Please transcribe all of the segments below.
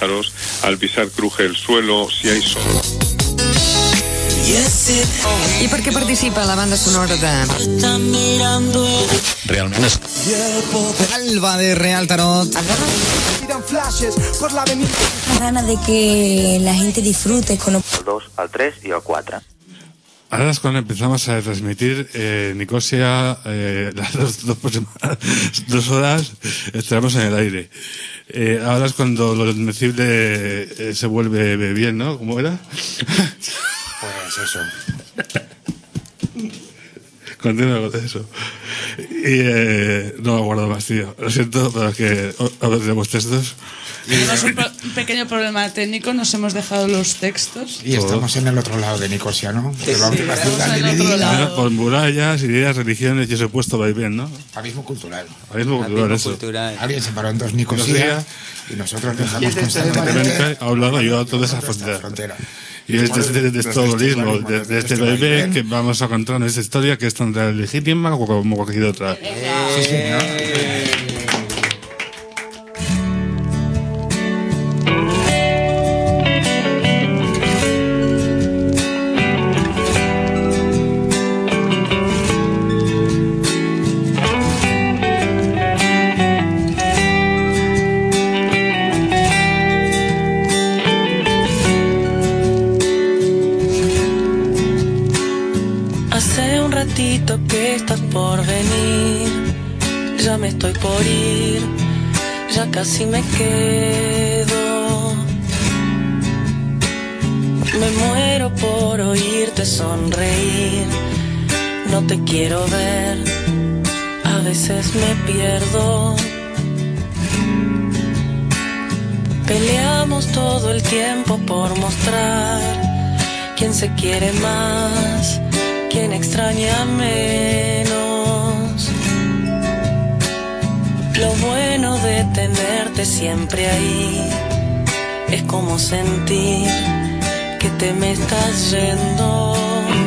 pájaros, al pisar cruje el suelo, si hay sol. I per què participa la banda sonora de... Realment és... Alba de Real Tarot. Ganas de que la gente disfrute con... 2, al 3 y al 4. Ahora es cuando empezamos a transmitir Nicosia, las dos horas estaremos en el aire. Ahora es cuando lo admisible se vuelve bien, ¿no? ¿Cómo era? Pues eso. Continúa con eso. Y no me acuerdo más, tío. Lo siento, pero es que a ver, tenemos textos. Tenemos un pequeño problema técnico, nos hemos dejado los textos. Y estamos en el otro lado de Nicosia, ¿no? Sí, estamos en el otro lado. Por murallas, ideas, religiones y ese puesto va bien, ¿no? Abismo cultural. Abismo cultural, eso. Alguien se paró en dos Nicosia y nosotros dejamos constantemente a un lado y a otro de esa frontera. Y es de estodolismo, de este bebé que vamos a contar en esta historia que es tan legítima como cualquier otra. Sí, señor. Que estás por venir, ya me estoy por ir, ya casi me quedo. Me muero por oírte sonreír, no te quiero ver, a veces me pierdo. Peleamos todo el tiempo por mostrar quién se quiere más, quien extraña menos. Lo bueno de tenerte siempre ahí es como sentir que te me estás yendo.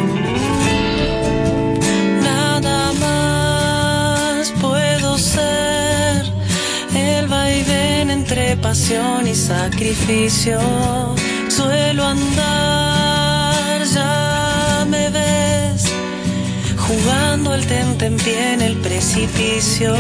Nada más puedo ser el vaivén entre pasión y sacrificio. Suelo andar, ya me ves, jugando el tentempié en el precipicio.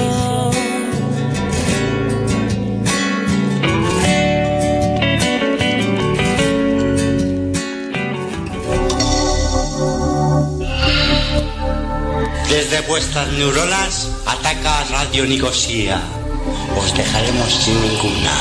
Desde vuestras neuronas ataca Radio Nicosia. Os dejaremos sin ninguna.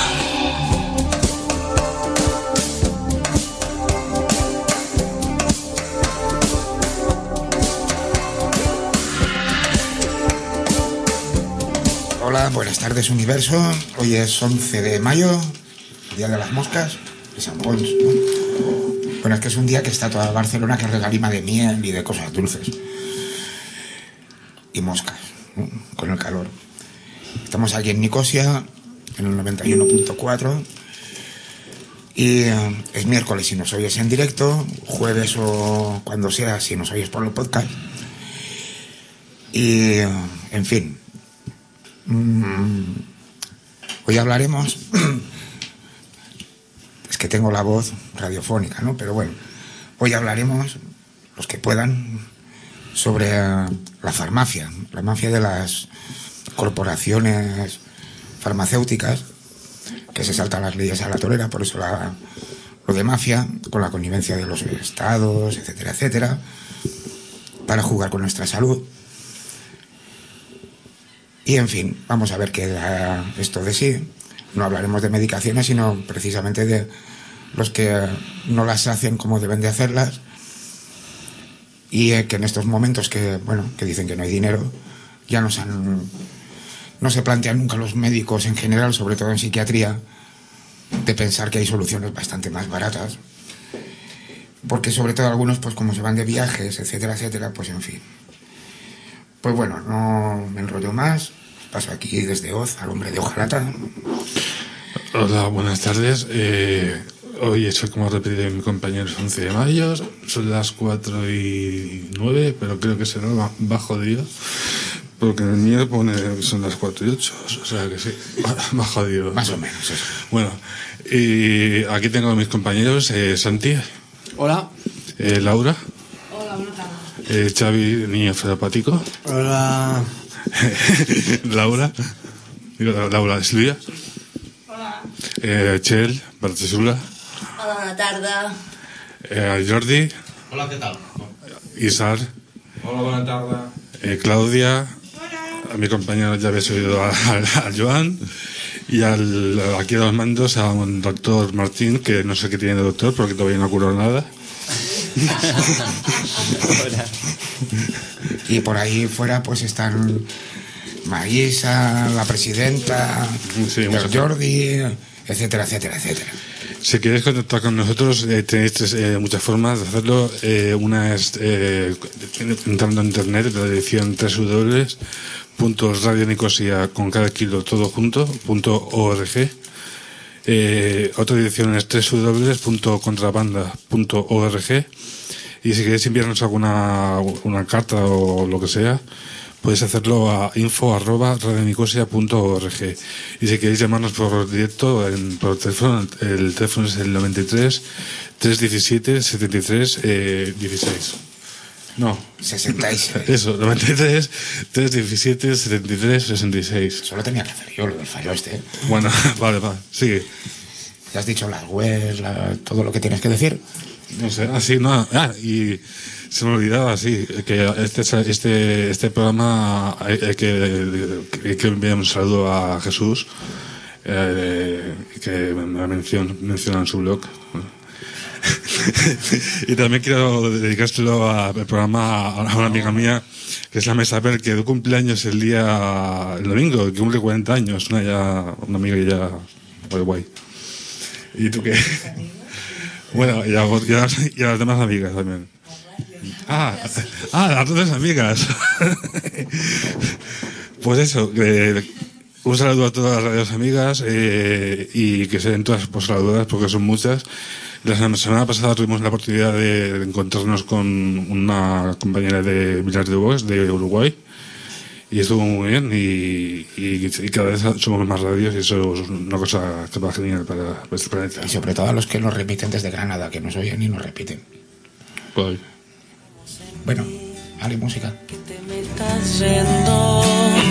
Hola, buenas tardes universo. Hoy es 11 de mayo, Día de las Moscas, de San Pons, ¿no? Bueno, es que es un día que está toda Barcelona que regalima de miel y de cosas dulces. Y moscas, ¿no? Con el calor. Estamos aquí en Nicosia, en el 91.4. Y es miércoles si nos oyes en directo, jueves o cuando sea si nos oyes por el podcast. Y, en fin... hoy hablaremos, es que tengo la voz radiofónica, ¿no? Pero bueno, hoy hablaremos, los que puedan, sobre la farmacia de las corporaciones farmacéuticas que se saltan las leyes a la torera, por eso lo de mafia, con la connivencia de los estados, etcétera, etcétera, para jugar con nuestra salud. Y en fin, vamos a ver qué da esto de sí. No hablaremos de medicaciones, sino precisamente de los que no las hacen como deben de hacerlas. Y que en estos momentos que dicen que no hay dinero, ya no se plantean nunca los médicos en general, sobre todo en psiquiatría, de pensar que hay soluciones bastante más baratas. Porque sobre todo algunos, pues como se van de viajes, etcétera, etcétera, pues en fin. Pues bueno, no me enrollo más. Paso aquí desde Oz al hombre de hojalata. Hola, buenas tardes. Hoy es, como repetido mi compañero, es 11 de mayo. Son las 4:09, pero creo que será va jodido. Porque en el mío pone son las 4:08. O sea que sí, va jodido. Más o menos eso. Bueno, Y aquí tengo a mis compañeros, Santi. Hola. Laura. Hola, buenas tardes. Xavi, niño fedopático. Hola. Laura. Laura Silvia. Hola. Txell, Bartesula. Hola, buena tarde. Jordi. Hola, ¿qué tal? Isar. Hola, buena tarde. Claudia. A mi compañero ya habéis oído a Joan. Y aquí a los mandos a un doctor Martín, que no sé qué tiene de doctor porque todavía no curó nada. Y por ahí fuera pues están Marisa, la presidenta, Sí, Jordi, etcétera, etcétera, etcétera. Si queréis contactar con nosotros, tenéis muchas formas de hacerlo. Una es entrando en internet, en la dirección www.radionicosia con cada kilo todo junto .org. Otra dirección es www.contrabanda.org. Y si queréis enviarnos una carta o lo que sea, podéis hacerlo a info@radionicosia.org. Y si queréis llamarnos por directo, por teléfono, el teléfono es el 93 317 73 16. No, 66. Eso, 93 317 73 66. Solo tenía que hacer yo lo del fallo este. Bueno, vale, sigue. Ya has dicho las webs, todo lo que tienes que decir. No sé, así, no. Y se me olvidaba, sí, que este programa hay que enviar un saludo a Jesús, que me menciona en su blog. Y también quiero dedicárselo al programa a una amiga mía, que es la Mesabel, que de cumpleaños el domingo, que cumple 40 años, una amiga ya muy guay. ¿Y tú qué? Bueno, y a las demás amigas también. Las otras amigas. Pues eso, un saludo a todas las radios amigas y que se den todas por saludadas porque son muchas. La semana pasada tuvimos la oportunidad de encontrarnos con una compañera de Vilar de Box de Uruguay y estuvo muy bien y cada vez somos más radios y eso es una cosa que va genial para este planeta. Y sobre todo a los que nos repiten desde Granada, que nos oyen y nos repiten. Pues. Bueno, dale música. Que te me estás yendo.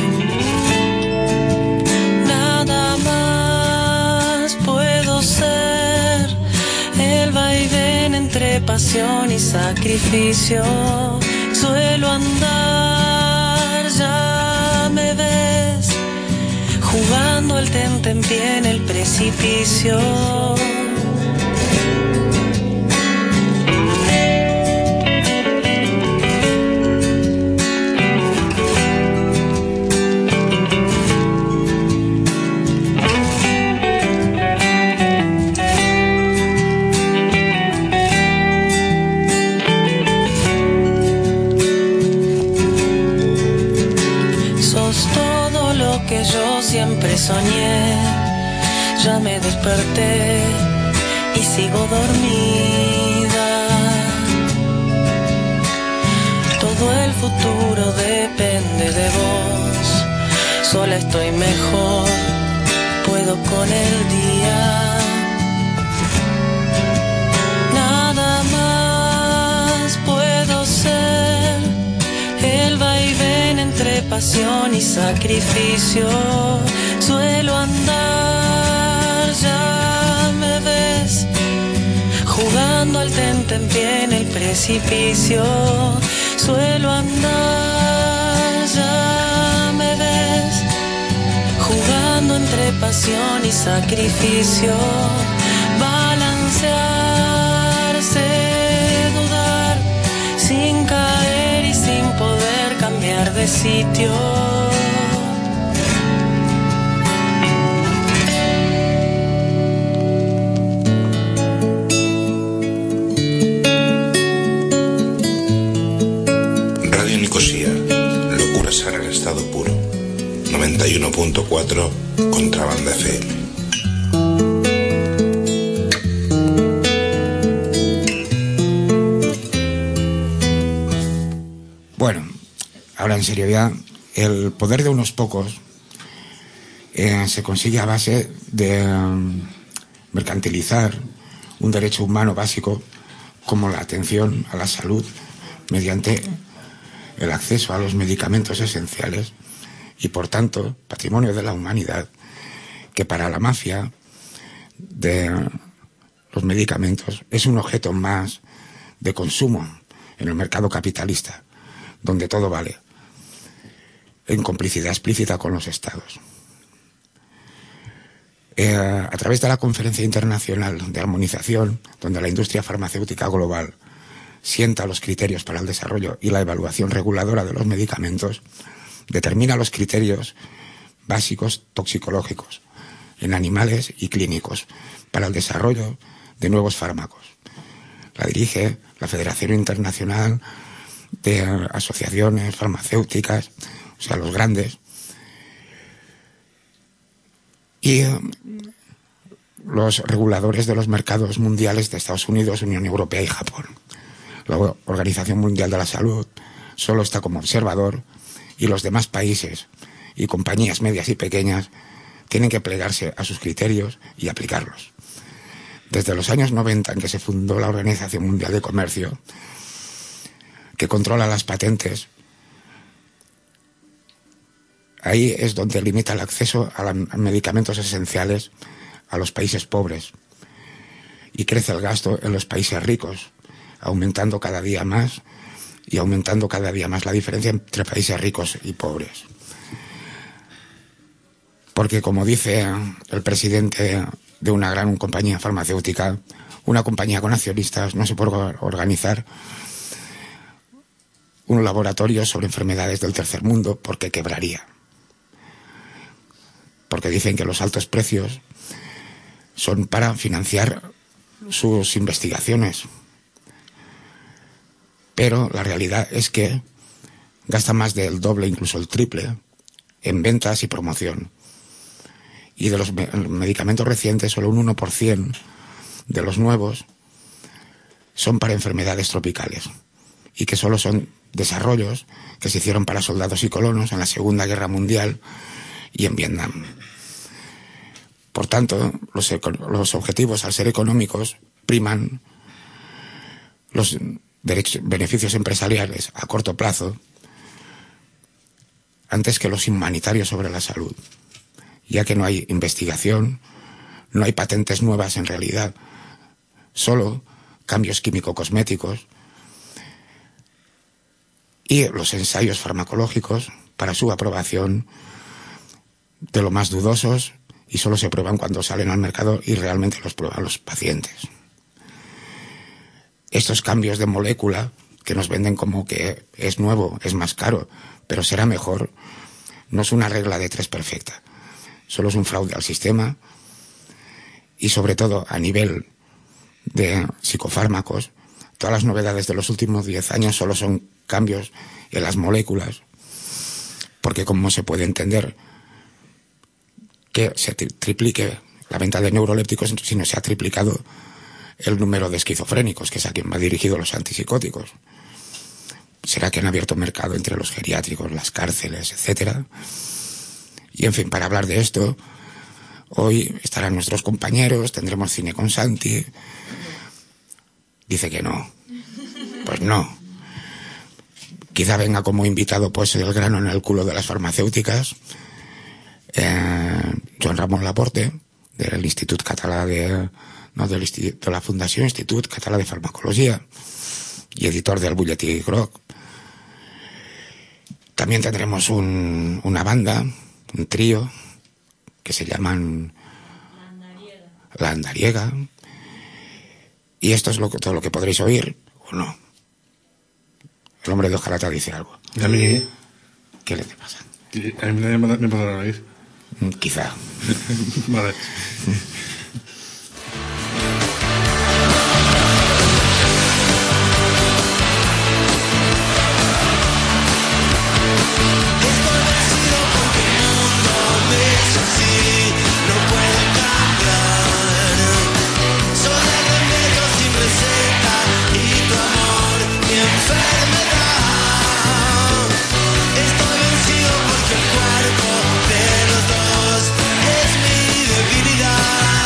Nada más puedo ser el vaivén entre pasión y sacrificio. Suelo andar, ya me ves, jugando el tentempié en el precipicio. Que yo siempre soñé, ya me desperté y sigo dormida. Todo el futuro depende de vos, sola estoy mejor, puedo con el día. Nada más puedo ser el vaivén entre pasión y sacrificio. Suelo andar, ya me ves, jugando al tentempié en el precipicio. Suelo andar, ya me ves, jugando entre pasión y sacrificio. Balancearse, dudar, sin caer y sin poder cambiar de sitio. Radio Nicosia, locura sana en estado puro. 91.4 Contrabanda FM. Bueno, ahora en serio ya, el poder de unos pocos se consigue a base de mercantilizar un derecho humano básico como la atención a la salud mediante el acceso a los medicamentos esenciales y, por tanto, patrimonio de la humanidad, que para la mafia de los medicamentos es un objeto más de consumo en el mercado capitalista, donde todo vale, en complicidad explícita con los estados. A través de la Conferencia Internacional de Armonización, donde la industria farmacéutica global sienta los criterios para el desarrollo y la evaluación reguladora de los medicamentos, determina los criterios básicos toxicológicos en animales y clínicos para el desarrollo de nuevos fármacos. La dirige la Federación Internacional de Asociaciones Farmacéuticas, o sea, los grandes, y los reguladores de los mercados mundiales de Estados Unidos, Unión Europea y Japón. La Organización Mundial de la Salud solo está como observador y los demás países y compañías medias y pequeñas tienen que plegarse a sus criterios y aplicarlos. Desde los años 90, en que se fundó la Organización Mundial de Comercio, que controla las patentes, ahí es donde limita el acceso a medicamentos esenciales a los países pobres y crece el gasto en los países ricos, aumentando cada día más la diferencia entre países ricos y pobres. Porque, como dice el presidente de una gran compañía farmacéutica, una compañía con accionistas no se puede organizar un laboratorio sobre enfermedades del tercer mundo porque quebraría. Porque dicen que los altos precios son para financiar sus investigaciones. Pero la realidad es que gasta más del doble, incluso el triple, en ventas y promoción. Y de los medicamentos recientes, solo un 1% de los nuevos son para enfermedades tropicales. Y que solo son desarrollos que se hicieron para soldados y colonos en la Segunda Guerra Mundial y en Vietnam. Por tanto, los objetivos, al ser económicos, priman los beneficios empresariales a corto plazo antes que los humanitarios sobre la salud, ya que no hay investigación, no hay patentes nuevas en realidad, solo cambios químico-cosméticos y los ensayos farmacológicos para su aprobación de lo más dudosos y solo se prueban cuando salen al mercado y realmente los prueban los pacientes. Estos cambios de molécula que nos venden como que es nuevo, es más caro, pero será mejor, no es una regla de tres perfecta. Solo es un fraude al sistema y, sobre todo, a nivel de psicofármacos, todas las novedades de los últimos 10 años solo son cambios en las moléculas, porque como se puede entender que se triplique la venta de neurolépticos si no se ha triplicado el número de esquizofrénicos, que es a quien va dirigido los antipsicóticos. ¿Será que han abierto mercado entre los geriátricos, las cárceles, etcétera? Y, en fin, para hablar de esto, hoy estarán nuestros compañeros, tendremos cine con Santi. Dice que no. Pues no. Quizá venga como invitado, pues, el grano en el culo de las farmacéuticas, Joan Ramon Laporte, del Institut Català de la Fundació Institut Català de Farmacologia y editor del Butlletí Groc. También tendremos una banda, un trío, que se llaman La Andariega. Y esto es todo lo que podréis oír, ¿o no? El hombre de hojalata dice algo. ¿Y a mí? ¿Qué le pasa? A mí me podrán oír. Quizá. Vale. Estoy vencido porque el cuerpo de los dos es mi debilidad.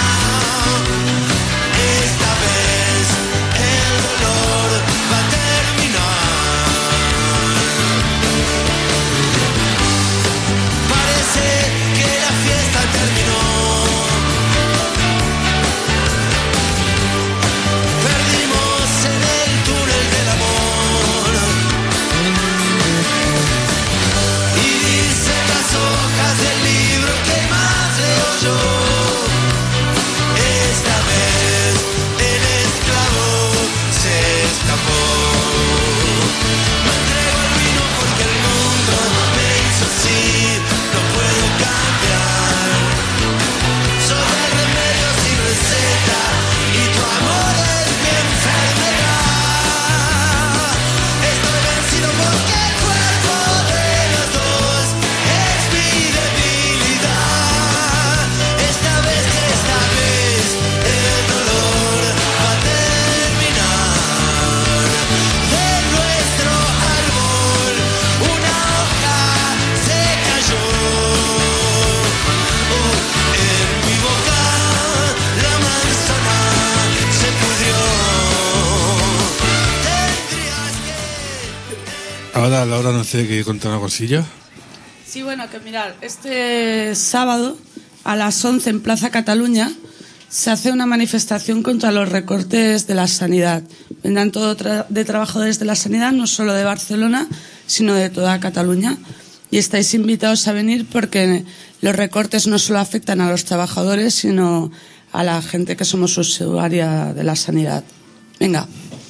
Ahora Laura nos tiene que contar una cosilla. Sí, bueno, que mirad, este sábado a las 11 en Plaza Cataluña se hace una manifestación contra los recortes de la sanidad. Vendrán todo de trabajadores de la sanidad, no solo de Barcelona, sino de toda Cataluña. Y estáis invitados a venir porque los recortes no solo afectan a los trabajadores, sino a la gente que somos usuaria de la sanidad. Venga.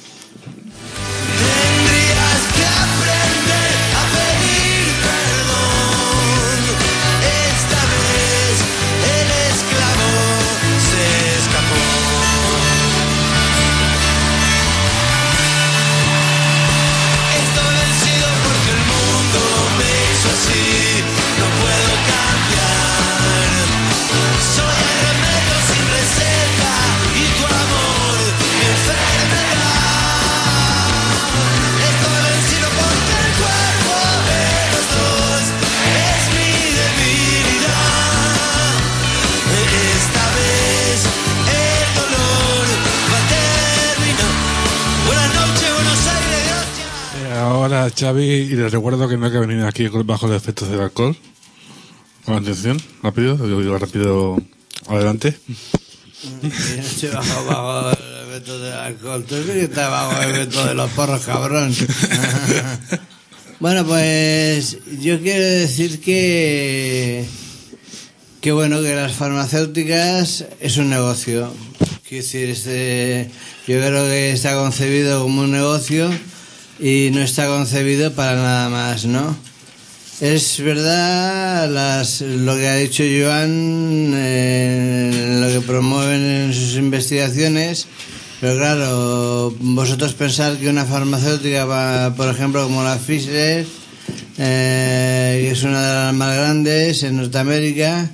Ahora Xavi, y les recuerdo que no hay que venir aquí bajo los efectos del alcohol. Con atención, rápido, digo rápido, adelante. Yo no estoy bajo el efecto del alcohol, tú sí que estás bajo el efecto de los porros, cabrón. Bueno, pues yo quiero decir que bueno, que las farmacéuticas es un negocio. Quiero decir, yo creo que está concebido como un negocio y no está concebido para nada más, ¿no? Es verdad lo que ha dicho Joan, lo que promueven en sus investigaciones, pero claro, vosotros pensar que una farmacéutica, por ejemplo, como la Pfizer, que es una de las más grandes en Norteamérica,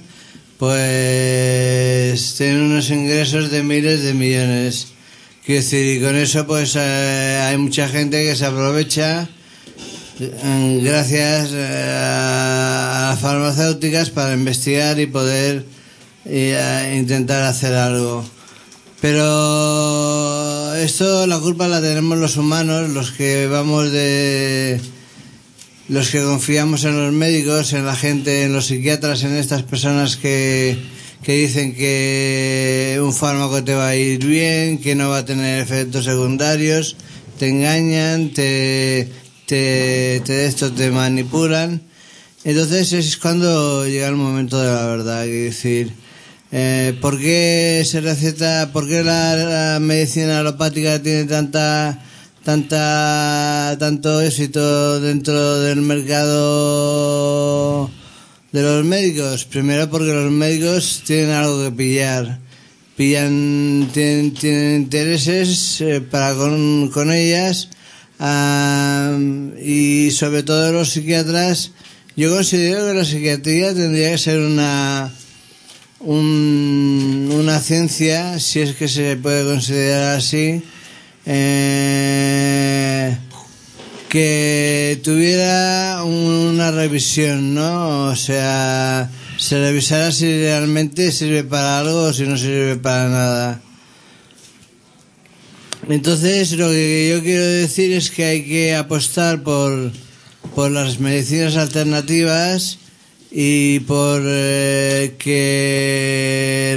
pues tiene unos ingresos de miles de millones. Quiero decir, y con eso pues hay mucha gente que se aprovecha gracias a las farmacéuticas para investigar y poder intentar hacer algo. Pero esto, la culpa la tenemos los humanos, los que confiamos en los médicos, en la gente, en los psiquiatras, en estas personas que dicen que un fármaco te va a ir bien, que no va a tener efectos secundarios, te engañan, te manipulan. Entonces es cuando llega el momento de la verdad, es decir, ¿por qué se receta, por qué la medicina alopática tiene tanto éxito dentro del mercado de los médicos? Primero porque los médicos tienen algo que tienen intereses para con ellas, y sobre todo los psiquiatras. Yo considero que la psiquiatría tendría que ser una ciencia, si es que se puede considerar así, que tuviera una revisión, ¿no? O sea, se revisara si realmente sirve para algo o si no sirve para nada. Entonces, lo que yo quiero decir es que hay que apostar por las medicinas alternativas y por que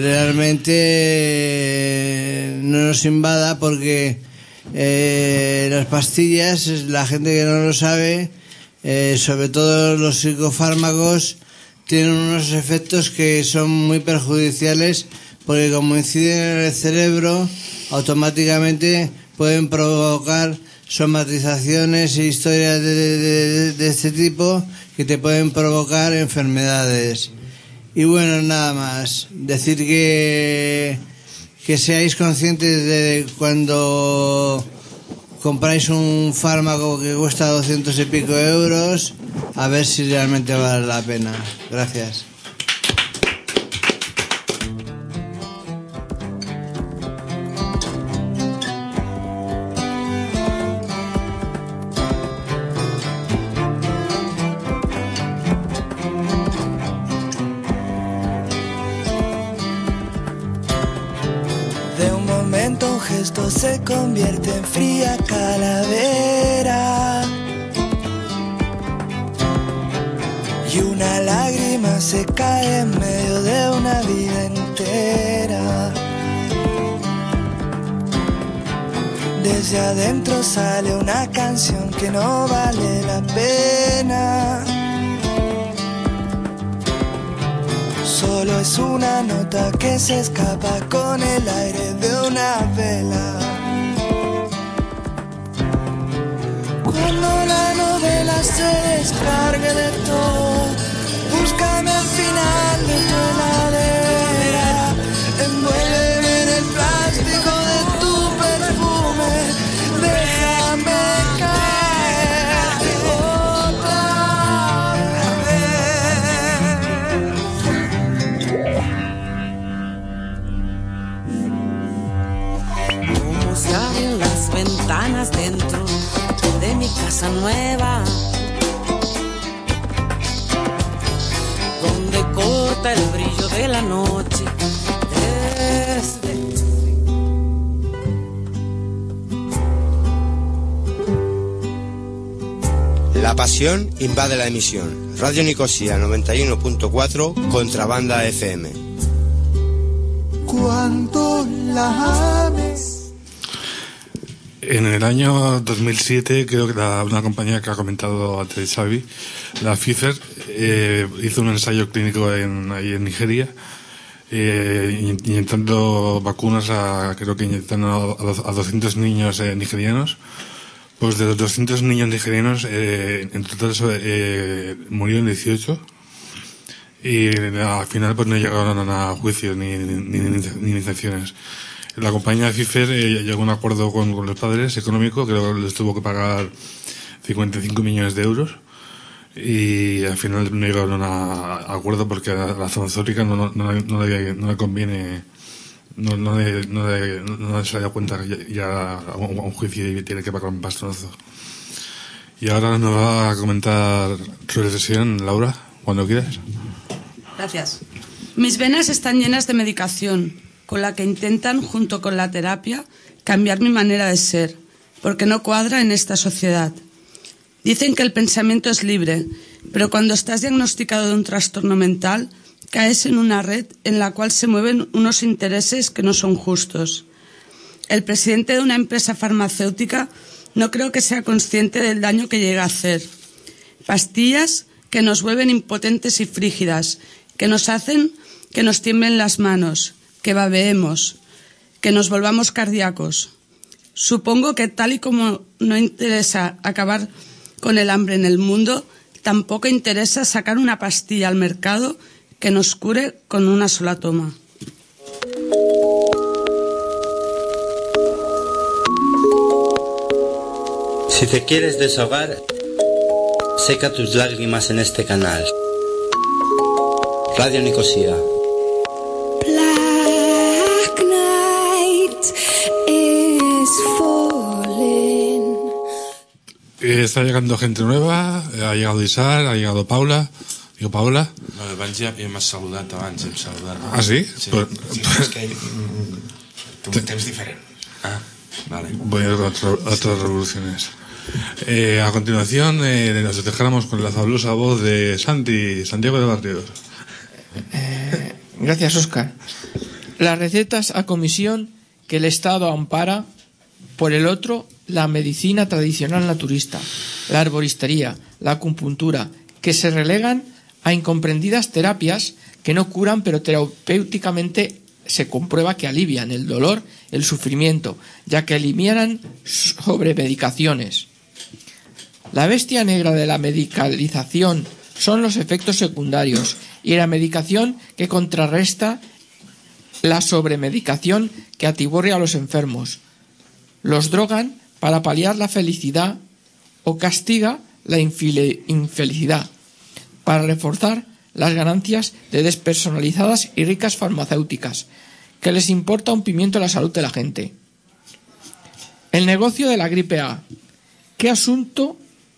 realmente no nos invada, porque las pastillas, la gente que no lo sabe, sobre todo los psicofármacos, tienen unos efectos que son muy perjudiciales, porque como inciden en el cerebro, automáticamente pueden provocar somatizaciones e historias de este tipo que te pueden provocar enfermedades. Y bueno, nada más. Decir que seáis conscientes de cuando compráis un fármaco que cuesta 200 y pico euros, a ver si realmente vale la pena. Gracias. Se convierte en fría calavera. se cae en medio de una vida entera. Desde adentro sale una canción que no vale la pena. Solo es una nota que se escapa con el aire de una vela. Cuando la novela se descargue de todo, búscame al final de tu heladera. Envuélveme en el plástico de tu perfume. Déjame caer otra vez. Como se abren las ventanas dentro de mi casa nueva, donde corta el brillo de la noche desde... La pasión invade la emisión. Radio Nicosia 91.4, Contrabanda FM. Cuando la ames. En el año 2007, creo que una compañía que ha comentado antes Xavi, la Pfizer, hizo un ensayo clínico ahí en Nigeria, inyectando vacunas creo que inyectando a 200 niños nigerianos. Pues de los 200 niños nigerianos, en total murieron 18. Y al final pues no llegaron a juicio ni iniciaciones. La compañía Pfizer llegó a un acuerdo con los padres económico, creo que les tuvo que pagar 55 millones de euros, y al final no llegaron a acuerdo porque a la farmacéutica no le conviene, no se da cuenta ya a un juicio y tiene que pagar un bastonazo. Y ahora nos va a comentar su reflexión, Laura, cuando quieras. Gracias. Mis venas están llenas de medicación, con la que intentan, junto con la terapia, cambiar mi manera de ser, porque no cuadra en esta sociedad. Dicen que el pensamiento es libre, pero cuando estás diagnosticado de un trastorno mental, caes en una red en la cual se mueven unos intereses que no son justos. El presidente de una empresa farmacéutica no creo que sea consciente del daño que llega a hacer. Pastillas que nos vuelven impotentes y frígidas, que nos hacen que nos tiemblen las manos, que babeemos, que nos volvamos cardíacos. Supongo que tal y como no interesa acabar con el hambre en el mundo, tampoco interesa sacar una pastilla al mercado que nos cure con una sola toma. Si te quieres desahogar, seca tus lágrimas en este canal. Radio Nicosia. Está llegando gente nueva, ha llegado Isar, ha llegado Paula. Digo, Paula. No, abans ja m'has saludat, abans hem saludat. Ah, sí? Sí, és que un temps diferent. Ah, vale. Voy a otras revoluciones. A continuación, nos dejáramos con la fabulosa voz de Santiago de Barrios. Gracias, Óscar. Las recetas a comisión que el Estado ampara, por el otro, la medicina tradicional naturista, la arboristería, la acupuntura, que se relegan a incomprendidas terapias que no curan, pero terapéuticamente se comprueba que alivian el dolor, el sufrimiento, ya que eliminan sobremedicaciones. La bestia negra de la medicalización son los efectos secundarios y la medicación que contrarresta la sobremedicación que atiborra a los enfermos. Los drogan para paliar la felicidad o castiga la infelicidad, para reforzar las ganancias de despersonalizadas y ricas farmacéuticas, que les importa un pimiento la salud de la gente. El negocio de la gripe A, que asustó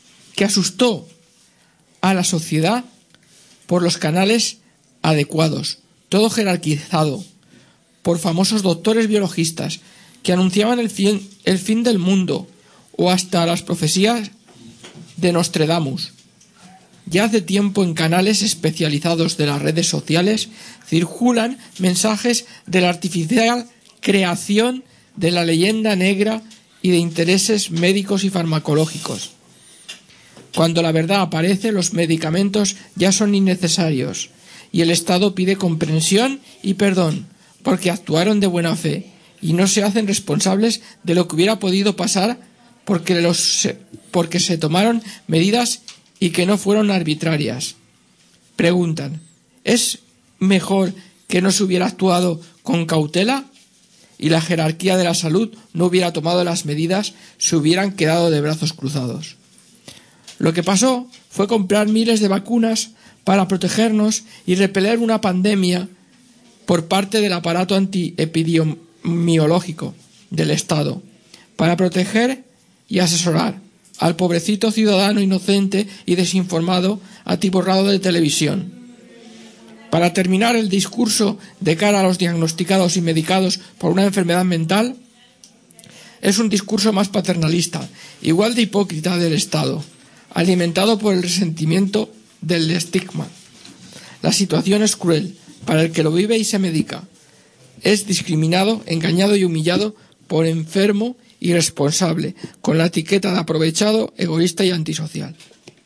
a la sociedad por los canales adecuados, todo jerarquizado, por famosos doctores biologistas que anunciaban el fin del mundo, o hasta las profecías de Nostradamus. Ya hace tiempo en canales especializados de las redes sociales circulan mensajes de la artificial creación de la leyenda negra y de intereses médicos y farmacológicos. Cuando la verdad aparece, los medicamentos ya son innecesarios y el Estado pide comprensión y perdón porque actuaron de buena fe y no se hacen responsables de lo que hubiera podido pasar porque se tomaron medidas y que no fueron arbitrarias. Preguntan, ¿es mejor que no se hubiera actuado con cautela y la jerarquía de la salud no hubiera tomado las medidas, se hubieran quedado de brazos cruzados? Lo que pasó fue comprar miles de vacunas para protegernos y repeler una pandemia por parte del aparato antiepidemiológico del Estado, para proteger y asesorar al pobrecito ciudadano inocente y desinformado atiborrado de televisión. Para terminar el discurso de cara a los diagnosticados y medicados por una enfermedad mental, es un discurso más paternalista, igual de hipócrita del Estado, alimentado por el resentimiento del estigma. La situación es cruel para el que lo vive y se medica. Es discriminado, engañado y humillado por enfermo irresponsable, con la etiqueta de aprovechado, egoísta y antisocial.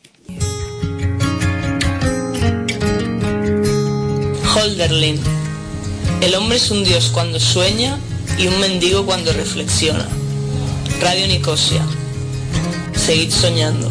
Hölderlin. El hombre es un dios cuando sueña y un mendigo cuando reflexiona. Radio Nicosia. Seguid soñando.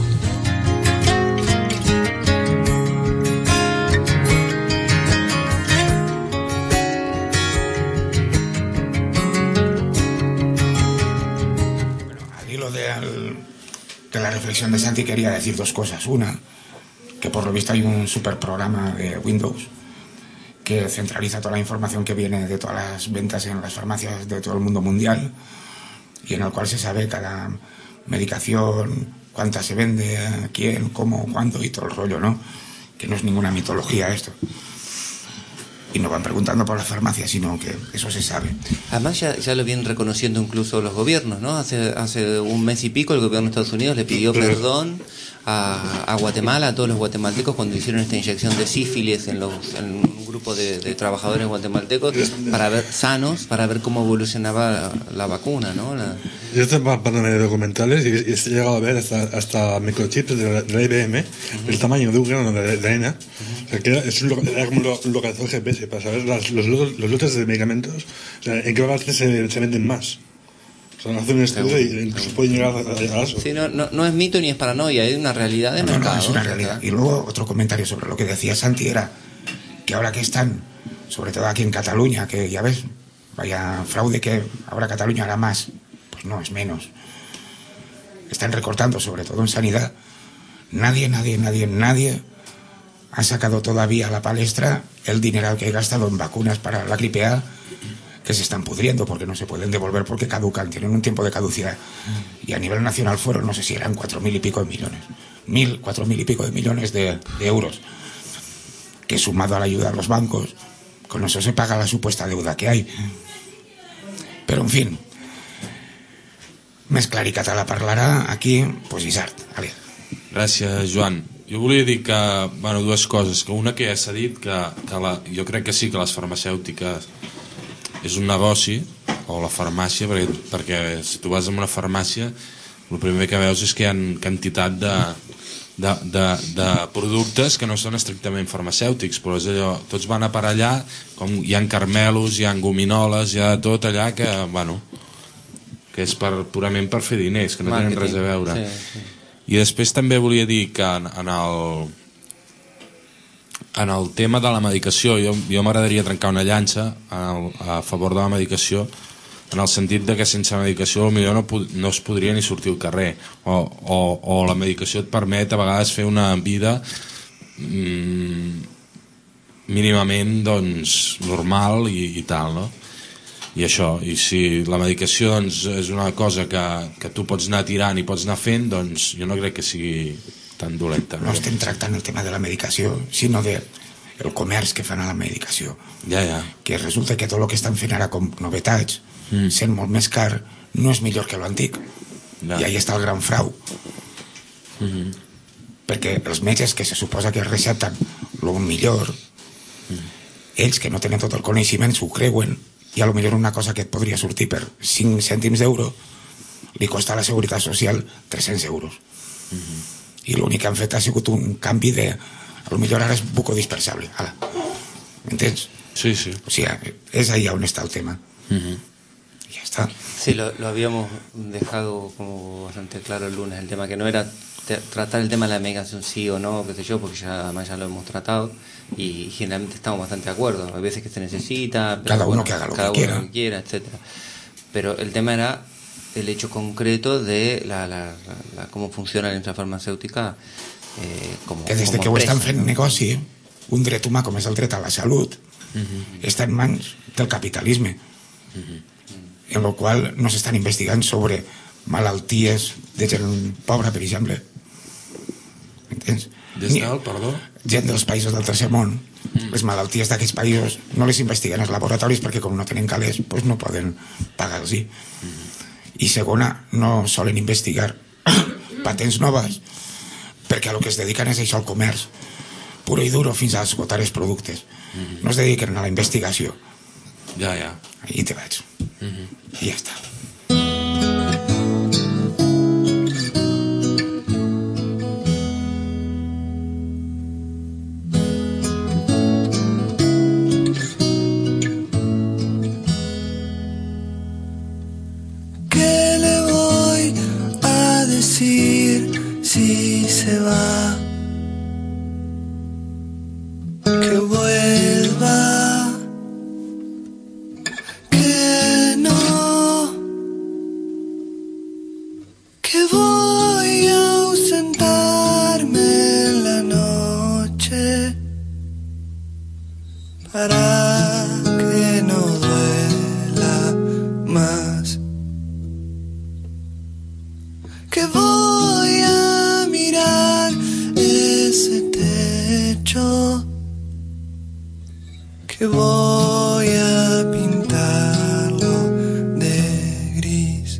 De la reflexión de Santi quería decir dos cosas. Una, que por lo visto hay un super programa de Windows que centraliza toda la información que viene de todas las ventas en las farmacias de todo el mundo mundial y en el cual se sabe cada medicación, cuánta se vende, a quién, cómo, cuándo y todo el rollo, ¿no? Que no es ninguna mitología esto. Y no van preguntando por la farmacia, sino que eso se sabe. Además ya lo vienen reconociendo incluso los gobiernos, ¿no? Hace un mes y pico el gobierno de Estados Unidos le pidió perdón a Guatemala, a todos los guatemaltecos cuando hicieron esta inyección de sífilis en un grupo de trabajadores guatemaltecos para ver cómo evolucionaba la vacuna, ¿no? Yo estoy parando de documentales y he llegado a ver hasta microchips de la IBM, el tamaño de un grano de arena. O sea, que era como un localizador GPS para saber los lotes de medicamentos, o sea, en qué parte se venden más. O sea, hacen un estudio y incluso pueden llegar a eso. Sí, no es mito ni es paranoia, es una realidad de mercado. No, es una realidad. Y luego otro comentario sobre lo que decía Santi era que ahora que están, sobre todo aquí en Cataluña, que ya ves, vaya fraude que ahora Cataluña hará más, pues no, es menos. Están recortando, sobre todo en sanidad. Nadie ha sacado todavía a la palestra el dineral que he gastado en vacunas para la gripe A, que se están pudriendo porque no se pueden devolver porque caducan, tienen un tiempo de caducidad. Y a nivel nacional fueron, no sé si eran 4.000 y pico de millones. 4.000 y pico de millones de euros. Que sumado a la ayuda a los bancos, con eso se paga la supuesta deuda que hay. Però, en fin, més clar i català parlarà aquí, pues Isart. A veure. Gràcies, Joan. Jo volia dir que, bueno, dues coses. Que una que ja s'ha dit, que jo crec que sí que les farmacèutiques és un negoci, o la farmàcia, perquè si tu vas a una farmàcia, el primer que veus és que hi ha quantitat de productes que no són estrictament farmacèutics, però és allò, tots van a per allà, com hi ha carmelos, hi ha gominoles, hi ha de tot allà que, bueno, que és purament per fer diners, que no tenen res a veure. Sí. I després també volia dir que en el tema de la medicació jo m'agradaria trencar una llança a favor de la medicació, en el sentit de que sense medicació potser no es podria ni sortir al carrer, o la medicació et permet a vegades fer una vida mínimament doncs normal i tal, no? I això, i si la medicació doncs, és una cosa que tu pots anar tirant i pots anar fent, doncs jo no crec que sigui tan dolenta. No estem tractant el tema de la medicació, sinó del comerç que fan a la medicació. Ja. Que resulta que tot el que estan fent ara com novetats, sent molt més car, no és millor que l'antic. I ahí està el gran frau. perquè els metges que se suposa que recepten el millor, ells que no tenen tot el coneixement s'ho creuen, i a lo millor una cosa que et podria sortir per 5 cèntims d'euro li costa a la Seguretat Social 300 euros. I l'únic que han fet ha sigut un canvi de... A lo millor ara és bucodispersable. ¿M'entens? Sí, sí. O sigui, és ahí on està el tema. Y ya está. Sí, lo habíamos dejado como bastante claro el lunes, el tema que no era tratar el tema de la medicación sí o no, qué sé yo, porque además ya lo hemos tratado y generalmente estamos bastante de acuerdo. Hay veces que se necesita, pero cada uno que haga lo que quiera, etcétera. Pero el tema era el hecho concreto de cómo funciona la industria farmacèutica que des de que ho estan fent negoci, un dret humà com és el dret a la salut està en mans del capitalisme, en el qual no s'estan investigant sobre malalties de gent pobra, per exemple. Entens? Perdó? Gent dels països del tercer món, les malalties d'aquests països no les investiguen als laboratoris perquè com no tenen calés doncs no poden pagar-los. I segona, no solen investigar patents noves perquè a lo que es dediquen és això, al comerç puro i duro fins a esgotar els productes. No es dediquen a la investigació. Ja. Ahí te vaig. I ja està. ¿Qué le voy a decir si se va? Que vuelva, que no, que voy a ausentarme en la noche para que no duela más, que voy a mirar ese techo, que voy a pintarlo de gris.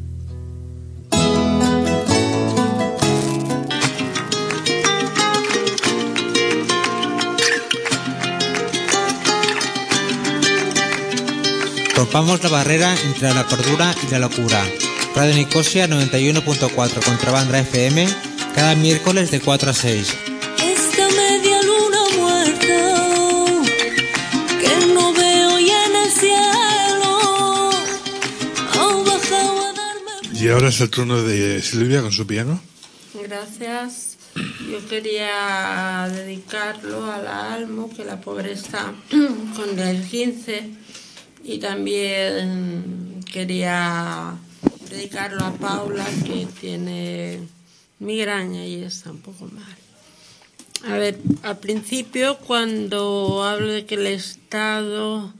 Rompamos la barrera entre la cordura y la locura. Radio Nicosia 91.4 Contrabanda FM, cada miércoles de 4 a 6. Esta media luna muerta que no veo ya en el cielo ha bajado a darme... Y ahora es el turno de Silvia con su piano. Gracias. Yo quería dedicarlo a la Almo, que la pobre está con el 15, y también quería dedicarlo a Paula, que tiene migraña y está un poco mal. A ver, al principio cuando hablo de que el Estado,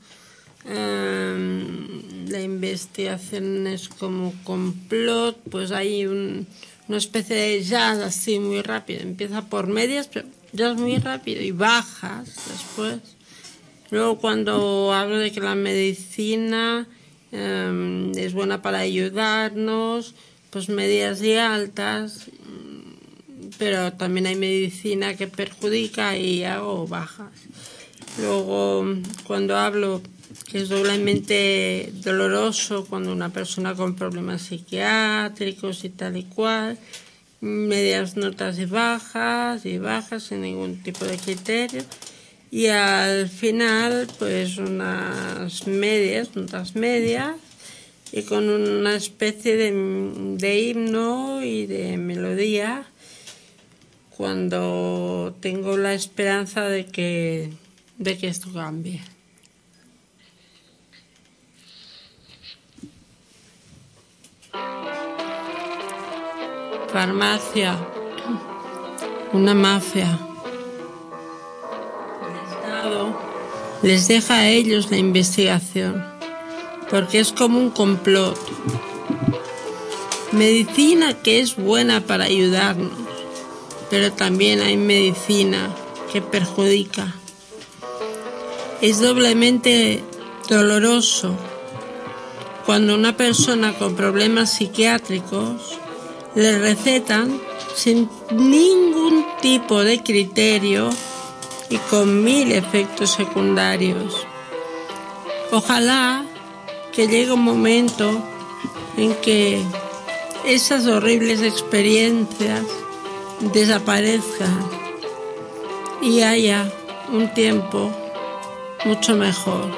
la investigación es como complot, pues hay una especie de jazz así muy rápido. Empieza por medias, pero ya es muy rápido, y bajas después. Luego cuando hablo de que la medicina es buena para ayudarnos, pues medias y altas, pero también hay medicina que perjudica y hago bajas. Luego cuando hablo que es doblemente doloroso cuando una persona con problemas psiquiátricos y tal y cual, medias notas y bajas sin ningún tipo de criterio. Y al final, pues unas medias, notas medias, y con una especie de himno y de melodía, cuando tengo la esperanza de que esto cambie. Farmacia, una mafia. Les deja a ellos la investigación, porque es como un complot. Medicina que es buena para ayudarnos, pero también hay medicina que perjudica. Es doblemente doloroso cuando una persona con problemas psiquiátricos le recetan sin ningún tipo de criterio y con 1000 efectos secundarios. Ojalá que llegue un momento en que esas horribles experiencias desaparezcan y haya un tiempo mucho mejor.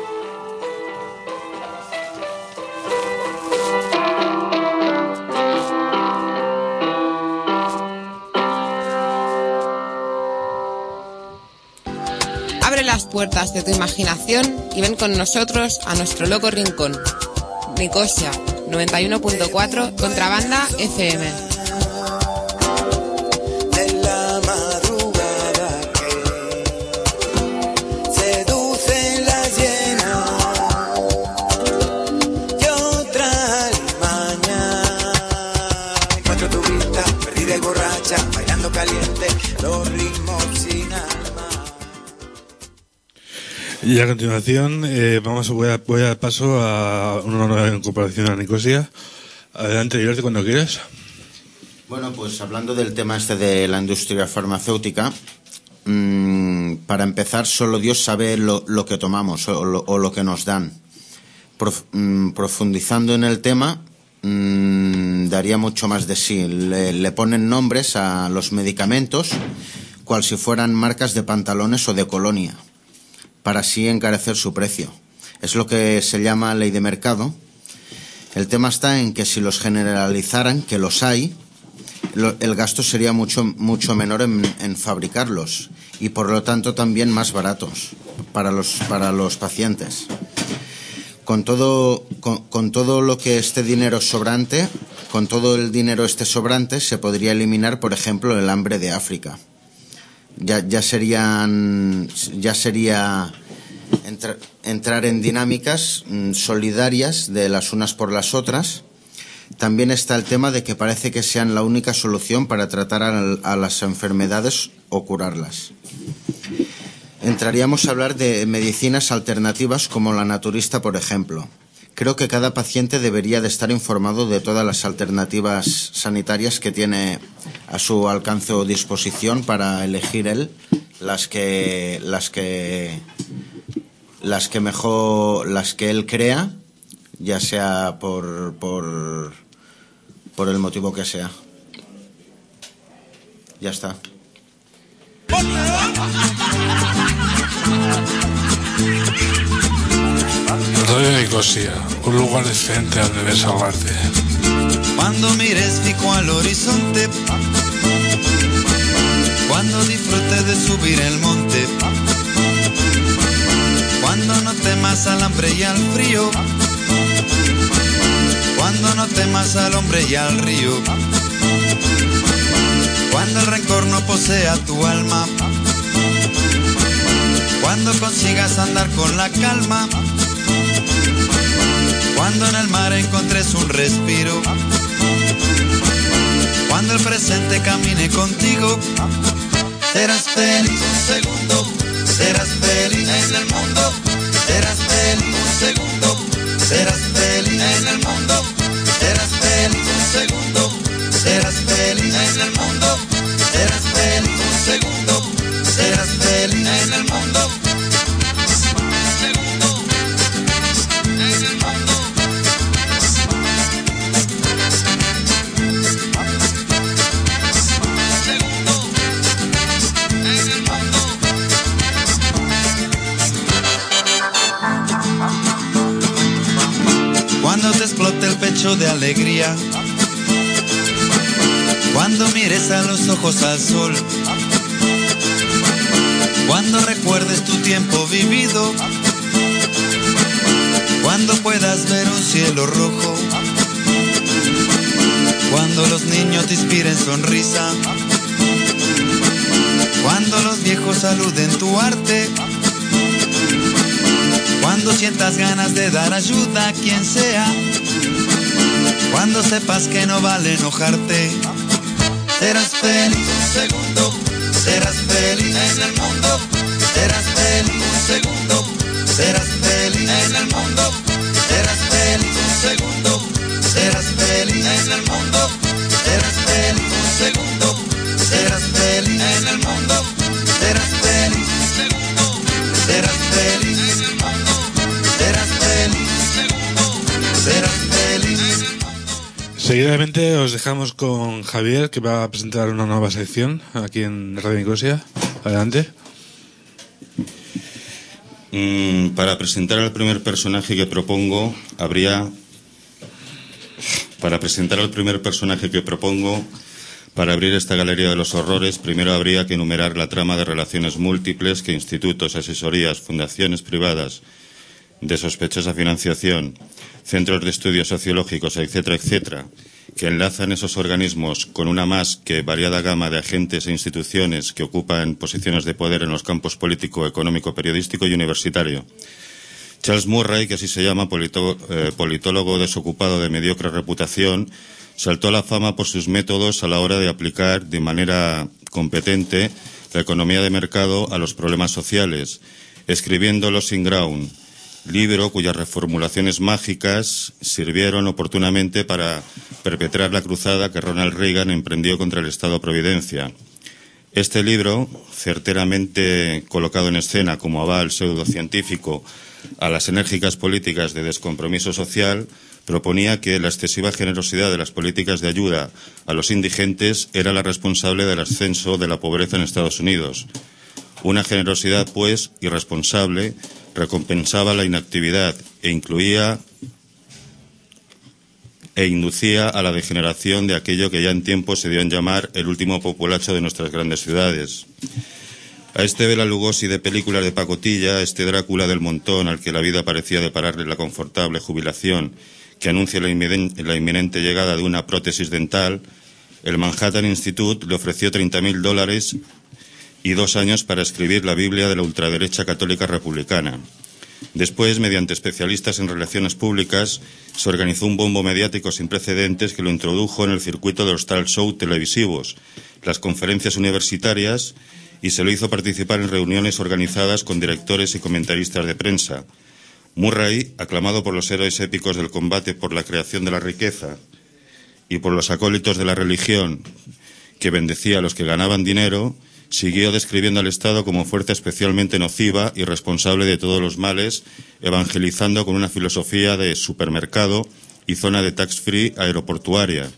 Abre las puertas de tu imaginación y ven con nosotros a nuestro loco rincón. Nicosia 91.4 Contrabanda FM. Y a continuación voy a dar paso a una nueva incorporación a Nicosia. Adelante, Iberti, cuando quieras. Bueno, pues hablando del tema este de la industria farmacéutica, para empezar, solo Dios sabe lo que tomamos o lo que nos dan. Profundizando en el tema, daría mucho más de sí. Le ponen nombres a los medicamentos cual si fueran marcas de pantalones o de colonia, para así encarecer su precio. Es lo que se llama ley de mercado. El tema está en que si los generalizaran, que los hay, el gasto sería mucho menor en fabricarlos y por lo tanto también más baratos para los pacientes. Con todo lo que este dinero sobrante, con todo el dinero este sobrante, se podría eliminar, por ejemplo, el hambre de África. Ya sería entrar en dinámicas solidarias de las unas por las otras. También está el tema de que parece que sean la única solución para tratar a las enfermedades o curarlas. Entraríamos a hablar de medicinas alternativas como la naturista, por ejemplo. Creo que cada paciente debería de estar informado de todas las alternativas sanitarias que tiene a su alcance o disposición para elegir él las que él crea, ya sea por el motivo que sea. Ya está. Radio Nicosia, un lugar decente donde desahogarte. Cuando mires fijo al horizonte, cuando disfrutes de subir el monte, cuando no temas al hambre y al frío, cuando no temas al hombre y al río, cuando el rencor no posea tu alma, cuando consigas andar con la calma, cuando en el mar encontres un respiro, cuando el presente camine contigo, serás feliz un segundo, serás feliz en el mundo, serás feliz un segundo, serás feliz en el mundo, serás feliz un segundo, serás feliz en el mundo, serás feliz un segundo, serás feliz en el mundo. Cuando te explote el pecho de alegría, cuando mires a los ojos al sol, cuando recuerdes tu tiempo vivido, cuando puedas ver un cielo rojo, cuando los niños te inspiren sonrisa, cuando los viejos saluden tu arte, cuando sientas ganas de dar ayuda a quien sea, cuando sepas que no vale enojarte, serás feliz un segundo, serás feliz en el mundo, serás feliz un segundo, serás feliz en el mundo, serás feliz un segundo, serás feliz en el mundo, serás feliz un segundo. brevemente os dejamos con Javier, que va a presentar una nueva sección aquí en Radio Nicosia. Adelante. Para presentar al primer personaje que propongo, para abrir esta galería de los horrores, primero habría que enumerar la trama de relaciones múltiples que institutos, asesorías, fundaciones privadas de sospechosa financiación, centros de estudios sociológicos, etcétera, etcétera, que enlazan esos organismos con una más que variada gama de agentes e instituciones que ocupan posiciones de poder en los campos político, económico, periodístico y universitario. Charles Murray, que así se llama, politólogo desocupado de mediocre reputación, saltó a la fama por sus métodos a la hora de aplicar de manera competente la economía de mercado a los problemas sociales, escribiendo Losing Ground, libro cuyas reformulaciones mágicas sirvieron oportunamente para perpetrar la cruzada que Ronald Reagan emprendió contra el Estado-Providencia. Este libro, certeramente colocado en escena como aval pseudocientífico a las enérgicas políticas de descompromiso social, proponía que la excesiva generosidad de las políticas de ayuda a los indigentes era la responsable del ascenso de la pobreza en Estados Unidos. Una generosidad, pues, irresponsable, recompensaba la inactividad e inducía a la degeneración de aquello que ya en tiempo se dio en llamar el último populacho de nuestras grandes ciudades. A este Bela Lugosi de películas de pacotilla, a este Drácula del montón al que la vida parecía depararle la confortable jubilación que anuncia la inminente llegada de una prótesis dental, el Manhattan Institute le ofreció $30,000 y 2 años para escribir la Biblia de la ultraderecha católica republicana. Después, mediante especialistas en relaciones públicas, se organizó un bombo mediático sin precedentes que lo introdujo en el circuito de los talk show televisivos, las conferencias universitarias, y se lo hizo participar en reuniones organizadas con directores y comentaristas de prensa. Murray, aclamado por los héroes épicos del combate por la creación de la riqueza y por los acólitos de la religión que bendecía a los que ganaban dinero, siguió describiendo al Estado como fuerza especialmente nociva y responsable de todos los males, evangelizando con una filosofía de supermercado y zona de tax-free aeroportuaria.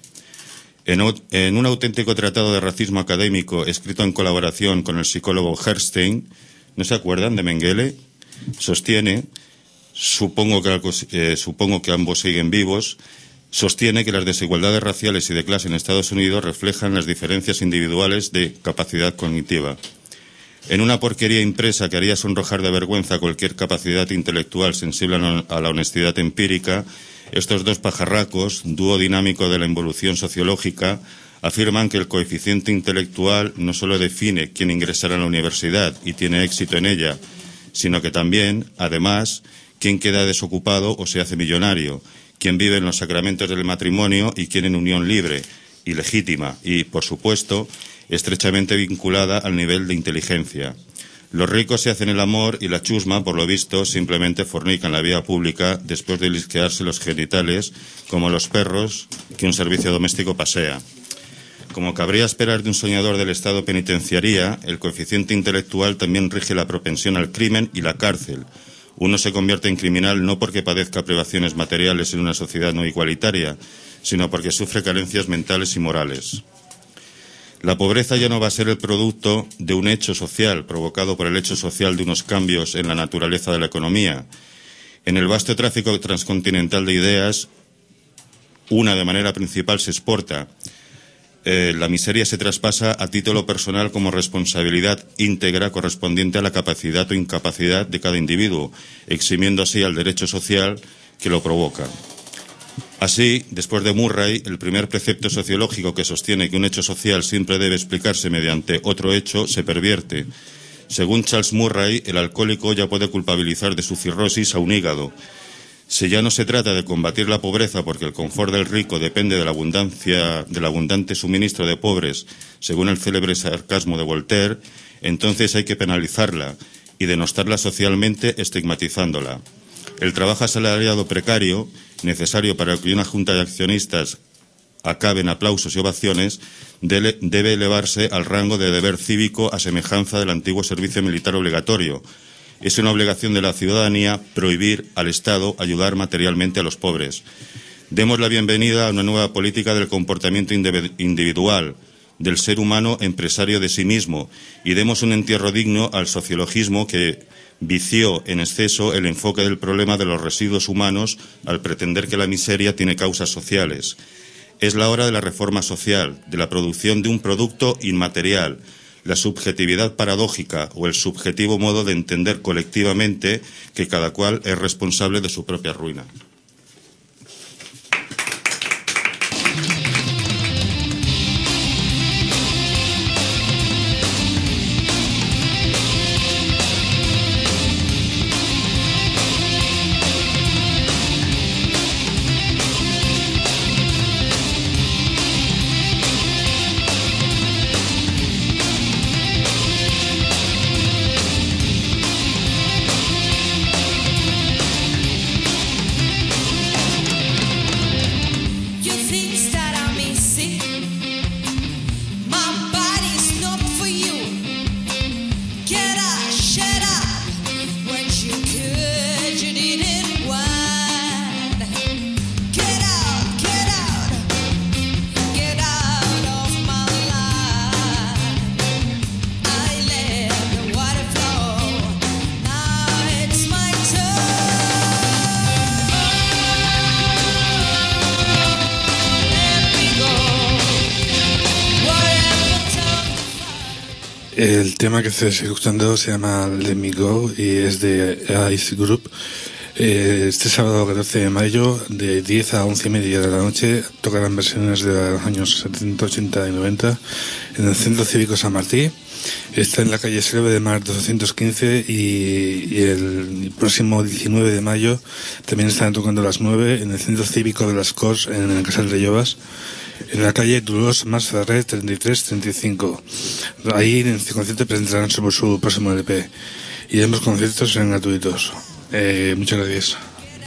En un auténtico tratado de racismo académico escrito en colaboración con el psicólogo Herstein, ¿no se acuerdan de Mengele?, sostiene, supongo que ambos siguen vivos, sostiene que las desigualdades raciales y de clase en Estados Unidos reflejan las diferencias individuales de capacidad cognitiva. En una porquería impresa que haría sonrojar de vergüenza cualquier capacidad intelectual sensible a la honestidad empírica, estos dos pajarracos, dúo dinámico de la involución sociológica, afirman que el coeficiente intelectual no solo define quién ingresará a la universidad y tiene éxito en ella, sino que también, además, quién queda desocupado o se hace millonario, quién vive en los sacramentos del matrimonio y quién en unión libre y legítima y, por supuesto, estrechamente vinculada al nivel de inteligencia. Los ricos se hacen el amor y la chusma, por lo visto, simplemente fornican la vía pública después de lisquearse los genitales, como los perros que un servicio doméstico pasea. Como cabría esperar de un soñador del Estado penitenciaría, el coeficiente intelectual también rige la propensión al crimen y la cárcel. Uno se convierte en criminal no porque padezca privaciones materiales en una sociedad no igualitaria, sino porque sufre carencias mentales y morales. La pobreza ya no va a ser el producto de un hecho social, provocado por el hecho social de unos cambios en la naturaleza de la economía. En el vasto tráfico transcontinental de ideas, una de manera principal se exporta. La miseria se traspasa a título personal como responsabilidad íntegra correspondiente a la capacidad o incapacidad de cada individuo, eximiendo así al derecho social que lo provoca. Así, después de Murray, el primer precepto sociológico que sostiene que un hecho social siempre debe explicarse mediante otro hecho se pervierte. Según Charles Murray, el alcohólico ya puede culpabilizar de su cirrosis a un hígado. Si ya no se trata de combatir la pobreza porque el confort del rico depende del abundante suministro de pobres, según el célebre sarcasmo de Voltaire, entonces hay que penalizarla y denostarla socialmente estigmatizándola. El trabajo asalariado precario, necesario para que una junta de accionistas acabe en aplausos y ovaciones, debe elevarse al rango de deber cívico a semejanza del antiguo servicio militar obligatorio. Es una obligación de la ciudadanía prohibir al Estado ayudar materialmente a los pobres. Demos la bienvenida a una nueva política del comportamiento individual, del ser humano empresario de sí mismo, y demos un entierro digno al sociologismo que vició en exceso el enfoque del problema de los residuos humanos al pretender que la miseria tiene causas sociales. Es la hora de la reforma social, de la producción de un producto inmaterial, la subjetividad paradójica o el subjetivo modo de entender colectivamente que cada cual es responsable de su propia ruina. El tema que estáis escuchando se llama Let Me Go y es de Ice Group. Este sábado 14 de mayo, de 10 a 11:30 de la noche, tocarán versiones de los años 70, 80 y 90 en el Centro Cívico San Martín. Está en la calle Selva de Mar 215 y el próximo 19 de mayo también estarán tocando a las 9 en el Centro Cívico de las Corts en el Casal de Llovas, en la calle Dolors Mas Ferrer 33-35. Ahí en este concierto presentarán sobre su próximo LP y ambos conciertos serán gratuitos. Muchas gracias.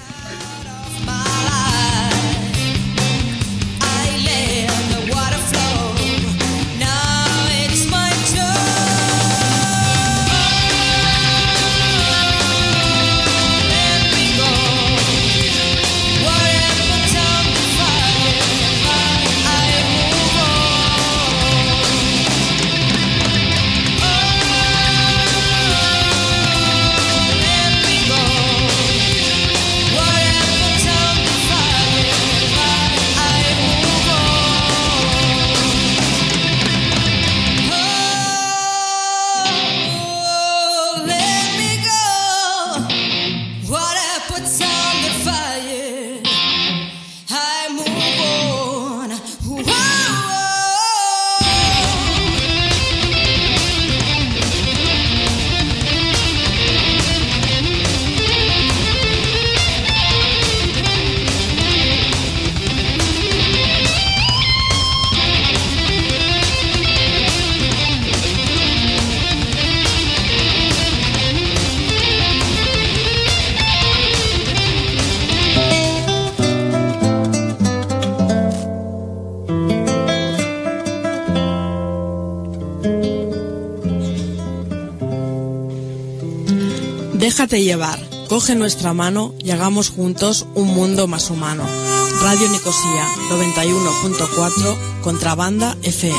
Déjate llevar, coge nuestra mano y hagamos juntos un mundo más humano. Radio Nicosia 91.4, Contrabanda FM.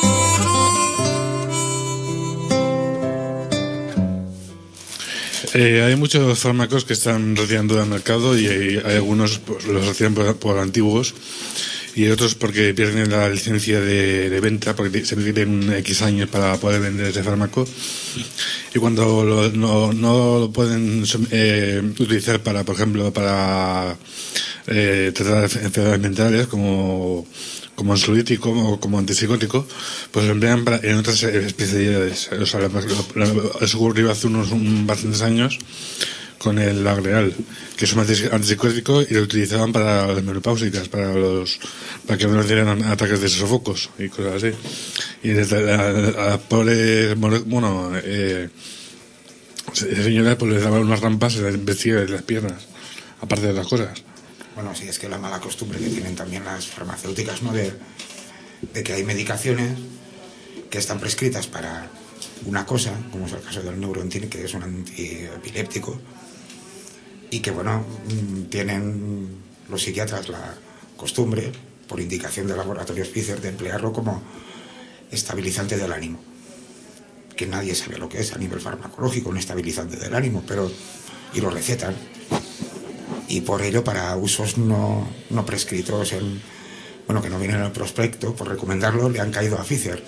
Hay muchos fármacos que están retirando del mercado y hay algunos pues, los retiran por antiguos y otros porque pierden la licencia de venta porque se requieren X años para poder vender ese fármaco y cuando no lo pueden utilizar para, por ejemplo, para tratar enfermedades mentales como ansiolítico o como antipsicótico, pues lo emplean en otras especialidades. O sea, eso ocurrió hace unos bastantes años con el Agreal, que es un antipsicótico y lo utilizaban para las menopáusicas, para que no les dieran ataques de sofocos y cosas así. Y a pobre, bueno, esa señora pues les daban unas rampas y les vestía de las piernas, aparte de las cosas. Bueno, sí, es que la mala costumbre que tienen también las farmacéuticas, ¿no? De que hay medicaciones que están prescritas para una cosa, como es el caso del Neurontin, que es un antiepiléptico, y que, bueno, tienen los psiquiatras costumbre, por indicación del laboratorio Pfizer, de emplearlo como estabilizante del ánimo, que nadie sabe lo que es a nivel farmacológico, un estabilizante del ánimo, y lo recetan. Y por ello, para usos no prescritos, que no vienen en el prospecto, por recomendarlo, le han caído a Pfizer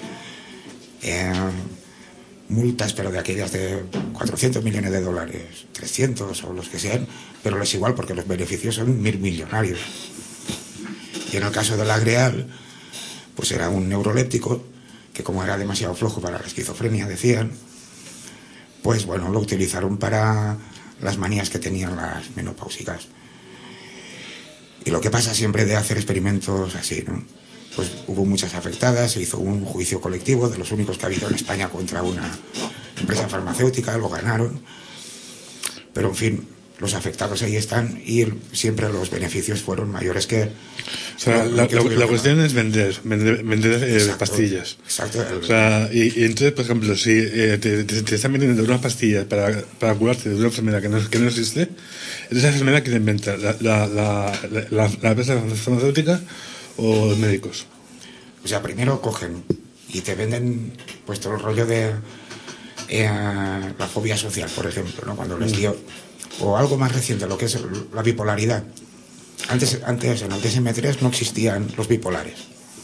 multas, pero de aquellas de 400 millones de dólares, 300 o los que sean, pero les es igual porque los beneficios son millonarios. Y en el caso del Agreal, pues era un neuroléptico que, como era demasiado flojo para la esquizofrenia, decían, pues bueno, lo utilizaron para las manías que tenían las menopáusicas. Y lo que pasa siempre de hacer experimentos así, ¿no? Pues hubo muchas afectadas, se hizo un juicio colectivo, de los únicos que ha habido en España, contra una empresa farmacéutica, lo ganaron, pero en fin, los afectados ahí están y siempre los beneficios fueron mayores que... O sea, la cuestión es vender exacto, pastillas. Exacto. O sea, y entonces, por ejemplo, si te están vendiendo unas pastillas para curarte de una enfermedad que no existe, es esa enfermedad que te inventa la empresa farmacéutica o los médicos. O sea, primero cogen y te venden pues todo el rollo de la fobia social, por ejemplo, ¿no? Cuando les dio, o algo más reciente, lo que es la bipolaridad. Antes en el DSM-3 no existían los bipolares.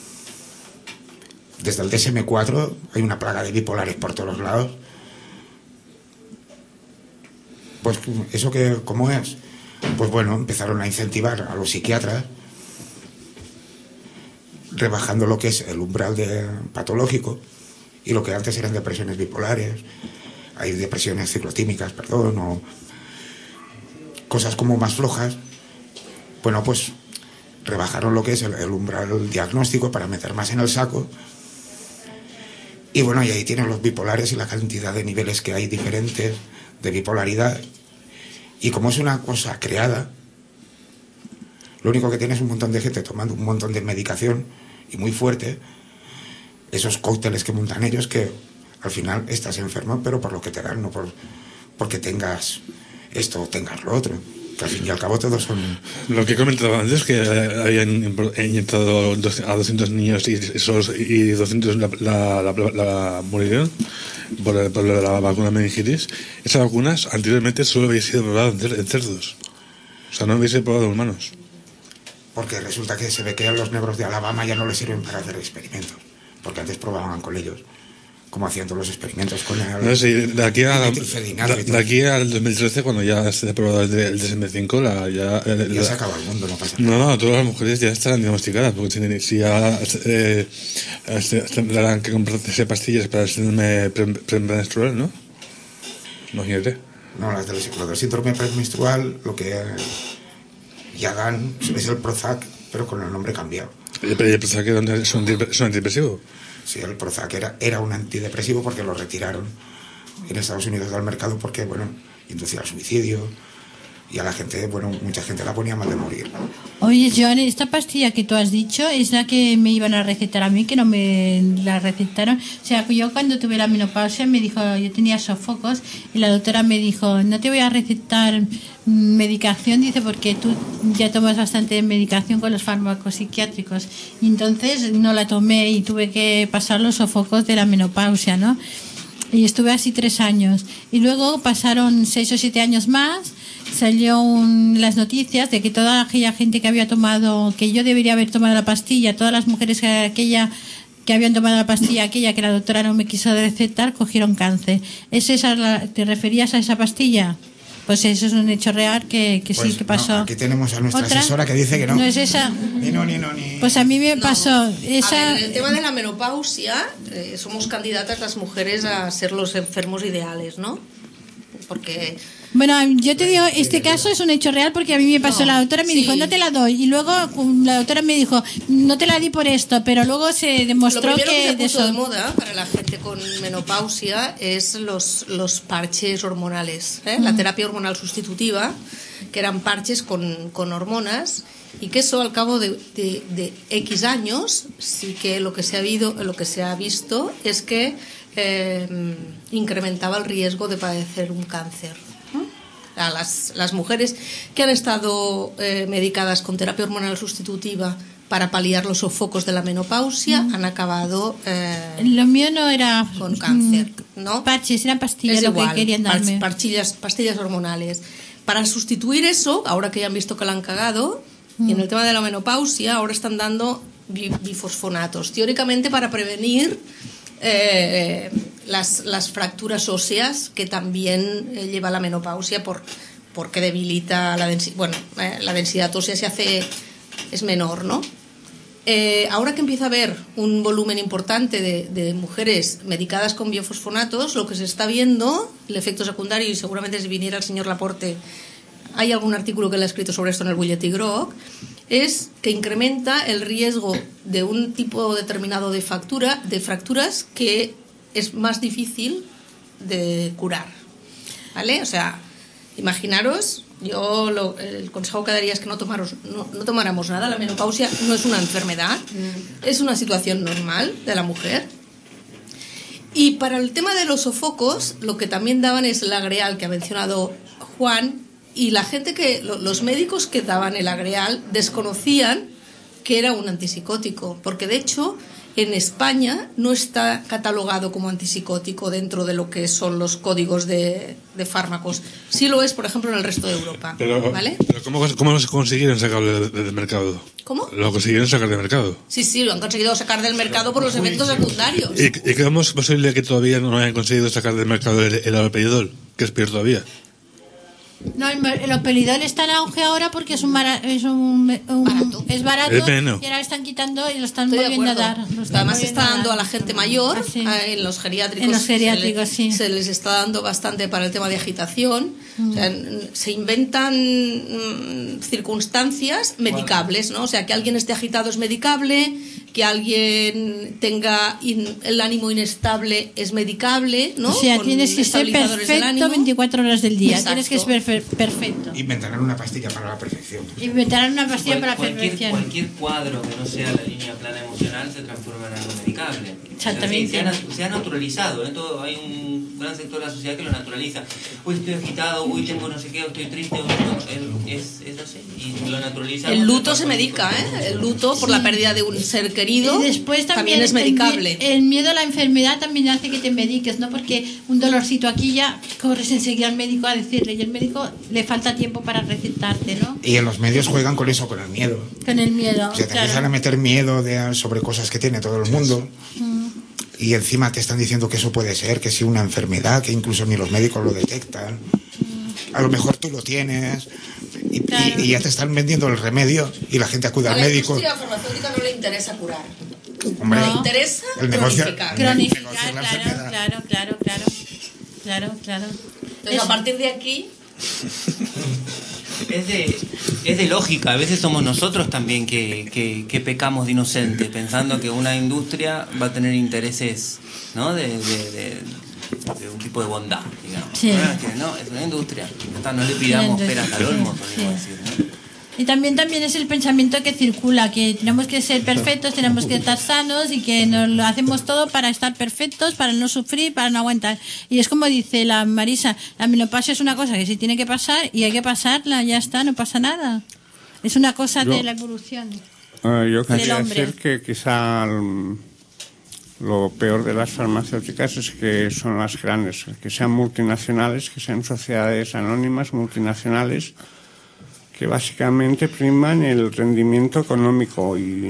Desde el DSM-4 hay una plaga de bipolares por todos los lados. Pues eso que, ¿cómo es? Pues bueno, empezaron a incentivar a los psiquiatras, rebajando lo que es el umbral patológico, y lo que antes eran depresiones bipolares, hay depresiones ciclotímicas, o cosas como más flojas. Bueno, pues rebajaron lo que es el umbral diagnóstico para meter más en el saco. Y bueno, y ahí tienen los bipolares y la cantidad de niveles que hay diferentes de bipolaridad. Y como es una cosa creada, lo único que tiene es un montón de gente tomando un montón de medicación y muy fuerte, esos cócteles que montan ellos, que al final estás enfermo, pero por lo que te dan, no porque tengas esto o tengas lo otro. Que al fin y al cabo todos son... Lo que he comentado antes, que habían inyectado a 200 niños y 200 la murieron por la vacuna meningitis. Esas vacunas anteriormente solo habían sido probadas en cerdos. O sea, no habían sido probadas en humanos. Porque resulta que se ve que a los negros de Alabama ya no les sirven para hacer experimentos. Porque antes probaban con ellos, como haciendo los experimentos con el... No, sí, de aquí al 2013, cuando ya se ha aprobado el DSM-5, ya se acaba el mundo, no pasa nada. No, todas las mujeres ya estarán diagnosticadas, porque si ya tendrán que comprarse pastillas para el síndrome premenstrual, ¿no? Imagínate. No, las del síndrome premenstrual, lo que ya dan es el Prozac, pero con el nombre cambiado. ¿Pero el Prozac es un antidepresivo? Sí, el Prozac era un antidepresivo porque lo retiraron en Estados Unidos del mercado porque, bueno, inducía al suicidio y a la gente, bueno, mucha gente la ponía mal de morir. Oye, Joan, esta pastilla que tú has dicho es la que me iban a recetar a mí, que no me la recetaron. O sea, yo cuando tuve la menopausia me dijo, yo tenía sofocos y la doctora me dijo, no te voy a recetar medicación, dice, porque tú ya tomas bastante medicación con los fármacos psiquiátricos. Y entonces no la tomé y tuve que pasar los sofocos de la menopausia, ¿no? Y estuve así 3 años. Y luego pasaron 6 o 7 años más, salió las noticias de que toda aquella gente que había tomado, que yo debería haber tomado la pastilla, todas las mujeres que habían tomado la pastilla aquella que la doctora no me quiso recetar, cogieron cáncer. ¿Te referías a esa pastilla? Pues eso es un hecho real que pues sí que pasó. No, aquí tenemos a nuestra asesora que dice que no. No es esa. Ni. Pues a mí me pasó esa. A ver, el tema de la menopausia, somos candidatas las mujeres a ser los enfermos ideales, ¿no? Porque... Bueno, yo te digo, este caso es un hecho real porque a mí me pasó, la doctora me dijo, no te la doy, y luego la doctora me dijo, no te la di por esto, pero luego se demostró que se puso de moda para la gente con menopausia es los parches hormonales, la terapia hormonal sustitutiva, que eran parches con hormonas, y que eso al cabo de X años sí que lo que se ha visto es que incrementaba el riesgo de padecer un cáncer. a las mujeres que han estado medicadas con terapia hormonal sustitutiva para paliar los sofocos de la menopausia han acabado lo mío no era con cáncer, ¿no? Parches, eran pastillas es lo igual, que querían darme. Pastillas hormonales. Para sustituir eso, ahora que ya han visto que la han cagado, y en el tema de la menopausia, ahora están dando bifosfonatos, teóricamente para prevenir las fracturas óseas que también lleva la menopausia porque debilita la densidad. Bueno, la densidad ósea es menor, ¿no? Ahora que empieza a haber un volumen importante de mujeres medicadas con biofosfonatos, lo que se está viendo, el efecto secundario, y seguramente si viniera el señor Laporte, hay algún artículo que él ha escrito sobre esto en el Butlletí Groc, es que incrementa el riesgo de un tipo determinado de fracturas que es más difícil de curar, ¿vale? O sea, imaginaros, el consejo que daría es que no tomáramos nada. La menopausia no es una enfermedad, es una situación normal de la mujer. Y para el tema de los sofocos, lo que también daban es el Agreal, que ha mencionado Juan, y la gente los médicos que daban el Agreal desconocían que era un antipsicótico, porque de hecho en España no está catalogado como antipsicótico dentro de lo que son los códigos de fármacos. Sí lo es, por ejemplo, en el resto de Europa. ¿Vale? Pero ¿cómo consiguieron sacarlo del mercado? ¿Cómo? Lo consiguieron sacar del mercado. Sí, lo han conseguido sacar del mercado por los efectos secundarios. ¿Y cómo es posible que todavía no hayan conseguido sacar del mercado el haloperidol, que es peor todavía? No, el haloperidol está en auge ahora porque es barato. Y ahora están quitando y lo están volviendo a dar. Además se está dando a la gente mayor, en los geriátricos. Se les está dando bastante para el tema de agitación. O sea, se inventan circunstancias medicables, ¿no? O sea, que alguien esté agitado es medicable, que alguien tenga el ánimo inestable es medicable, ¿no? O sea, tienes que ser perfecto 24 horas del día. Exacto. Tienes que ser perfecto. Inventarán una pastilla para la perfección. Cualquier cuadro que no sea la línea plana emocional se transforma en algo medicable. Exactamente. Se ha naturalizado, ¿eh? Hay un gran sector de la sociedad que lo naturaliza. Hoy estoy agitado, hoy tengo no sé qué, estoy triste, es así. Y lo naturaliza. El luto se medica, ¿eh? El luto por la pérdida de un ser querido. Y después también es medicable. El miedo a la enfermedad también hace que te mediques, ¿no? Porque un dolorcito aquí ya corres enseguida al médico a decirle, y el médico le falta tiempo para recetarte, ¿no? Y en los medios juegan con eso, con el miedo. Con el miedo. O sea, te empiezan a meter miedo sobre cosas que tiene todo el mundo. Y encima te están diciendo que eso puede ser, que sí, una enfermedad, que incluso ni los médicos lo detectan. A lo mejor tú lo tienes y ya te están vendiendo el remedio y la gente acude al médico. A la industria farmacéutica no le interesa curar. Hombre, le interesa el negocio, cronificar. Claro. Entonces, a partir de aquí... Es de lógica. A veces somos nosotros también que pecamos de inocente, pensando que una industria va a tener intereses, ¿no? de un tipo de bondad, digamos. Sí. No, es una industria. No le pidamos peras al olmo, podríamos decir, ¿no? Y también es el pensamiento que circula, que tenemos que ser perfectos, tenemos que estar sanos y que nos lo hacemos todo para estar perfectos, para no sufrir, para no aguantar. Y es como dice la Marisa, la menopausia es una cosa que sí tiene que pasar y hay que pasarla, ya está, no pasa nada. Es una cosa de la evolución. Yo quería decir que quizá lo peor de las farmacéuticas es que son las grandes, que sean multinacionales, que sean sociedades anónimas multinacionales, que básicamente priman el rendimiento económico y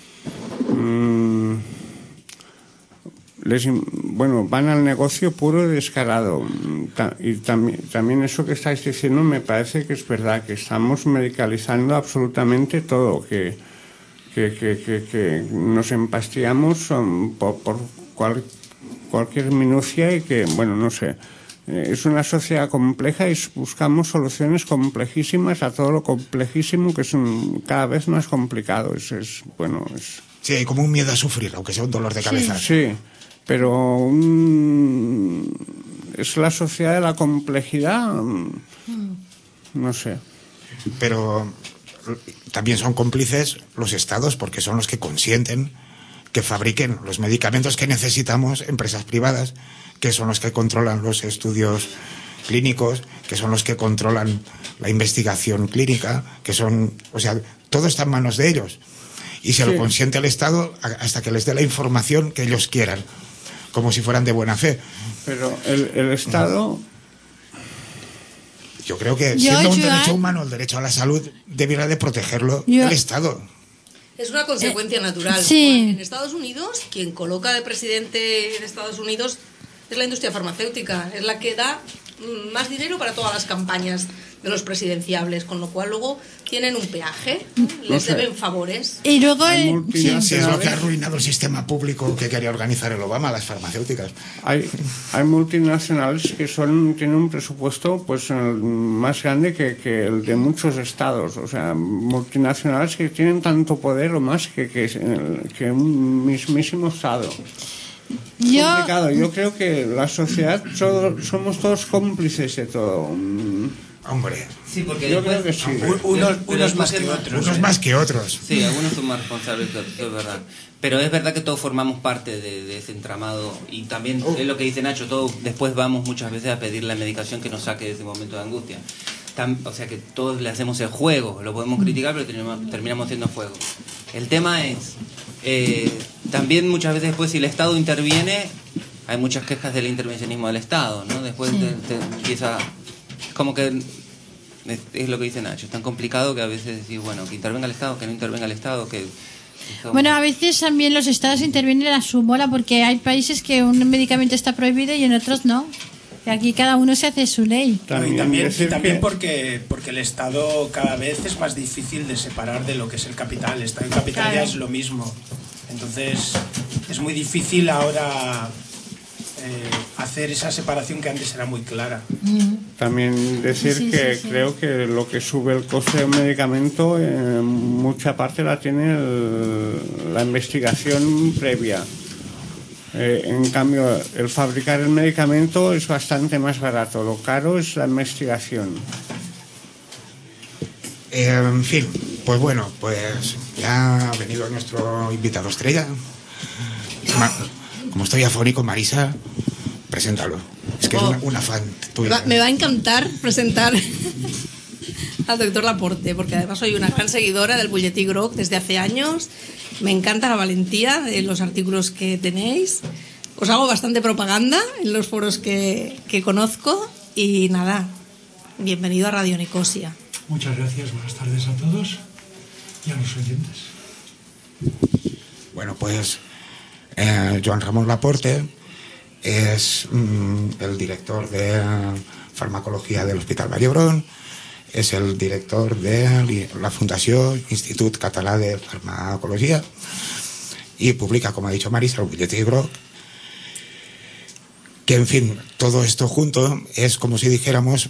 van al negocio puro y descarado. Y también eso que estáis diciendo me parece que es verdad, que estamos medicalizando absolutamente todo, que nos empastillamos por cualquier minucia y que, no sé. Es una sociedad compleja y buscamos soluciones complejísimas a todo lo complejísimo, que es cada vez más complicado. Sí, hay como un miedo a sufrir, aunque sea un dolor de cabeza. Sí, pero es la sociedad de la complejidad, no sé. Pero también son cómplices los estados, porque son los que consienten que fabriquen los medicamentos que necesitamos, empresas privadas, que son los que controlan los estudios clínicos, que son los que controlan la investigación clínica, que son, o sea, todo está en manos de ellos. Y se lo consiente el Estado hasta que les dé la información que ellos quieran, como si fueran de buena fe. Pero el Estado... Yo creo que siendo un derecho humano, el derecho a la salud, debiera de protegerlo el Estado. Es una consecuencia natural. Sí. En Estados Unidos, quien coloca de presidente en Estados Unidos es la industria farmacéutica, es la que da más dinero para todas las campañas de los presidenciables, con lo cual luego tienen un peaje, les deben favores. Y luego sí, es lo que ha arruinado el sistema público que quería organizar el Obama, las farmacéuticas. Hay multinacionales que tienen un presupuesto pues más grande que el de muchos estados, o sea, multinacionales que tienen tanto poder o más que un mismísimo estado. Complicado. Yo creo que la sociedad somos todos cómplices de todo. Hombre, sí, porque yo creo que sí. Unos más que otros. Unos más que otros. Sí, algunos son más responsables, es verdad. Pero es verdad que todos formamos parte de ese entramado y también es lo que dice Nacho, todos después vamos muchas veces a pedir la medicación que nos saque de ese momento de angustia. O sea que todos le hacemos el juego, lo podemos criticar, pero terminamos haciendo juego. El tema es, también muchas veces después si el Estado interviene, hay muchas quejas del intervencionismo del Estado, ¿no? Después empieza... Como que es lo que dice Nacho, es tan complicado que a veces decís, bueno, que intervenga el Estado, que no intervenga el Estado, que... Bueno, a veces también los estados intervienen a su bola porque hay países que un medicamento está prohibido y en otros no. Y aquí cada uno se hace su ley. También porque el Estado cada vez es más difícil de separar de lo que es el capital. El Estado y el capital ya es lo mismo. Entonces es muy difícil ahora hacer esa separación que antes era muy clara. También decir que creo que lo que sube el coste de un medicamento en mucha parte la tiene la investigación previa. En cambio, el fabricar el medicamento es bastante más barato. Lo caro es la investigación. En fin, pues bueno, pues ya ha venido nuestro invitado estrella. Como estoy afónico, Marisa, preséntalo. Es que es una fan tuya. Me va a encantar presentar al doctor Laporte, porque además soy una gran seguidora del Butlletí Groc desde hace años. Me encanta la valentía de los artículos que tenéis. Os hago bastante propaganda en los foros que conozco. Y nada, bienvenido a Radio Nicosia. Muchas gracias, buenas tardes a todos y a los oyentes. Bueno, pues Joan Ramón Laporte es el director de farmacología del Hospital Vall d'Hebron, es el director de la Fundació Institut Català de Farmacologia y publica, como ha dicho Marisa, el Butlletí Groc, que en fin, todo esto junto es como si dijéramos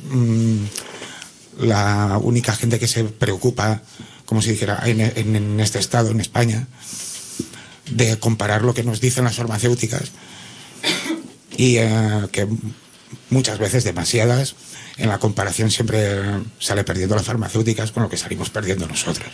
la única gente que se preocupa, como si dijera, en este estado, en España, de comparar lo que nos dicen las farmacéuticas y que muchas veces, demasiadas, en la comparación siempre sale perdiendo las farmacéuticas con lo que salimos perdiendo nosotros.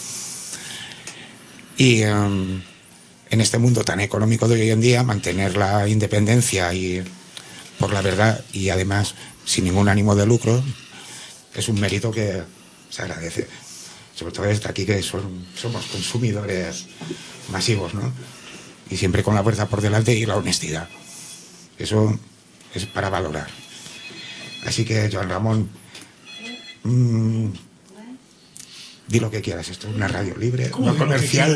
Y en este mundo tan económico de hoy en día, mantener la independencia y por la verdad y además sin ningún ánimo de lucro es un mérito que se agradece, sobre todo desde aquí que somos consumidores masivos, ¿no? Y siempre con la fuerza por delante y la honestidad. Eso es para valorar. Así que, Joan Ramón, di lo que quieras. Esto es una radio libre, no comercial.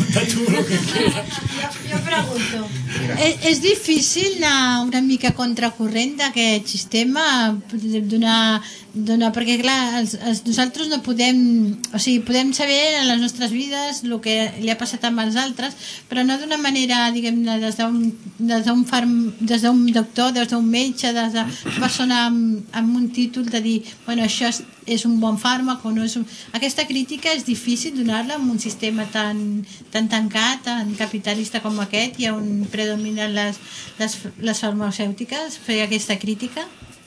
Jo pregunto, és difícil anar una mica contracorrent d'aquest sistema, perquè clar, nosaltres no podem, o sigui, podem saber en les nostres vides el que li ha passat amb els altres, però no d'una manera, diguem-ne, des d'un doctor, des d'un metge, des d'una persona amb un títol de dir, bueno, això és un bon fàrmac o no és un... Aquesta crítica és difícil donar-la en un sistema tan tancat, tan capitalista com aquest, i on predominen les farmacèutiques, fer aquesta crítica?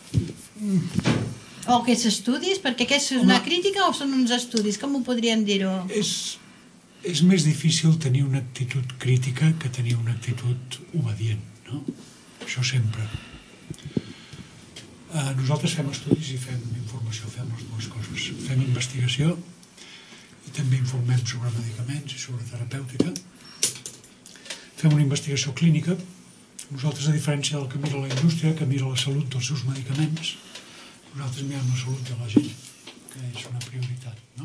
O aquests estudis? Perquè què és una crítica o són uns estudis? Com ho podríem dir-ho? És més difícil tenir una actitud crítica que tenir una actitud obedient, no? Això sempre. Nosaltres fem estudis i fem informació, fem les dues coses. Fem investigació i també informem sobre medicaments i sobre terapèutica. Fem una investigació clínica. Nosaltres, a diferència del que mira la indústria, que mira la salut dels seus medicaments, nosaltres mirem la salut de la gent, que és una prioritat, no?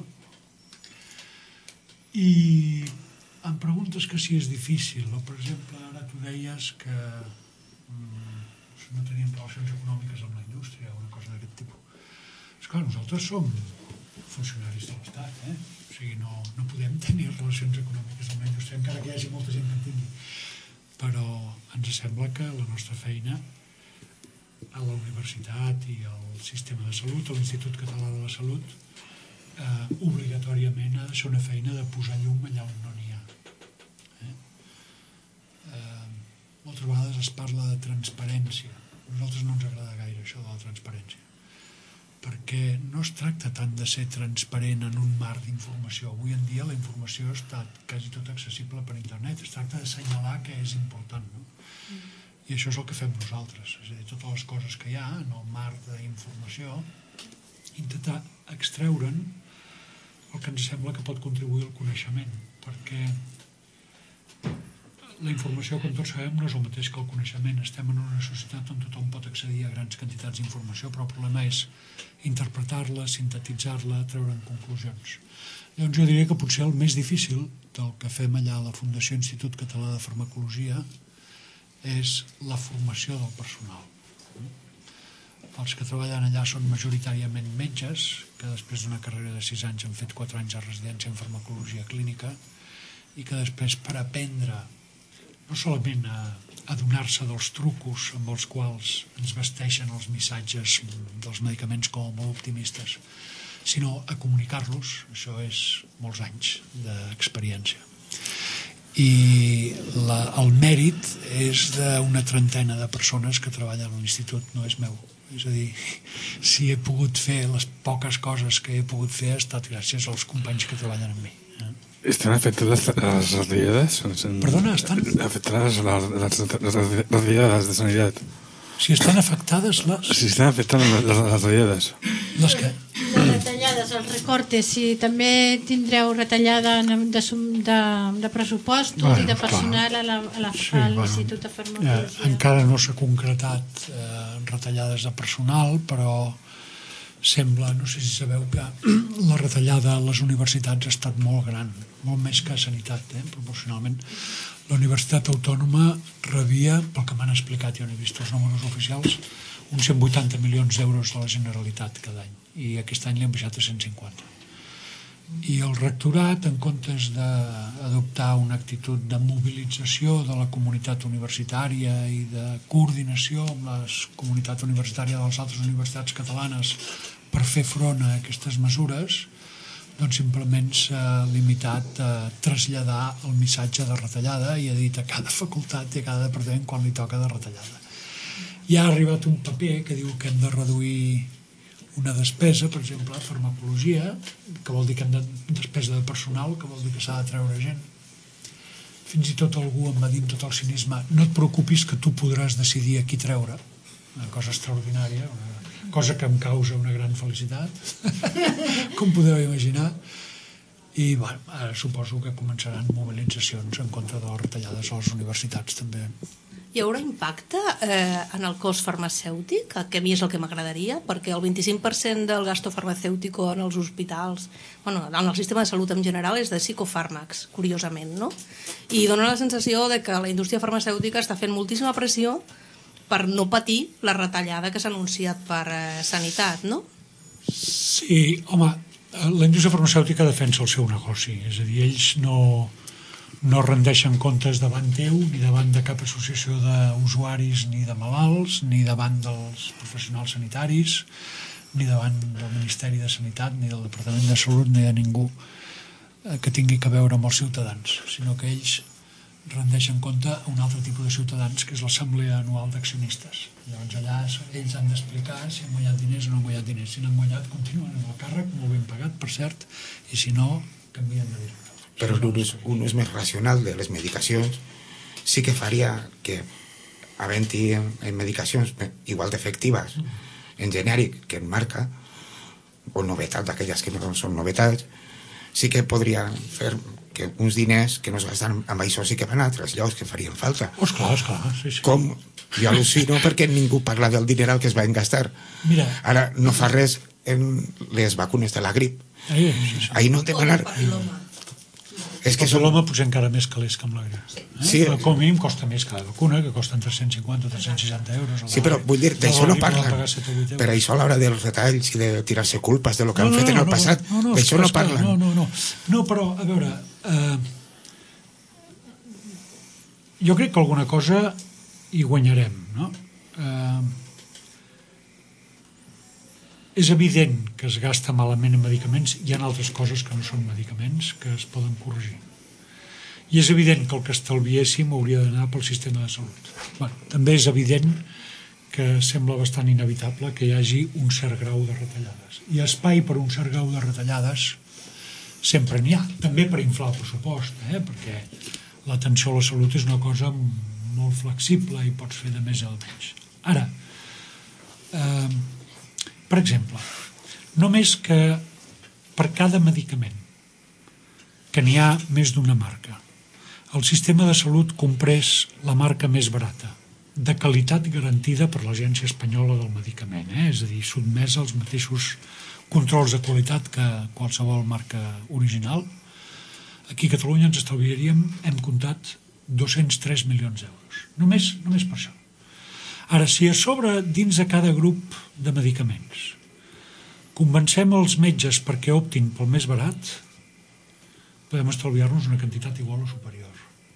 I em preguntes que si és difícil, o per exemple, ara tu deies que no teníem relacions econòmiques amb la indústria o una cosa d'aquest tipus. Esclar, nosaltres som funcionaris de l'Estat, o sigui, no podem tenir relacions econòmiques amb la indústria, encara que hi hagi molta gent que en tingui. Però ens sembla que la nostra feina a la universitat i al sistema de salut, a l'Institut Català de la Salut, obligatòriament ha de ser una feina de posar llum allà on no n'hi ha. Moltes vegades es parla de transparència. A nosaltres no ens agrada gaire això de la transparència, perquè no es tracta tant de ser transparent en un marc d'informació. Avui en dia la informació està quasi tot accessible per internet. Es tracta d'assenyalar que és important, no? I això és el que fem nosaltres. És a dir, totes les coses que hi ha en el marc d'informació, intentar extreure'n el que ens sembla que pot contribuir al coneixement, perquè la informació, com tots sabem, no és el mateix que el coneixement. Estem en una societat on tothom pot accedir a grans quantitats d'informació, però el problema és interpretar-la, sintetitzar-la, treure'n conclusions. Llavors jo diria que potser el més difícil del que fem allà a la Fundació Institut Català de Farmacologia és la formació del personal. Els que treballen allà són majoritàriament metges, que després d'una carrera de 6 anys han fet 4 anys de residència en farmacologia clínica i que després, per aprendre no solament a donar-se dels trucos amb els quals ens vesteixen els missatges dels medicaments com a molt optimistes, sinó a comunicar-los, això és molts anys d'experiència. I el mèrit és d'una trentena de persones que treballen a l'institut, no és meu. És a dir, si he pogut fer les poques coses que he pogut fer ha estat gràcies als companys que treballen amb mi. ¿Están afectadas las retallades? Perdona, ¿están afectadas las retallades de sanidad? Si estan afectades les... Si estan afectant les retallades. Les què? Les retallades, els recortes, si també tindreu retallada de pressupostos i de personal a l'Institut de Farmacologia. Encara no s'ha concretat retallades de personal, però sembla, no sé si sabeu, que la retallada a les universitats ha estat molt gran, molt més que a sanitat, proporcionalment. La Universitat Autònoma rebia, pel que m'han explicat, jo no he vist els números oficials, uns 180 milions d'euros de la Generalitat cada any, i aquest any li han baixat a 150. I el rectorat, en comptes d'adoptar una actitud de mobilització de la comunitat universitària i de coordinació amb la comunitat universitària de les altres universitats catalanes per fer front a aquestes mesures, doncs simplement s'ha limitat a traslladar el missatge de retallada i ha dit a cada facultat i a cada departament quan li toca de retallada. I ha arribat un paper que diu que hem de reduir una despesa, per exemple, a farmacologia, que vol dir que hem de despesa de personal, que vol dir que s'ha de treure gent. Fins i tot algú em va dir amb tot el cinisme: no et preocupis que tu podràs decidir a qui treure. Una cosa extraordinària, una cosa que em causa una gran felicitat, com podeu imaginar. I bueno, ara suposo que començaran mobilitzacions en contra de les retallades a les universitats també. Hi haurà impacte en el cost farmacèutic, que a mi és el que m'agradaria, perquè el 25% del gasto farmacèutic en els hospitals, bueno, en el sistema de salut en general, és de psicofàrmacs, curiosament, no? I dona la sensació de que la indústria farmacèutica està fent moltíssima pressió per no patir la retallada que s'ha anunciat per sanitat, no? Sí, home, la indústria farmacèutica defensa el seu negoci, és a dir, ells no rendeixen comptes davant teu, ni davant de cap associació d'usuaris ni de malalts, ni davant dels professionals sanitaris, ni davant del Ministeri de Sanitat, ni del Departament de Salut, ni de ningú que tingui que veure amb els ciutadans, sinó que ells rendeixen compte a un altre tipus de ciutadans, que és l'Assemblea Anual d'Accionistes. Llavors allà ells han d'explicar si han guanyat diners o no han guanyat diners. Si no han guanyat, continuen en el càrrec, molt ben pagat, per cert, i si no, canvien de director. Però un ús més racional de les medicacions sí que faria que, havent-hi medicacions igual d'efectives en genèric que en marca, o novetats d'aquelles que no són novetats, sí que podria fer que uns diners que no es gasten amb això sí que van a altres llocs que farien falta. Esclar, sí. Com? Jo al·lucino perquè ningú parla del dineral que es van gastar. Mira. Ara no fa res en les vacunes de la grip. Ahir no demanar... És que l'home potser encara més calés que amb la grip. Sí. Com a mínim costa més cada vacuna, que costen 350 o 360 euros. Sí, però vull dir, d'això no parlen. Per això a l'hora dels retalls i de tirar-se culpes de lo que han fet en el passat, d'això no parlen. No, però, a veure, jo crec que alguna cosa hi guanyarem, no? És evident que es gasta malament en medicaments. Hi ha altres coses que no són medicaments que es poden corregir. I és evident que el que estalviéssim hauria d'anar pel sistema de salut. També és evident que sembla bastant inevitable que hi hagi un cert grau de retallades. I espai per un cert grau de retallades sempre n'hi ha. També per inflar el pressupost, perquè l'atenció a la salut és una cosa molt flexible i pots fer de més a menys. Ara, per exemple, només que per cada medicament, que n'hi ha més d'una marca, el sistema de salut comprés la marca més barata, de qualitat garantida per l'Agència Espanyola del Medicament, és a dir, sotmesa als mateixos controls de qualitat que qualsevol marca original, aquí a Catalunya ens estalviaríem, hem comptat, 203 milions d'euros. Només per això. Ara, si a sobre, dins de cada grup de medicaments, convencem els metges perquè optin pel més barat, podem estalviar-nos una quantitat igual o superior.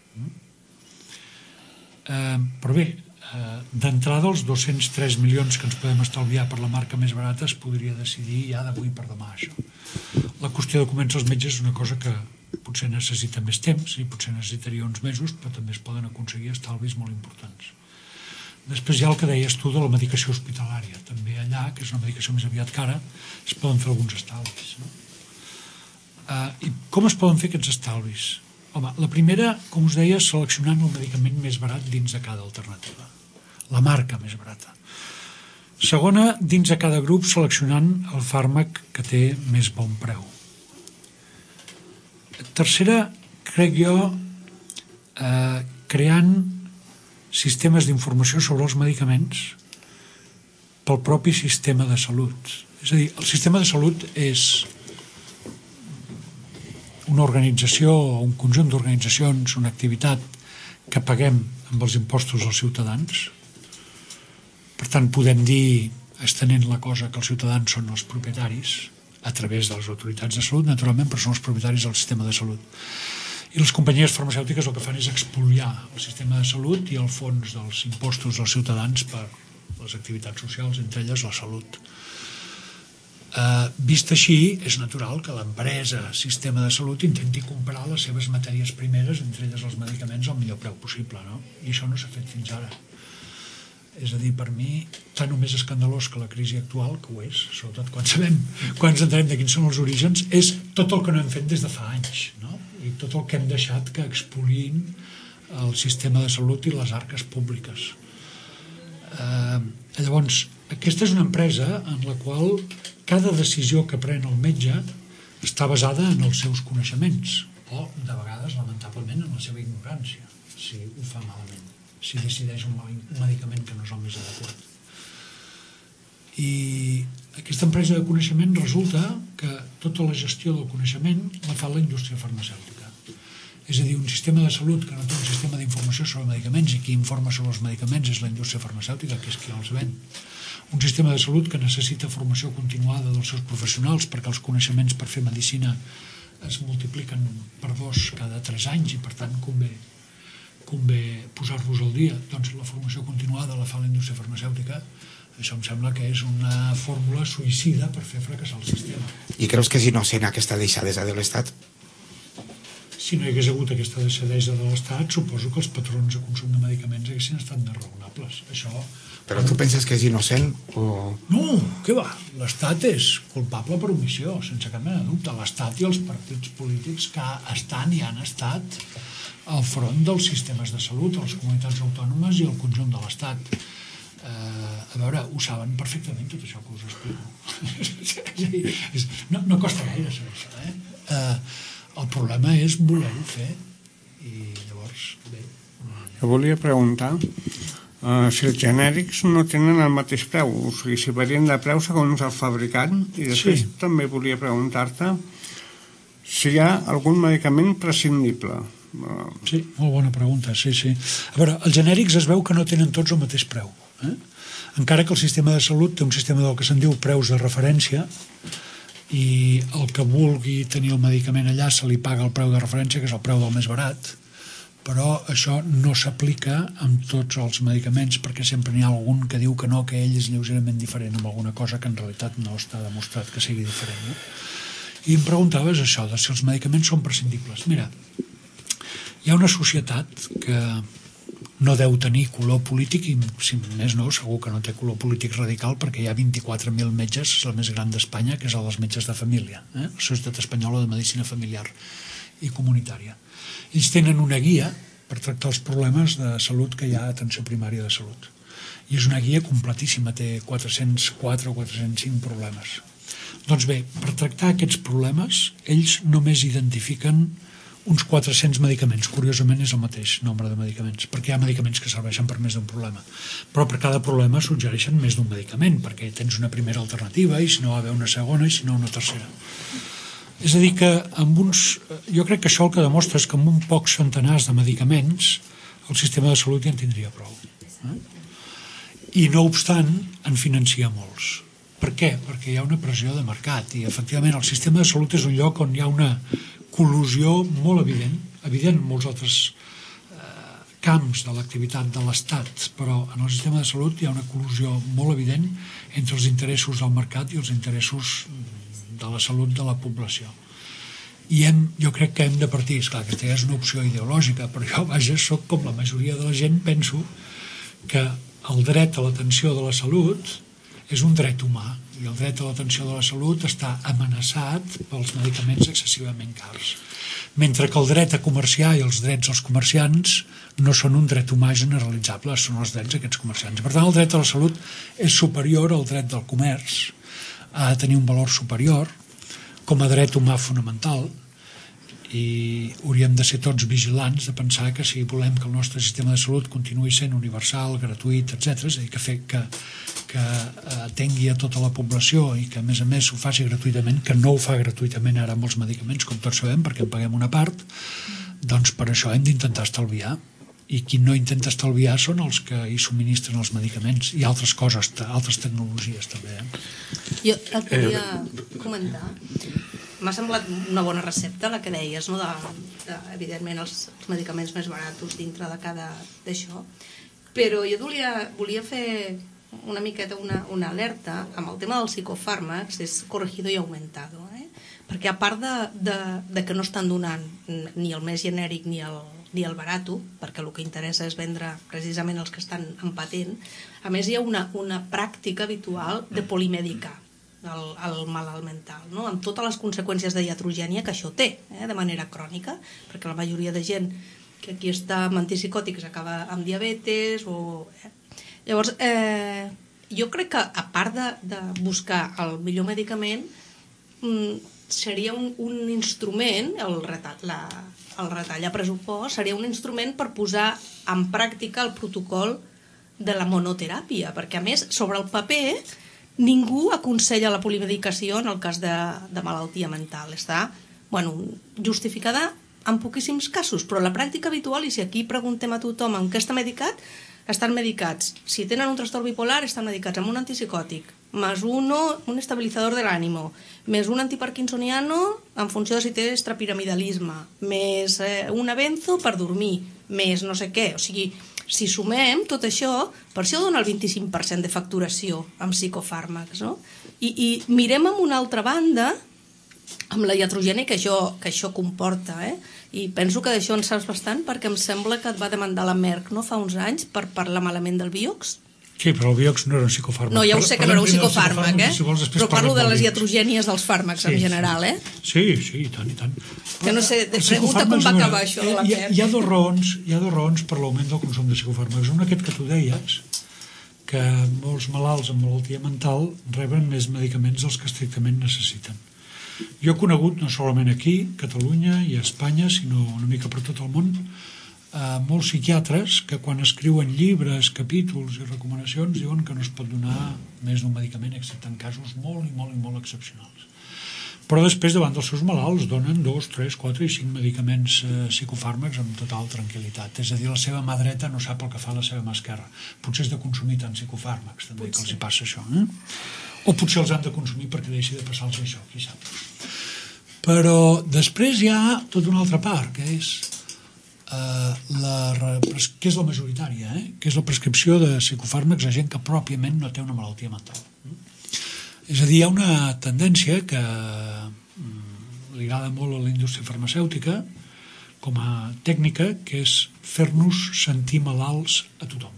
Però bé, d'entrada els 203 milions que ens podem estalviar per la marca més barata es podria decidir ja d'avui per demà, això. La qüestió de convèncer els metges és una cosa que potser necessita més temps i potser necessitaria uns mesos, però també es poden aconseguir estalvis molt importants. Després hi ha el que deies tu de la medicació hospitalària. També allà, que és una medicació més aviat cara, es poden fer alguns estalvis. I com es poden fer aquests estalvis? Home, la primera, com us deia, és seleccionant el medicament més barat dins de cada alternativa. La marca més barata. Segona, dins de cada grup, seleccionant el fàrmac que té més bon preu. Tercera, crec jo, creant sistemes d'informació sobre els medicaments pel propi sistema de salut. És a dir, el sistema de salut és una organització o un conjunt d'organitzacions, una activitat que paguem amb els impostos als ciutadans. Per tant, podem dir, estenent la cosa, que els ciutadans són els propietaris a través de les autoritats de salut, naturalment, però són els propietaris del sistema de salut. I les companyies farmacèutiques el que fan és expoliar el sistema de salut i el fons dels impostos dels ciutadans per les activitats socials, entre elles la salut. Vist així, és natural que l'empresa sistema de salut intenti comprar les seves matèries primeres, entre elles els medicaments, al millor preu possible, no? I això no s'ha fet fins ara. És a dir, per mi, tant o més escandalós que la crisi actual, que ho és, sobretot quan ens entenem de quins són els orígens, és tot el que no hem fet des de fa anys, no? I tot el que hem deixat que expolin el sistema de salut i les arques públiques. Llavors, aquesta és una empresa en la qual cada decisió que pren el metge està basada en els seus coneixements o, de vegades, lamentablement, en la seva ignorància, si ho fa malament, si decideix un medicament que no és el més adequat. I aquesta empresa de coneixement resulta que tota la gestió del coneixement la fa la indústria farmacèutica. És a dir, un sistema de salut que no té un sistema d'informació sobre medicaments i qui informa sobre els medicaments és la indústria farmacèutica, que és qui els ven. Un sistema de salut que necessita formació continuada dels seus professionals perquè els coneixements per fer medicina es multipliquen per 2 cada 3 anys i per tant convé posar-los al dia. Doncs la formació continuada la fa la indústria farmacèutica. Això em sembla que és una fórmula suïcida per fer fracassar el sistema. I creus que és innocent aquesta deixadesa de l'Estat? Si no hi hagués hagut aquesta deixadesa de l'Estat, suposo que els patrons de consum de medicaments haguessin estat més raonables. Això... Però tu penses que és innocent o...? No, què va? L'Estat és culpable per omissió, sense cap mena de dubte. L'Estat i els partits polítics que estan i han estat al front dels sistemes de salut, a les comunitats autònomes i al conjunt de l'Estat. A veure, ho saben perfectament tot això que us explico. No costa gaire saber això, el problema és voler-ho fer, i llavors, bé. Jo volia preguntar si els genèrics no tenen el mateix preu, o sigui, si varien de preu segons el fabricant, i després també volia preguntar-te si hi ha algun medicament prescindible. Sí, molt bona pregunta, sí. A veure, els genèrics es veu que no tenen tots el mateix preu, encara que el sistema de salut té un sistema del que se'n diu preus de referència, i el que vulgui tenir el medicament allà se li paga el preu de referència, que és el preu del més barat, però això no s'aplica amb tots els medicaments, perquè sempre n'hi ha algun que diu que no, que ell és lleugerament diferent amb alguna cosa que en realitat no està demostrat que sigui diferent. I em preguntaves això, de si els medicaments són prescindibles. Mira, hi ha una societat que no deu tenir color polític, i si més no, segur que no té color polític radical, perquè hi ha 24.000 metges, és la més gran d'Espanya, que és el dels metges de família, la Societat Espanyola de Medicina Familiar i Comunitària. Ells tenen una guia per tractar els problemes de salut que hi ha a atenció primària de salut. I és una guia completíssima, té 404 o 405 problemes. Doncs bé, per tractar aquests problemes, ells només identifiquen uns 400 medicaments. Curiosament és el mateix nombre de medicaments, perquè hi ha medicaments que serveixen per més d'un problema. Però per cada problema suggereixen més d'un medicament, perquè tens una primera alternativa, i si no va haver una segona, i si no una tercera. És a dir que jo crec que això el que demostra és que amb un pocs centenars de medicaments el sistema de salut ja en tindria prou. I no obstant en financia molts. Per què? Perquè hi ha una pressió de mercat, i efectivament el sistema de salut és un lloc on hi ha una col·lusió molt evident en molts altres camps de l'activitat de l'Estat, però en el sistema de salut hi ha una col·lusió molt evident entre els interessos del mercat i els interessos de la salut de la població. I jo crec que hem de partir, esclar, aquesta ja és una opció ideològica, però jo, vaja, soc com la majoria de la gent, penso que el dret a l'atenció de la salut és un dret humà, i el dret a l'atenció de la salut està amenaçat pels medicaments excessivament cars. Mentre que el dret a comerciar i els drets als comerciants no són un dret humà generalitzable, són els drets d'aquests comerciants. Per tant, el dret a la salut és superior al dret del comerç, ha de tenir un valor superior com a dret humà fonamental, i hauríem de ser tots vigilants de pensar que si volem que el nostre sistema de salut continuï sent universal, gratuït, etc., és a dir, que atengui a tota la població i que a més ho faci gratuïtament, que no ho fa gratuïtament ara amb els medicaments, com tots sabem, perquè en paguem una part, doncs per això hem d'intentar estalviar, i qui no intenta estalviar són els que hi subministren els medicaments i altres coses, altres tecnologies també. Jo et volia comentar, m'ha semblat una bona recepta la que deies, no? Evidentment els medicaments més barats dintre de cada d'això, però jo volia fer una miqueta una alerta amb el tema dels psicofàrmacs, és corregido i aumentado, perquè a part de que no estan donant ni el més genèric ni el barato, perquè el que interessa és vendre precisament els que estan en patent, a més hi ha una pràctica habitual de polimedicar el malalt mental, no? Amb totes les conseqüències de iatrogènia que això té, de manera crònica, perquè la majoria de gent que aquí està amb antipsicòtics acaba amb diabetes Llavors, jo crec que a part de buscar el millor medicament, seria un instrument, el retall a pressupost, seria un instrument per posar en pràctica el protocol de la monoteràpia, perquè a més, sobre el paper, ningú aconsella la polimedicació en el cas de malaltia mental. Està justificada en poquíssims casos, però la pràctica habitual, i si aquí preguntem a tothom en què està medicat, estan medicats. Si tenen un trastorn bipolar, estan medicats amb un antipsicòtic, més un estabilitzador de l'ànimo, més un antiparkinsoniano en funció de si té extrapiramidalisme, més una benzo per dormir, més no sé què. O sigui, si sumem tot això, per això dona el 25% de facturació amb psicofàrmacs, no? I mirem amb una altra banda, amb la iatrogènia que això comporta, i penso que d'això en saps bastant perquè em sembla que et va demandar la Merck no fa uns anys per parlar malament del Vioxx. Sí, però el Vioxx no era un psicofàrmac. No, ja ho sé que no era un psicofàrmac, però parlo de les iatrogènies dels fàrmacs en general, Sí, i tant, i tant. Que no sé, de pregunta com va acabar això de la Merck. Hi ha dos raons per l'augment del consum de psicofàrmacs. Un, aquest que tu deies, que molts malalts amb malaltia mental reben més medicaments dels que estrictament necessiten. Jo he conegut, no solament aquí, Catalunya i a Espanya, sinó una mica per tot el món, molts psiquiatres que quan escriuen llibres, capítols i recomanacions diuen que no es pot donar més d'un medicament excepte en casos molt excepcionals. Però després, davant dels seus malalts, donen 2, 3, 4 i 5 medicaments psicofàrmacs amb total tranquil·litat. És a dir, la seva mà dreta no sap el que fa la seva mà esquerra. Potser és de consumir tants psicofàrmacs, també, que els hi passa això. O potser els han de consumir perquè deixi de passar-los això, qui sap. Però després hi ha tota una altra part, que és que és la majoritària, que és la prescripció de psicofàrmacs a gent que pròpiament no té una malaltia mental. És a dir, hi ha una tendència que ligada molt a la indústria farmacèutica com a tècnica, que és fer-nos sentir malalts a tothom.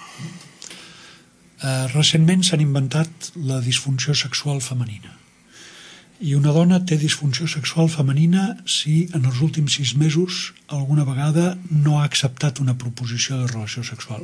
Recentment s'han inventat la disfunció sexual femenina. I una dona té disfunció sexual femenina si en els últims 6 mesos alguna vegada no ha acceptat una proposició de relació sexual.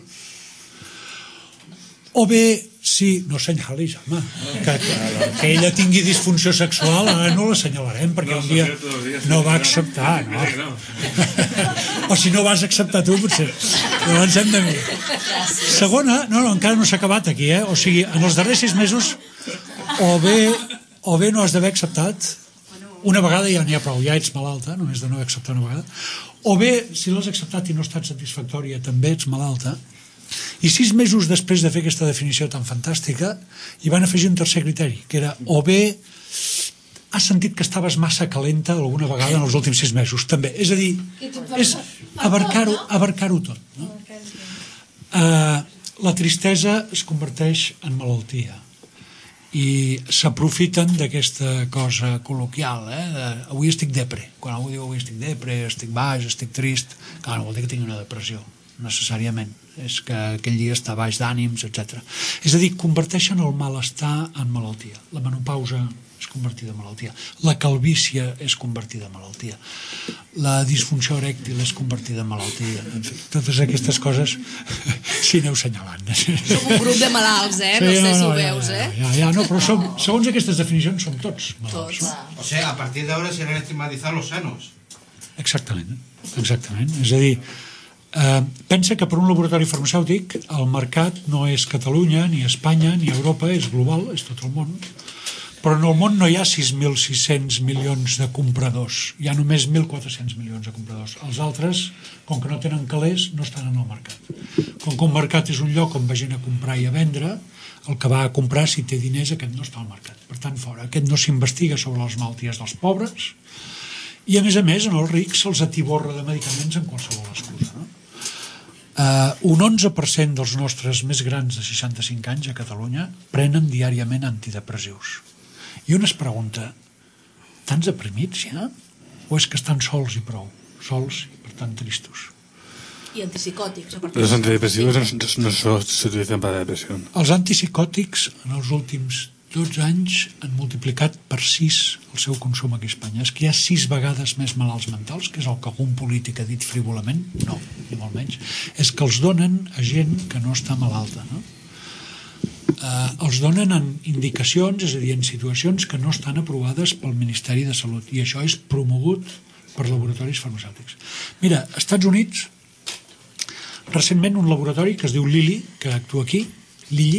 O bé, si no assenyalis, home, que ella tingui disfunció sexual, ara no l'assenyalarem perquè un dia no va acceptar, no? O si no vas acceptar tu, potser llavors hem de mirar. Segona, no, encara no s'ha acabat aquí, o sigui, en els darrers 6 mesos o bé no has d'haver acceptat, una vegada ja n'hi ha prou, ja ets malalta, només de no haver acceptat una vegada, o bé, si l'has acceptat i no ha estat satisfactòria, també ets malalta. I 6 mesos després de fer aquesta definició tan fantàstica hi van afegir un tercer criteri, que era o bé has sentit que estaves massa calenta alguna vegada en els últims 6 mesos, també. És a dir, és abarcar-ho tot, no? La tristesa es converteix en malaltia i s'aprofiten d'aquesta cosa col·loquial, avui estic depre. Quan algú diu avui estic depre, estic baix, estic trist, clar, no vol dir que tingui una depressió necessàriament, és que aquell dia està baix d'ànims, etc. És a dir, converteixen el malestar en malaltia. La menopausa és convertida en malaltia, la calvície és convertida en malaltia, la disfunció erèctil és convertida en malaltia, en fi, totes aquestes coses s'hi aneu senyalant. Som un grup de malalts, no sé si ho veus, no, però segons aquestes definicions som tots malalts. O sigui, a partir d'ara se han estigmatitzat los sanos. Exactament, és a dir, pensa que per un laboratori farmacèutic el mercat no és Catalunya, ni Espanya, ni Europa, és global, és tot el món, però en el món no hi ha 6.600 milions de compradors, hi ha només 1.400 milions de compradors. Els altres, com que no tenen calés, no estan en el mercat. Com que un mercat és un lloc on va gent a comprar i a vendre, el que va a comprar, si té diners, aquest no està al mercat. Per tant, fora. Aquest no s'investiga sobre les malalties dels pobres i, a més, en els rics se'ls atiborra de medicaments en qualsevol excusa, no? Un 11% dels nostres més grans de 65 anys a Catalunya prenen diàriament antidepressius. I un es pregunta, tants deprimits ja? O és que estan sols i prou? Sols i per tant tristos. I antipsicòtics. Los antidepresivos no s'utilitzen per a la depressió. Els antipsicòtics en els últims 12 anys han multiplicat per 6 el seu consum aquí a Espanya. És que hi ha 6 vegades més malalts mentals, que és el que algun polític ha dit frívolament. No, ni molt menys. És que els donen a gent que no està malalta, no? Els donen en indicacions, és a dir, en situacions que no estan aprovades pel Ministeri de Salut, i això és promogut per laboratoris farmacèutics. Mira, als Estats Units, recentment un laboratori que es diu Lilly, que actua aquí, Lilly,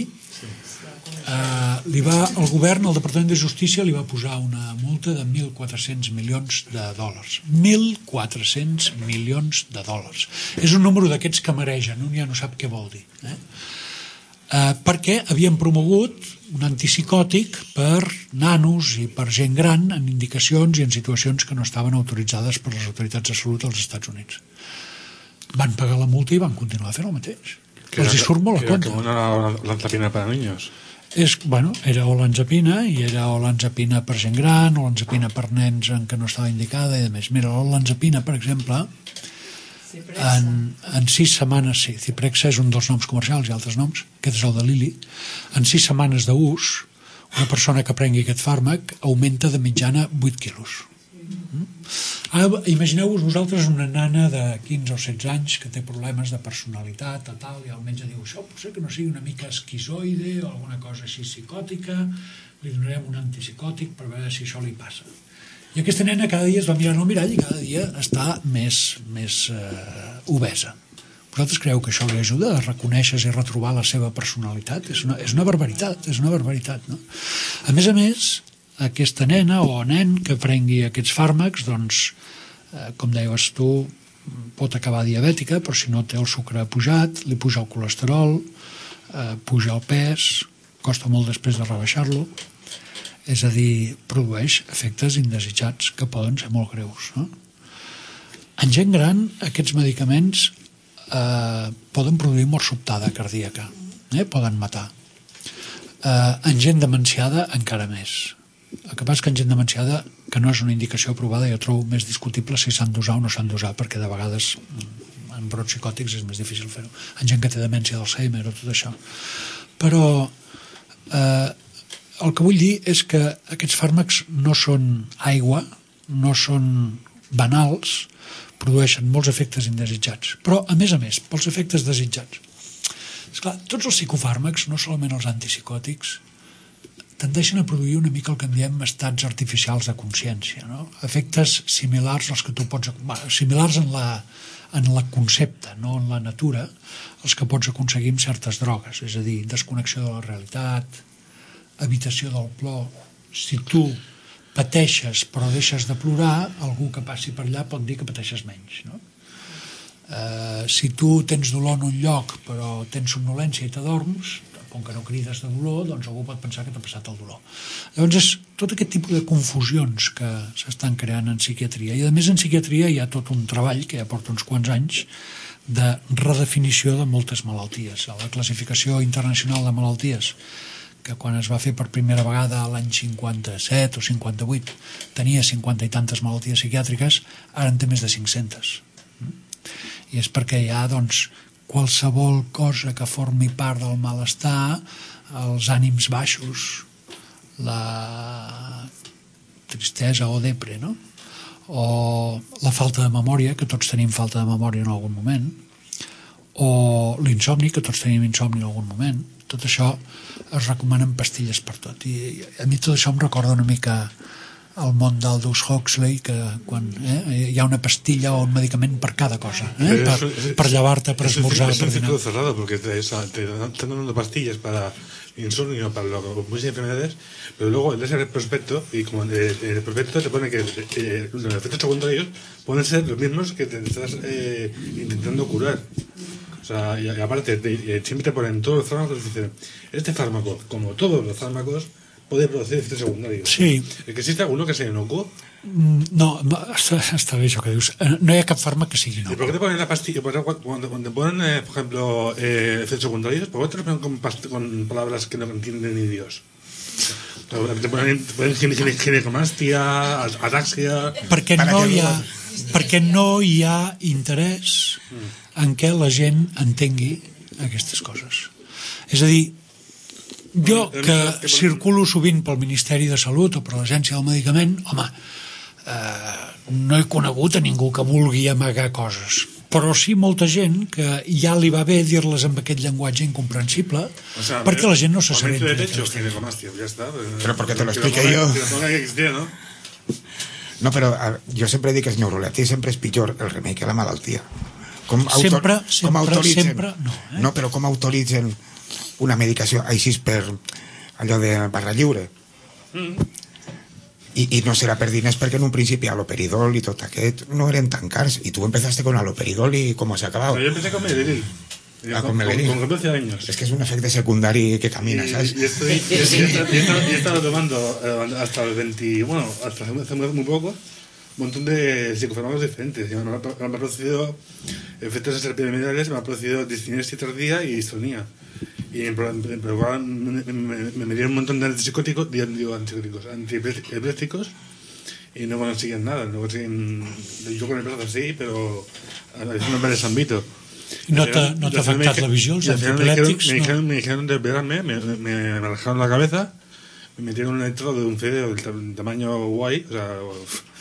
el govern, el Departament de Justícia, li va posar una multa de 1.400 milions de dòlars. 1.400 milions de dòlars. És un número d'aquests que maregen, un ja no sap què vol dir. Perquè havien promogut un antipsicòtic per nanos i per gent gran en indicacions i en situacions que no estaven autoritzades per les autoritats de salut als Estats Units. Van pagar la multa i van continuar fent el mateix. Els hi surt molt a compte. L'olanzapina per a niños. Era olanzapina i era olanzapina per gent gran, olanzapina per nens en què no estava indicada i a més. Mira, l'olanzapina, per exemple, en 6 setmanes, sí, Ciprexa és un dels noms comercials i altres noms, aquest és el de Lilly, en 6 setmanes d'ús, una persona que prengui aquest fàrmac augmenta de mitjana 8 quilos. Ara imagineu-vos vosaltres una nana de 15 o 16 anys que té problemes de personalitat o tal, i el metge diu, això potser que no sigui una mica esquizoide o alguna cosa així psicòtica, li donarem un antipsicòtic per veure si això li passa. I aquesta nena cada dia es va mirant al mirall i cada dia està més obesa. Vosaltres creieu que això li ajuda a reconèixer i retrobar la seva personalitat? És una barbaritat, no? A més, aquesta nena o nen que prengui aquests fàrmacs, doncs, com deies tu, pot acabar diabètica, però si no té el sucre pujat, li puja el colesterol, puja el pes, costa molt després de rebaixar-lo, és a dir, produeix efectes indesitjats que poden ser molt greus, no? En gent gran, aquests medicaments poden produir mort sobtada cardíaca, poden matar. En gent demenciada encara més. El que passa és que en gent demenciada, que no és una indicació aprovada, jo trobo més discutible si s'han d'usar o no s'han d'usar, perquè de vegades en brots psicòtics és més difícil fer-ho. En gent que té demència d'Alzheimer o tot això. Però el que vull dir és que aquests fàrmacs no són aigua, no són banals, produeixen molts efectes indesitjats. Però, a més, pels efectes desitjats. Esclar, tots els psicofàrmacs, no solament els antipsicòtics, tendeixen a produir una mica el que en diem estats artificials de consciència, no? Efectes similars als que tu pots... similars en la concepte, no en la natura, els que pots aconseguir amb certes drogues, és a dir, desconnexió de la realitat, evitació del plor. Si tu pateixes però deixes de plorar, algú que passi per allà pot dir que pateixes menys, no? Si tu tens dolor en un lloc però tens somnolència i t'adorms, com que no crides de dolor, doncs algú pot pensar que t'ha passat el dolor. Llavors és tot aquest tipus de confusions que s'estan creant en psiquiatria, i a més en psiquiatria hi ha tot un treball que ja porta uns quants anys de redefinició de moltes malalties. La classificació internacional de malalties, que quan es va fer per primera vegada l'any 57 o 58 tenia 50 i tantes malalties psiquiàtriques, ara en té més de 500. I és perquè hi ha, doncs, qualsevol cosa que formi part del malestar, els ànims baixos, la tristesa o depre, no? O la falta de memòria, que tots tenim falta de memòria en algun moment, o l'insomni, que tots tenim insomni en algun moment. Tot això es recomanen pastilles per tot. I a mi tot això em recorda una mica el món d'Aldous Huxley, que quan hi ha una pastilla o un medicament per cada cosa, per llevar-te, per esmorzar, per dinar. Es un ciclo cerrado, porque te están dando pastillas para insomnio, para muchas enfermedades, pero luego lees el prospecto y como en el prospecto te pone que los efectos secundarios pueden ser los mismos que te estás intentando curar. O sea, y aparte, siempre te ponen todos los fármacos y dicen, este fármaco, como todos los fármacos, puede producir efectos secundarios. Sí. ¿Que existe alguno que sea inocuo? No, està bé això que dius. No hi ha cap fàrmac que sigui inocuo. ¿Y por qué te ponen la pastilla? Cuando te ponen, por ejemplo, efectos secundarios, ¿por qué te lo ponen con palabras que no entienden ni Dios? Te ponen ginecomastia, ataxia... Perquè no hi ha interès en què la gent entengui aquestes coses. És a dir, jo que circulo sovint pel Ministeri de Salut o per l'Agència del Medicament, home, no he conegut a ningú que vulgui amagar coses, però sí molta gent que ja li va bé dir-les amb aquest llenguatge incomprensible, perquè la gent no se sabenta. Pero porque te lo expliqué yo. No, pero yo siempre digo que es neurolepsia y siempre es pitjor el remei que la malaltia. Sempre, no. No, però com autoritzen una medicació així per allò de barra lliure? I no serà per diners, perquè en un principi aloperidol i tot aquest no eren tan cars, i tu empezaste con aloperidol y ¿cómo has acabado? Yo empecé con Meleril. Con Meleril. Con 12 años. Es que es un efecto secundario que camina, ¿sabes? Y he estado tomando hasta el 20, bueno, hasta hace muy poco, un montón de psicofármacos diferentes. Me ha producido efectos extrapiramidales, me ha producido discinesia tardía y distonía. Y me dieron un montón de antiepilépticos, antiepilépticos, y no consiguen nada. No consiguen, yo con el brazo así, pero haciendo varios ámbitos. No t'ha afectat la visió, els antiepilèptics? Me dijeron de operarme, me relajaron la cabeza, me metieron un electrodo de un CD del tamaño guay, o sea,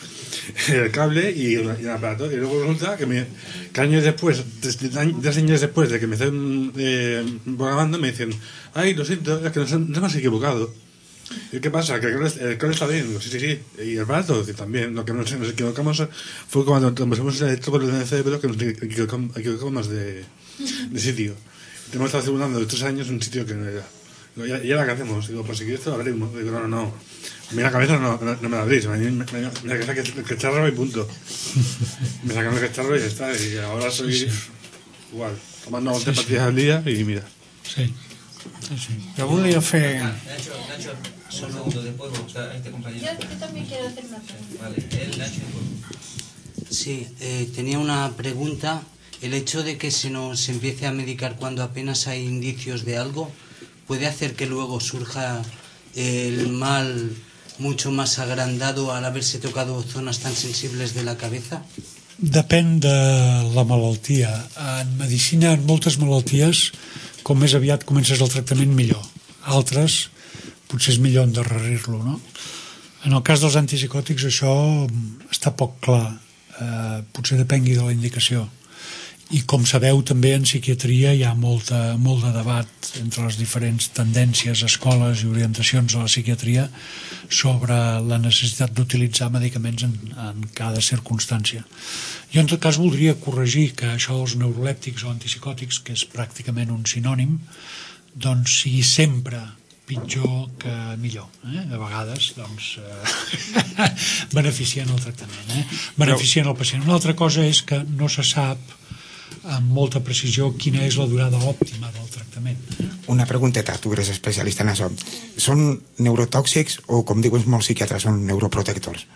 el cable y el aparato. Y luego resulta que años después, 3 años después de que me estén programando, me dicen, ay, lo siento, es que nos hemos equivocado. ¿Y qué pasa? ¿Que el cable está bien? Digo, sí. Y el aparato también. Lo que nos equivocamos fue cuando empezamos a esto con el cerebro, que nos equivocamos de sitio. Hemos estado asegurando de 3 años un sitio que no era. ¿Y ahora qué hacemos? Digo, pues si quieres te lo abrimos. Digo, no. A mí la cabeza no me la abrís. Me sacan el cacharro y punto. Me sacan el cacharro y ya está. Y ahora soy igual, tomando 11 pastillas al día y mira. Sí. Jo volia fer... Nacho, un segundo, después este compañero. Yo también quiero hacer una pregunta. Vale, Nacho. Sí, tenía una pregunta. El hecho de que se nos empiece a medicar cuando apenas hay indicios de algo, ¿puede hacer que luego surja el mal mucho más agrandado al haberse tocado zonas tan sensibles de la cabeza? Depèn de la malaltia. En medicina, en moltes malalties, com més aviat comences el tractament, millor. Altres, potser és millor endarrerir-lo, no? En el cas dels antipsicòtics això està poc clar. Potser depengui de la indicació. I com sabeu també en psiquiatria hi ha molt de debat entre les diferents tendències, escoles i orientacions de la psiquiatria sobre la necessitat d'utilitzar medicaments en cada circumstància. Jo en tot cas voldria corregir que això dels neurolèptics o antipsicòtics, que és pràcticament un sinònim, doncs sigui sempre pitjor que millor. A vegades doncs beneficien el tractament, beneficien el pacient. Una altra cosa és que no se sap amb molta precisió quina és la durada òptima del tractament. Una pregunteta, tu eres especialista en això. Són neurotòxics o, com diuen molts psiquiatres, són neuroprotectors?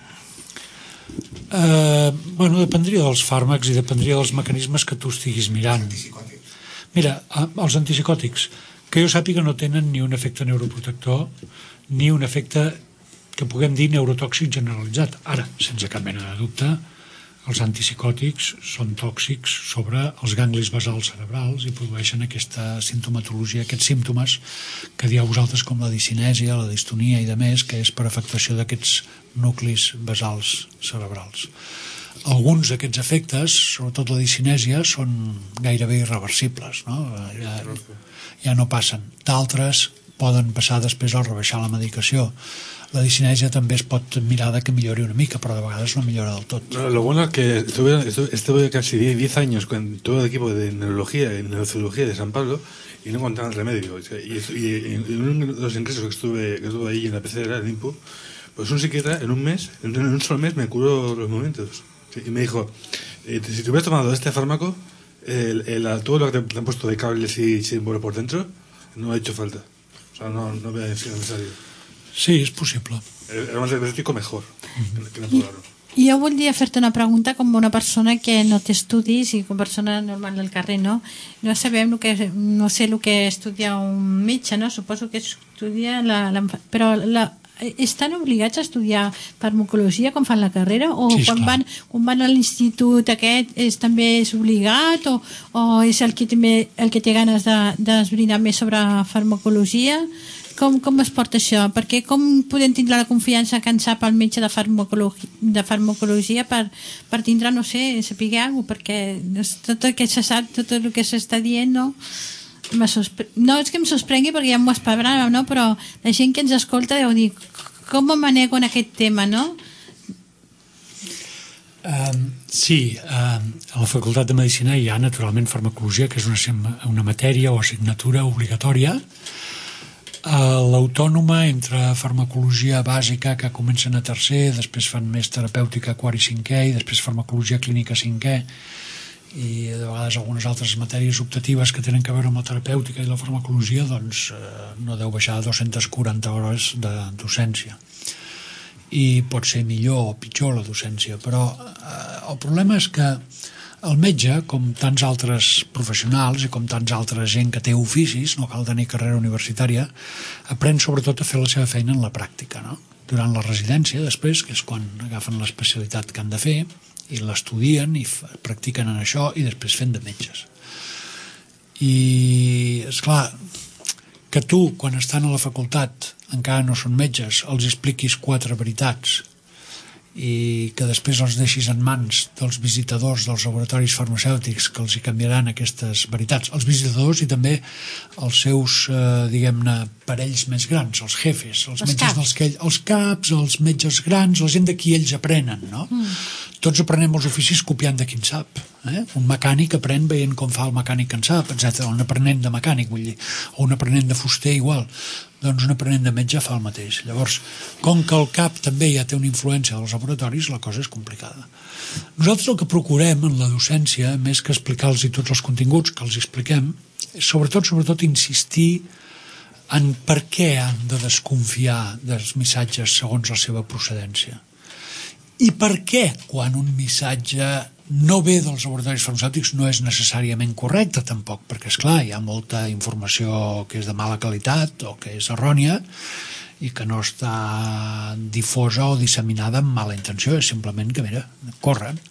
Bueno, dependria dels fàrmacs i dependria dels mecanismes que tu estiguis mirant. Mira, els antipsicòtics, que jo sàpiga, no tenen ni un efecte neuroprotector ni un efecte que puguem dir neurotòxic generalitzat. Ara, sense cap mena de dubte, els antipsicòtics són tòxics sobre els ganglis basals cerebrals i produeixen aquesta sintomatologia, aquests símptomes que dieu vosaltres com la discinèsia, la distonia i de més, que és per afectació d'aquests nuclis basals cerebrals. Alguns d'aquests efectes, sobretot la discinèsia, són gairebé irreversibles, no? Ja no passen. D'altres poden passar després al rebaixar la medicació. La discinèsia també es pot mirar de que millori una mica, pero de vegades no millora del tot. Lo bueno es que estuve casi 10 años con todo el equipo de neurología y neurocirugía de San Pablo y no encontraban remedio. Y uno de los ingresos que estuve ahí en la pecera, en INPU, pues un psiquiatra en un solo mes me curó los momentos. Y me dijo, si te hubieras tomado este fármaco, todo lo que te han puesto de cables y símbolos por dentro, no ha hecho falta. O sea, no voy a decir necesario. Sí, és possible. Era un diagnòstic mejor que no provar-ho. Jo voldria fer-te una pregunta com una persona que no té estudis i com persona normal del carrer, no? No sabem no sé el que estudia un metge, no? Suposo que estudia però estan obligats a estudiar farmacologia quan fan la carrera o sí, quan van a l'institut aquest també és obligat o és el que té ganes d'esbrinar més sobre farmacologia? Com es porta això? Perquè com podem tindre la confiança que en sap el metge de farmacologia per tindre, no sé, saber alguna cosa, perquè tot el que se sap, tot el que s'està dient, no és que em sorprengui perquè ja m'ho esperava, no? Però la gent que ens escolta deu dir com em manego en aquest tema, no? Sí, a la Facultat de Medicina hi ha naturalment farmacologia, que és una matèria o assignatura obligatòria. L'autònoma entre farmacologia bàsica, que comencen a tercer, després fan més terapèutica quart i cinquè i després farmacologia clínica cinquè, i de vegades algunes altres matèries optatives que tenen a veure amb la terapèutica i la farmacologia, doncs no deu baixar a 240 hores de docència. I pot ser millor o pitjor la docència, però el problema és que el metge, com tants altres professionals i com tants altres gent que té oficis, no cal tenir carrera universitària, aprèn sobretot a fer la seva feina en la pràctica, no? Durant la residència, després, que és quan agafen l'especialitat que han de fer, i l'estudien i practiquen en això i després fent de metges. I, esclar, que tu, quan estan a la facultat, encara no són metges, els expliquis 4 veritats i que després els deixis en mans dels visitadors dels laboratoris farmacèutics que els hi canviaran aquestes veritats, els visitadors i també els seus, diguem-ne, parells més grans, els jefes, els metges els caps, els metges grans, la gent de qui ells aprenen, no? Tots aprenem els oficis copiant de qui en sap. Un mecànic aprèn veient com fa el mecànic que en sap, etc. Un aprenent de mecànic, vull dir, o un aprenent de fuster igual. Doncs un aprenent de metge fa el mateix. Llavors, com que el cap també ja té una influència dels laboratoris, la cosa és complicada. Nosaltres el que procurem en la docència, més que explicar-los tots els continguts que els expliquem, és sobretot insistir en per què han de desconfiar dels missatges segons la seva procedència. I per què, quan un missatge no ve dels laboratoris farmacèutics, no és necessàriament correcte tampoc, perquè, esclar, hi ha molta informació que és de mala qualitat o que és errònia i que no està difosa o disseminada amb mala intenció, és simplement que, mira, corren.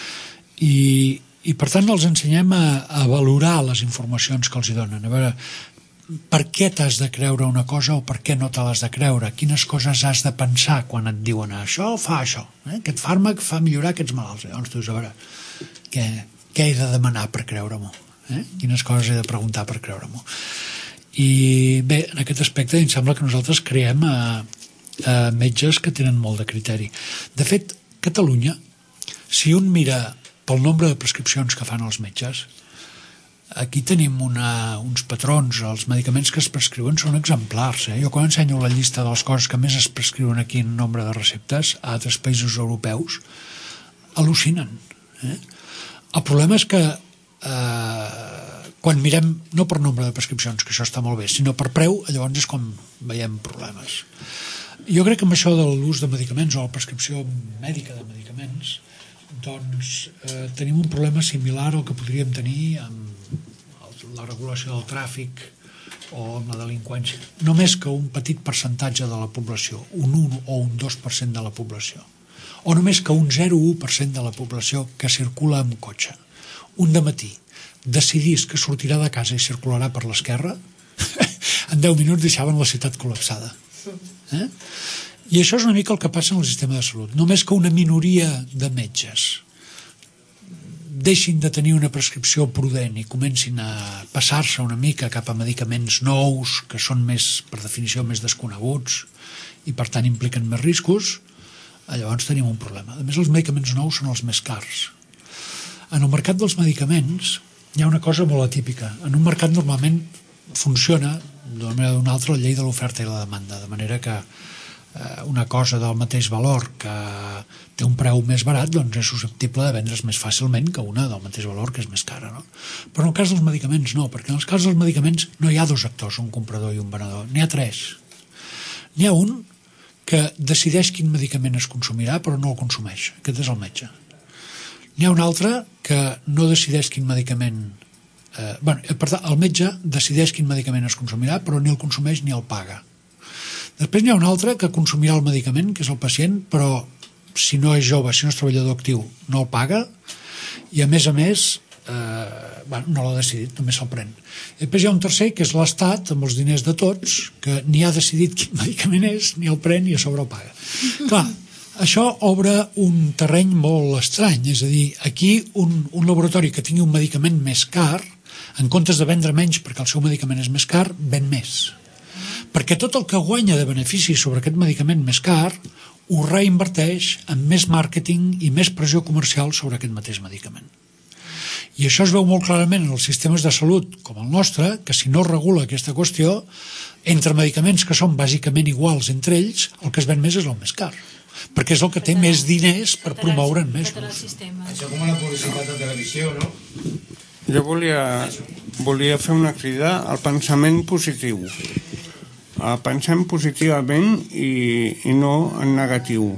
I per tant, els ensenyem a valorar les informacions que els hi donen, a veure per què t'has de creure una cosa o per què no te l'has de creure, quines coses has de pensar quan et diuen això o fa això, aquest fàrmac fa millorar aquests malalts. Llavors tu dius, a veure, què he de demanar per creure-m'ho, quines coses he de preguntar per creure-m'ho. I bé, en aquest aspecte em sembla que nosaltres creem metges que tenen molt de criteri. De fet, Catalunya, si un mira pel nombre de prescripcions que fan els metges, aquí tenim uns patrons, els medicaments que es prescriuen són exemplars. Jo quan ensenyo la llista de les coses que més es prescriuen aquí en nombre de receptes a altres països europeus, al·lucinen. El problema és que quan mirem, no per nombre de prescripcions, que això està molt bé, sinó per preu, llavors és com veiem problemes. Jo crec que amb això de l'ús de medicaments o la prescripció mèdica de medicaments, doncs tenim un problema similar al que podríem tenir amb la regulació del tràfic o amb la delinqüència. Només que un petit percentatge de la població, un 1 o un 2% de la població, o només que un 0,1% de la població que circula amb cotxe, un dematí, decidís que sortirà de casa i circularà per l'esquerra, en 10 minuts deixaven la ciutat col·lapsada. I això és una mica el que passa en el sistema de salut. Només que una minoria de metges deixin de tenir una prescripció prudent i comencin a passar-se una mica cap a medicaments nous, que són més, per definició, més desconeguts i per tant impliquen més riscos, llavors tenim un problema. A més, els medicaments nous són els més cars. En el mercat dels medicaments hi ha una cosa molt atípica. En un mercat normalment funciona d'una manera o d'una altra la llei de l'oferta i la demanda, de manera que una cosa del mateix valor que té un preu més barat doncs és susceptible de vendre's més fàcilment que una del mateix valor que és més cara, no? Però en el cas dels medicaments no, perquè en el cas dels medicaments no hi ha dos actors, un comprador i un venedor, n'hi ha tres. N'hi ha un que decideix quin medicament es consumirà però no el consumeix, aquest és el metge. N'hi ha un altre que no decideix quin medicament... el metge decideix quin medicament es consumirà però ni el consumeix ni el paga. Després n'hi ha un altre que consumirà el medicament, que és el pacient, però si no és jove, si no és treballador actiu, no el paga, i a més no l'ha decidit, només se'l pren. I després hi ha un tercer, que és l'Estat, amb els diners de tots, que ni ha decidit quin medicament és, ni el pren i a sobre el paga. Clar, això obre un terreny molt estrany, és a dir, aquí un laboratori que tingui un medicament més car, en comptes de vendre menys perquè el seu medicament és més car, ven més. Perquè tot el que guanya de benefici sobre aquest medicament més car ho reinverteix en més màrqueting i més pressió comercial sobre aquest mateix medicament. I això es veu molt clarament en els sistemes de salut com el nostre, que si no regula aquesta qüestió, entre medicaments que són bàsicament iguals entre ells, el que es ven més és el més car, perquè és el que té més diners per promoure'n més. Això com la publicitat de televisió, no? Jo volia fer una crida al pensament positiu. Pensem positivament i no en negatiu.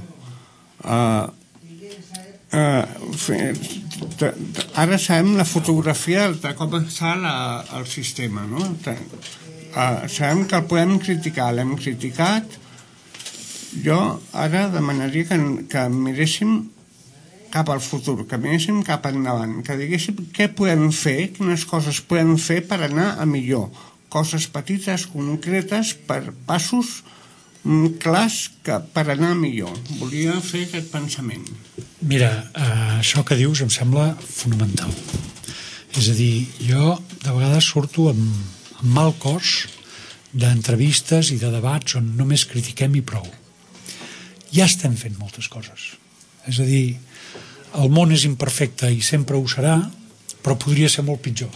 Ara sabem la fotografia de com està el sistema, no? Sabem que el podem criticar, l'hem criticat. Jo ara demanaria que miréssim cap al futur, que miréssim cap endavant, que diguéssim què podem fer, quines coses podem fer per anar a millor. Coses petites, concretes, per passos clars que per anar millor. Volia fer aquest pensament. Mira, això que dius em sembla fonamental. És a dir, jo de vegades surto amb mal cos d'entrevistes i de debats on només critiquem i prou. Ja estem fent moltes coses. És a dir, el món és imperfecte i sempre ho serà, però podria ser molt pitjor.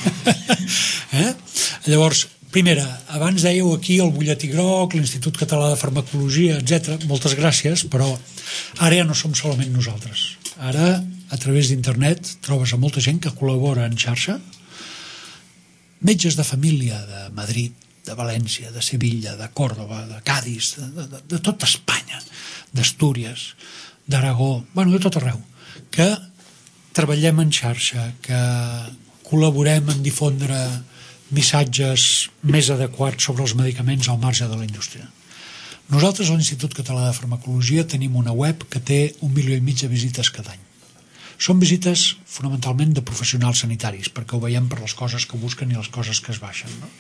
Llavors, primera, abans dèieu aquí el butlletí groc, l'Institut Català de Farmacologia, etc. Moltes gràcies, però ara ja no som solament nosaltres. Ara, a través d'internet, trobes a molta gent que col·labora en xarxa, metges de família de Madrid, de València, de Sevilla, de Còrdova, de Cádiz, de tota Espanya, d'Astúries, d'Aragó, bueno, de tot arreu, que treballem en xarxa, que col·laborem en difondre missatges més adequats sobre els medicaments al marge de la indústria. Nosaltres a l'Institut Català de Farmacologia tenim una web que té 1,5 milió de visites cada any. Són visites fonamentalment de professionals sanitaris, perquè ho veiem per les coses que busquen i les coses que es baixen, no?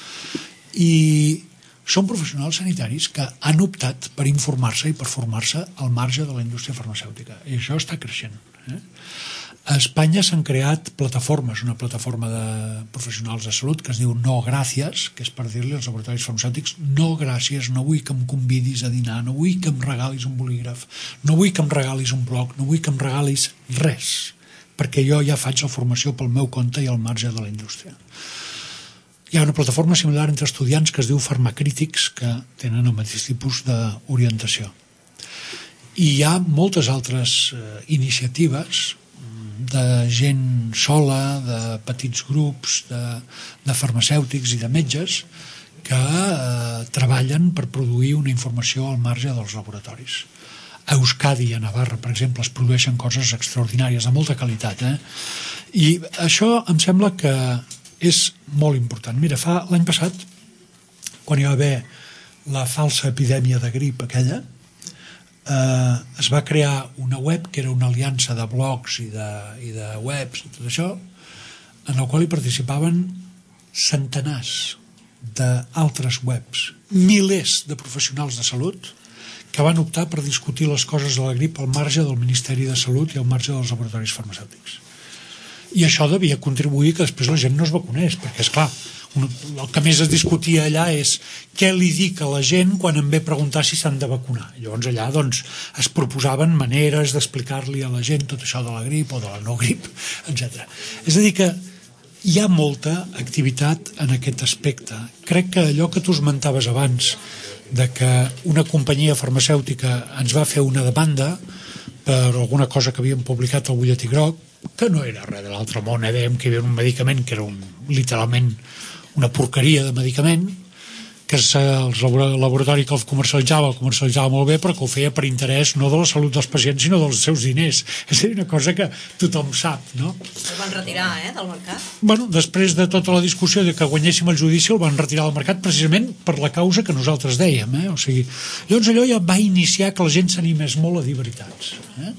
I són professionals sanitaris que han optat per informar-se i per formar-se al marge de la indústria farmacèutica, i això està creixent. A Espanya s'han creat plataformes, una plataforma de professionals de salut que es diu No Gràcies, que és per dir-li als laboratoris farmacèutics: no gràcies, no vull que em convidis a dinar, no vull que em regalis un bolígraf, no vull que em regalis un bloc, no vull que em regalis res, perquè jo ja faig la formació pel meu compte i al marge de la indústria. Hi ha una plataforma similar entre estudiants que es diu Farmacrítics, que tenen el mateix tipus d'orientació. I hi ha moltes altres iniciatives de gent sola, de petits grups, de farmacèutics i de metges que treballen per produir una informació al marge dels laboratoris. A Euskadi i a Navarra, per exemple, es produeixen coses extraordinàries, de molta qualitat. I això em sembla que és molt important. Mira, l'any passat, quan hi va haver la falsa epidèmia de grip aquella, es va crear una web que era una aliança de blogs i de webs i tot això, en la qual hi participaven centenars d'altres webs, milers de professionals de salut que van optar per discutir les coses de la grip al marge del Ministeri de Salut i al marge dels laboratoris farmacèutics. I això devia contribuir que després la gent no es vacunés, perquè, esclar, el que més es discutia allà és què li dic a la gent quan em ve a preguntar si s'han de vacunar. Llavors allà es proposaven maneres d'explicar-li a la gent tot això de la grip o de la no grip, etc. És a dir que hi ha molta activitat en aquest aspecte. Crec que allò que tu esmentaves abans, de que una companyia farmacèutica ens va fer una demanda per alguna cosa que havíem publicat al butlletí groc, que no era res de l'altre món, dèiem que hi havia un medicament que era literalment una porqueria de medicament, que el laboratori que el comercialitzava molt bé, però que ho feia per interès no de la salut dels pacients, sinó dels seus diners. És una cosa que tothom sap, no? El van retirar, del mercat? Bueno, després de tota la discussió de que guanyéssim el judici, el van retirar del mercat precisament per la causa que nosaltres dèiem, O sigui, llavors allò ja va iniciar que la gent s'animés molt a dir veritats.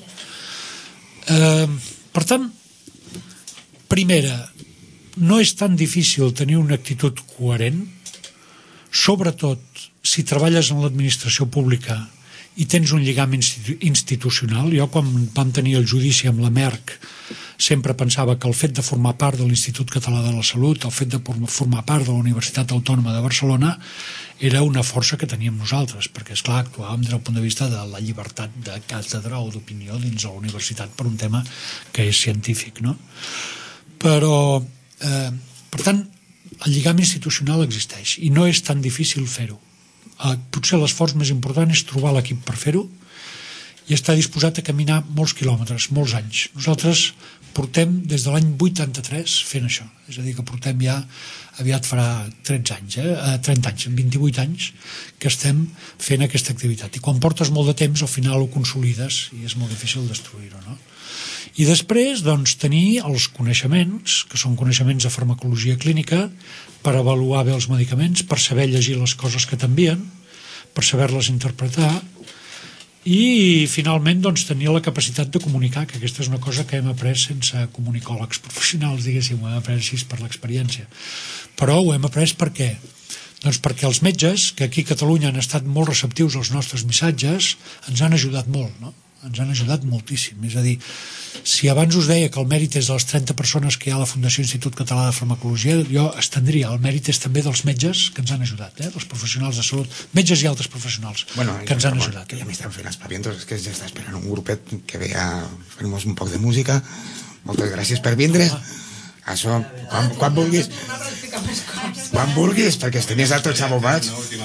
Per tant, primera, no és tan difícil tenir una actitud coherent, sobretot si treballes en l'administració pública i tens un lligam institucional. Jo, quan vam tenir el judici amb la Merck, sempre pensava que el fet de formar part de l'Institut Català de la Salut, el fet de formar part de la Universitat Autònoma de Barcelona, era una força que teníem nosaltres, perquè, esclar, actuàvem des del punt de vista de la llibertat de càtedra o d'opinió dins de la universitat per un tema que és científic, no? Però, per tant, el lligam institucional existeix i no és tan difícil fer-ho. Potser l'esforç més important és trobar l'equip per fer-ho i estar disposat a caminar molts quilòmetres, molts anys. Nosaltres portem des de l'any 83 fent això, és a dir, que portem ja, aviat farà 30 anys, 28 anys que estem fent aquesta activitat, i quan portes molt de temps al final ho consolides i és molt difícil destruir-ho, no? I després, doncs, tenir els coneixements, que són coneixements de farmacologia clínica, per avaluar bé els medicaments, per saber llegir les coses que t'envien, per saber-les interpretar, i finalment, doncs, tenir la capacitat de comunicar, que aquesta és una cosa que hem après sense comunicòlegs professionals, diguéssim, ho hem après així per l'experiència. Però ho hem après perquè Doncs perquè els metges, que aquí a Catalunya han estat molt receptius als nostres missatges, ens han ajudat molt, no? Ens han ajudat moltíssim. És a dir, si abans us deia que el mèrit és de les 30 persones que hi ha a la Fundació Institut Català de Farmacologia, jo estendria, el mèrit és també dels metges que ens han ajudat, dels professionals de salut, metges i altres professionals que ens han ajudat. Que ja m'estan fent espavientos, és que ja està esperant un grupet que ve a fer-nos un poc de música. Moltes gràcies per vindre. Això, quan vulguis. Quan vulguis, perquè estenies altres abobats.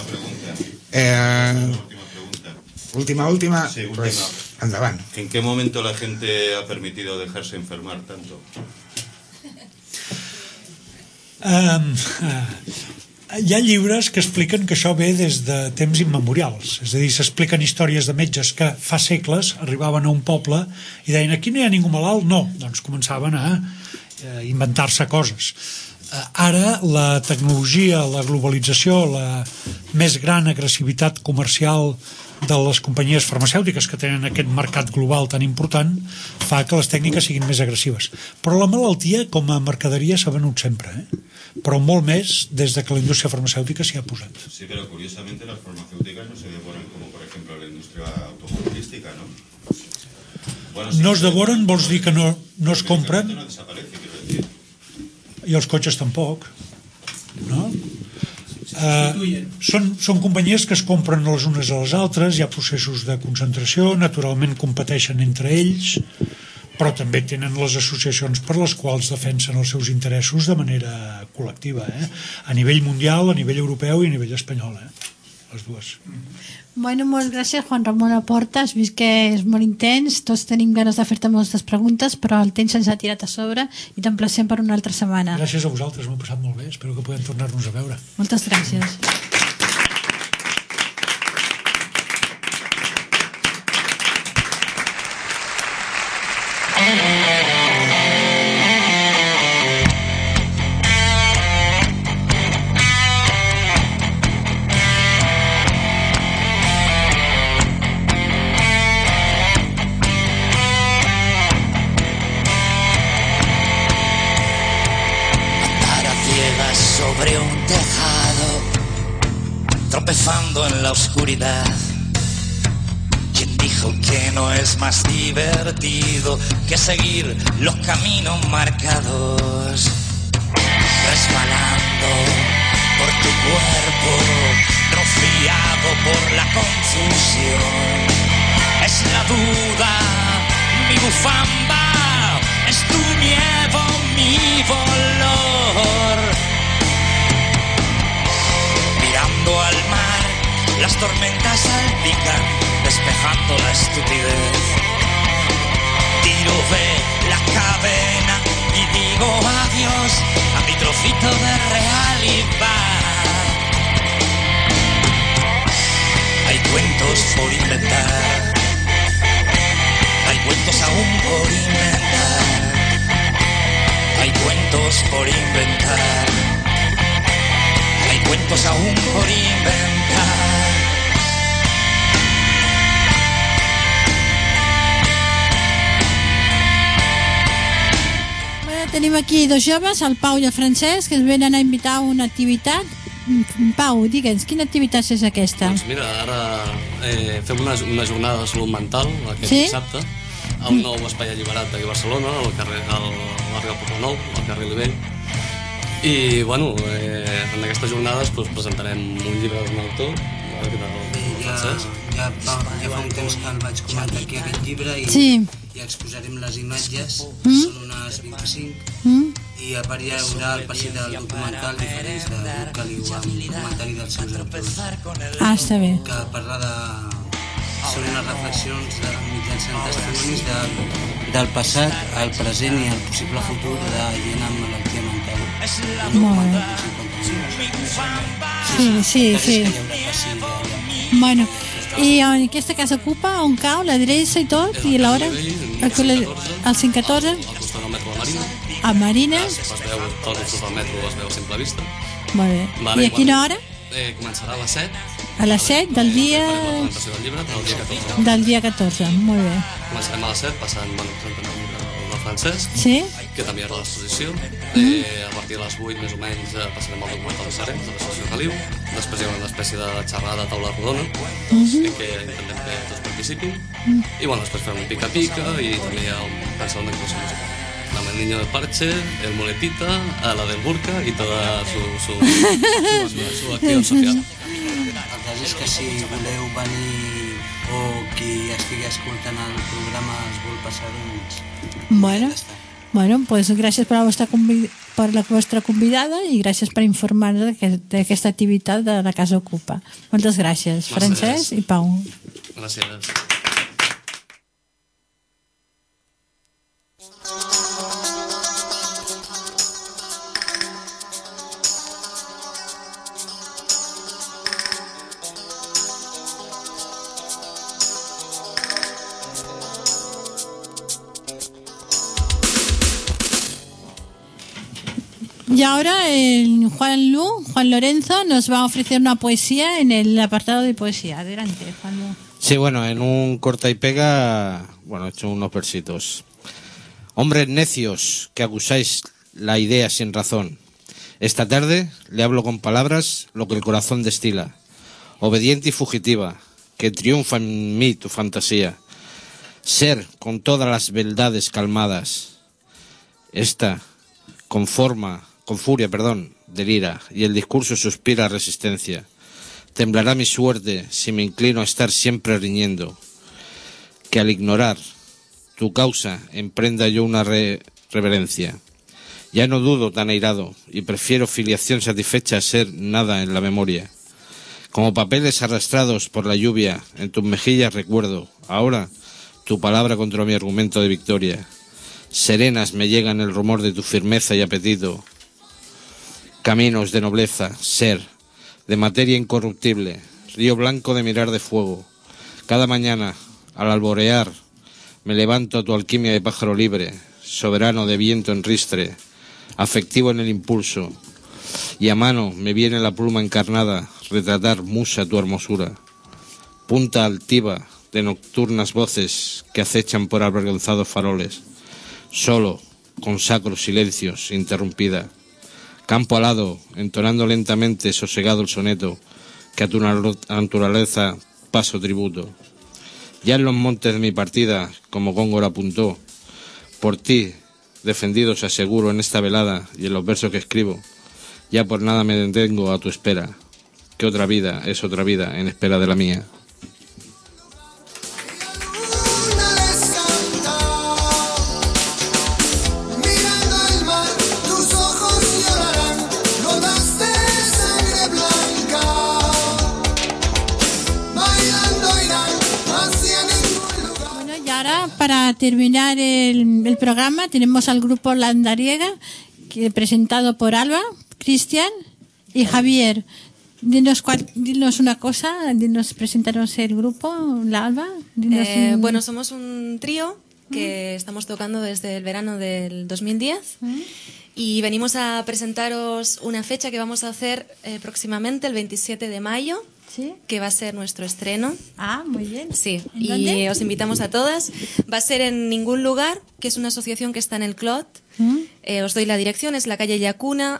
Última, sí, pues andavant. ¿En qué momento la gente ha permitido dejarse enfermar tanto? Hi ha llibres que expliquen que això ve des de temps immemorials, és a dir, s'expliquen històries de metges que fa segles arribaven a un poble i deien aquí no hi ha ningú malalt, no, doncs començaven a inventar-se coses. Ara la tecnologia, la globalització, la més gran agressivitat comercial de les companyies farmacèutiques que tenen aquest mercat global tan important fa que les tècniques siguin més agressives. Però la malaltia com a mercaderia s'ha venut sempre, però molt més des de que la indústria farmacèutica s'hi ha posat. Sí, pero curiosamente las farmacéuticas no se devoran como por ejemplo la industria automovilística, ¿no? Bueno, sí, no es devoren vols dir que no es compren? No desaparece, quiero decir. I els cotxes tampoc, no? Són companyies que es compren les unes a les altres, hi ha processos de concentració, naturalment competeixen entre ells, però també tenen les associacions per les quals defensen els seus interessos de manera col·lectiva, a nivell mundial, a nivell europeu i a nivell espanyol, les dues. Bueno, moltes gràcies, Juan Ramon Laporta. Has vist que és molt intens, tots tenim ganes de fer-te moltes preguntes, però el temps ens ha tirat a sobre i t'emplacem per una altra setmana. Gràcies a vosaltres, m'ho he passat molt bé, espero que podem tornar-nos a veure. Moltes gràcies. En la oscuridad, quien dijo que no es más divertido que seguir los caminos marcados, resbalando por tu cuerpo, rociado por la confusión. Es la duda, mi bufanda, es tu miedo, mi dolor. Mirando al mar, las tormentas salpican, despejando la estupidez. Tiro de la cadena y digo adiós a mi trocito de realidad. Hay cuentos por inventar, hay cuentos aún por inventar, hay cuentos por inventar, hay cuentos aún por inventar. Tenim aquí dos joves, el Pau i el Francesc, que ens venen a invitar a una activitat. Pau, digue'ns, quina activitat és aquesta? Doncs mira, ara fem una jornada de salut mental aquest dissabte a un nou espai alliberat d'aquí a Barcelona, al barri del Poble Nou, al carrer Libell. I, bueno, en aquestes jornades presentarem un llibre d'un autor, ja fa un temps que el vaig comentar aquí aquest llibre i ja exposarem les imatges, són unes 25, i a part hi haurà el passi del documental diferents de Grup Caliu amb un comentari dels seus autors. Està bé. Que parla de... són unes reflexions mitjançant testimonis del passat, el present i el possible futur de gent amb malaltia mental. Molt bé. Sí. Bueno, i en aquesta casa ocupa on cau, l'adreça i tot, i l'hora? El 514? Al costat del metro de Marina. A Marina? Es veu, tot el del metro es veu a simple vista. Molt bé. I a quina hora? Començarà a les 7. A les 7 del dia... La presentació del llibre, del dia 14. Del dia 14, molt bé. Començarem a les 7, passant, presentant el llibre del Francesc, sí? que també era a l'exposició. A partir de les 8 més o menys passarem al documental de Sarens, de l'Associació Caliu. Després hi ha una espècie de xerrada a taula rodona en què intentem que tots participin. I bueno, després fem un pica-pica i també hi ha un pensament d'actuació musical. La niño del parche, el muletita, la del burka y toda su acción social. El cas és que si voleu venir o qui estigui escoltant el programa es vol passar, doncs... Bueno, pues gràcies per la vostra convidada i gràcies per informar-nos d'aquesta activitat de la Casa Ocupa. Moltes gràcies, Francesc i Pau. Gràcies. Y ahora Juan Lorenzo nos va a ofrecer una poesía en el apartado de poesía. Adelante, Juan Lu. Sí, bueno, en un corta y pega, he hecho unos versitos. Hombres necios que acusáis la idea sin razón. Esta tarde le hablo con palabras lo que el corazón destila. Obediente y fugitiva, que triunfa en mí tu fantasía. Ser con todas las beldades calmadas. Esta con furia, delira, y el discurso suspira resistencia. Temblará mi suerte si me inclino a estar siempre riñendo. Que al ignorar tu causa emprenda yo una reverencia. Ya no dudo tan airado, y prefiero filiación satisfecha a ser nada en la memoria. Como papeles arrastrados por la lluvia, en tus mejillas recuerdo, ahora, tu palabra contra mi argumento de victoria. Serenas me llegan el rumor de tu firmeza y apetito. Caminos de nobleza, ser, de materia incorruptible, río blanco de mirar de fuego. Cada mañana, al alborear, me levanto a tu alquimia de pájaro libre, soberano de viento en ristre, afectivo en el impulso, y a mano me viene la pluma encarnada, retratar musa tu hermosura. Punta altiva de nocturnas voces que acechan por avergonzados faroles. Solo, con sacros silencios, interrumpida. Campo alado, entonando lentamente sosegado el soneto, que a tu naturaleza paso tributo. Ya en los montes de mi partida, como Góngora apuntó, por ti, defendidos aseguro en esta velada y en los versos que escribo, ya por nada me detengo a tu espera, que otra vida es otra vida en espera de la mía. Para terminar el programa tenemos al grupo Landariega, presentado por Alba, Cristian y Javier. Dinos una cosa, presentarnos el grupo, la Alba. Bueno, somos un trío que estamos tocando desde el verano del 2010 y venimos a presentaros una fecha que vamos a hacer próximamente, el 27 de mayo. ¿Sí? Que va a ser nuestro estreno. Ah, muy bien. Sí, ¿En dónde? Y os invitamos a todas. Va a ser en Ningún Lugar, que es una asociación que está en el Clot. Os doy la dirección, es la calle Yacuna,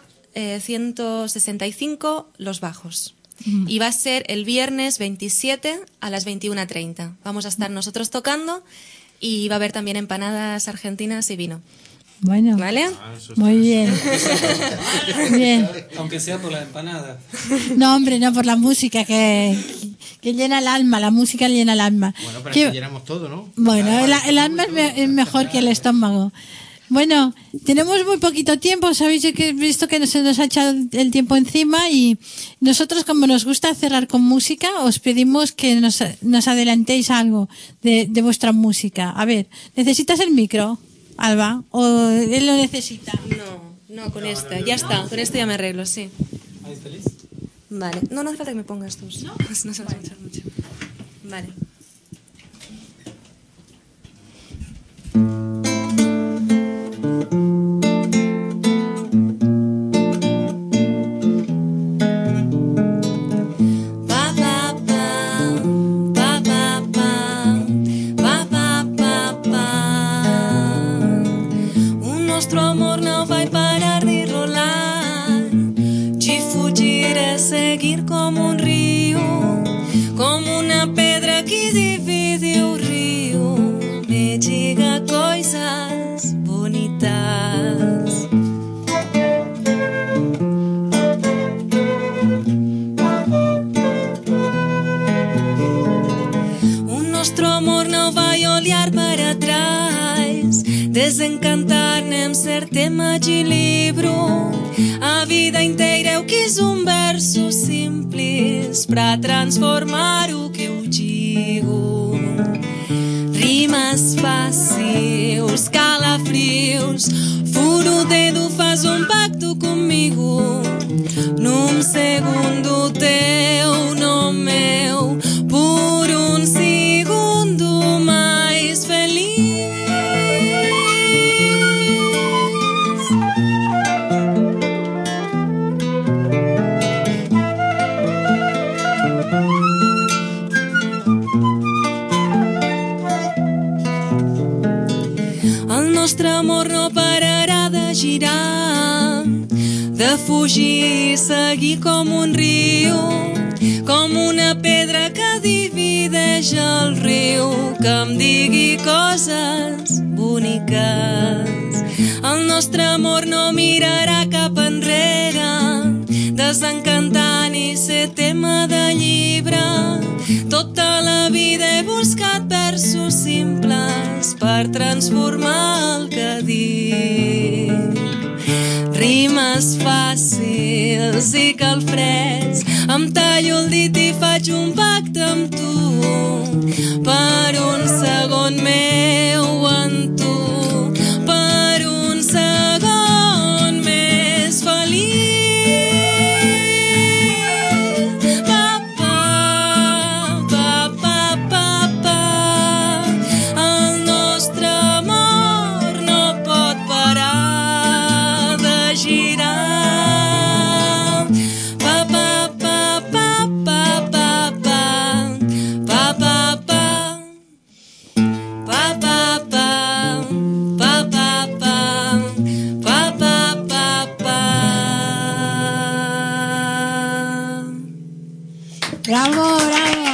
165, Los Bajos. Y va a ser el viernes 27 a las 21:30. Vamos a estar nosotros tocando y va a haber también empanadas argentinas y vino. Bueno, ¿vale? Muy bien. Bien. Aunque sea por la empanada. No, hombre, no, por la música que llena el alma, la música llena el alma. Bueno, pero es que llenamos todo, ¿no? Bueno, el alma es mejor que el estómago. Bueno, tenemos muy poquito tiempo, sabéis que he visto que se nos ha echado el tiempo encima y nosotros, como nos gusta cerrar con música, os pedimos que nos adelantéis algo de vuestra música. A ver, ¿necesitas el micro, Alba? ¿O él lo necesita? No, con esta. Ya está, con esto ya me arreglo, sí. ¿Ahí feliz? Vale. No hace falta que me pongas tus. No se nos va a escuchar mucho. Vale. olhar para trás, desencantar-me ser tema de livro. A vida inteira eu quis verso simples pra transformar o que eu digo. Rimas fáceis, calafrios, furo o dedo, faz pacto comigo. Num segundo teu, no meu, por segundo mais feliz. El nostre amor no pararà de girar, de fugir i seguir com riu, com una pedra que divideix el riu, que em digui coses boniques. El nostre amor no mirarà cap enrere, desencantant i ser tema de llibre. Tota la vida he buscat versos simples per transformar el que dic. Rimes fàcils i calfreds, em tallo el dit i faig pacte amb tu, per segon meu en tu, per segon més feliç. Bravo, bravo.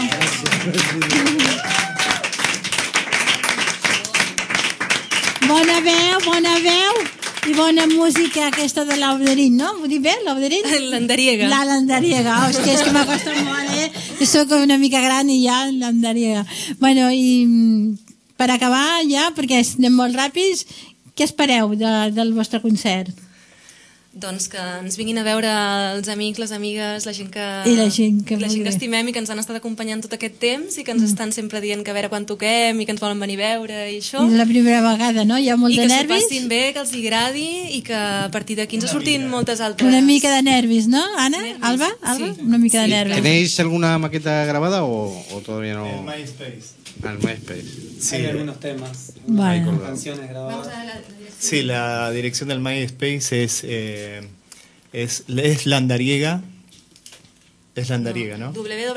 Bona veu i bona música aquesta de l'Auderín, no? Ho dic bé, l'Auderín? L'Andariega. La l'Andariega. Hòstia, és que m'ha costat molt, que soc una mica gran i ja l'Andariega. Bueno, i per acabar ja, perquè anem molt ràpids, què espereu del vostre concert? Doncs que ens vinguin a veure els amics, les amigues, la gent que estimem i que ens han estat acompanyant tot aquest temps i que ens estan sempre dient que a veure quan toquem i que ens volen venir a veure i això. És la primera vegada, no? Hi ha molt de nervis. I que s'ho passin bé, que els agradi i que a partir d'aquí ens sortin moltes altres. Una mica de nervis, ¿no, Ana? ¿Alba? Sí. Una mica de nervis. ¿Tenéis alguna maqueta grabada o todavía no? El MySpace. El MySpace. Sí. Hay algunos temas, bueno. canciones grabadas. Sí, la dirección del MySpace es Landariega. Es Landariega, ¿no?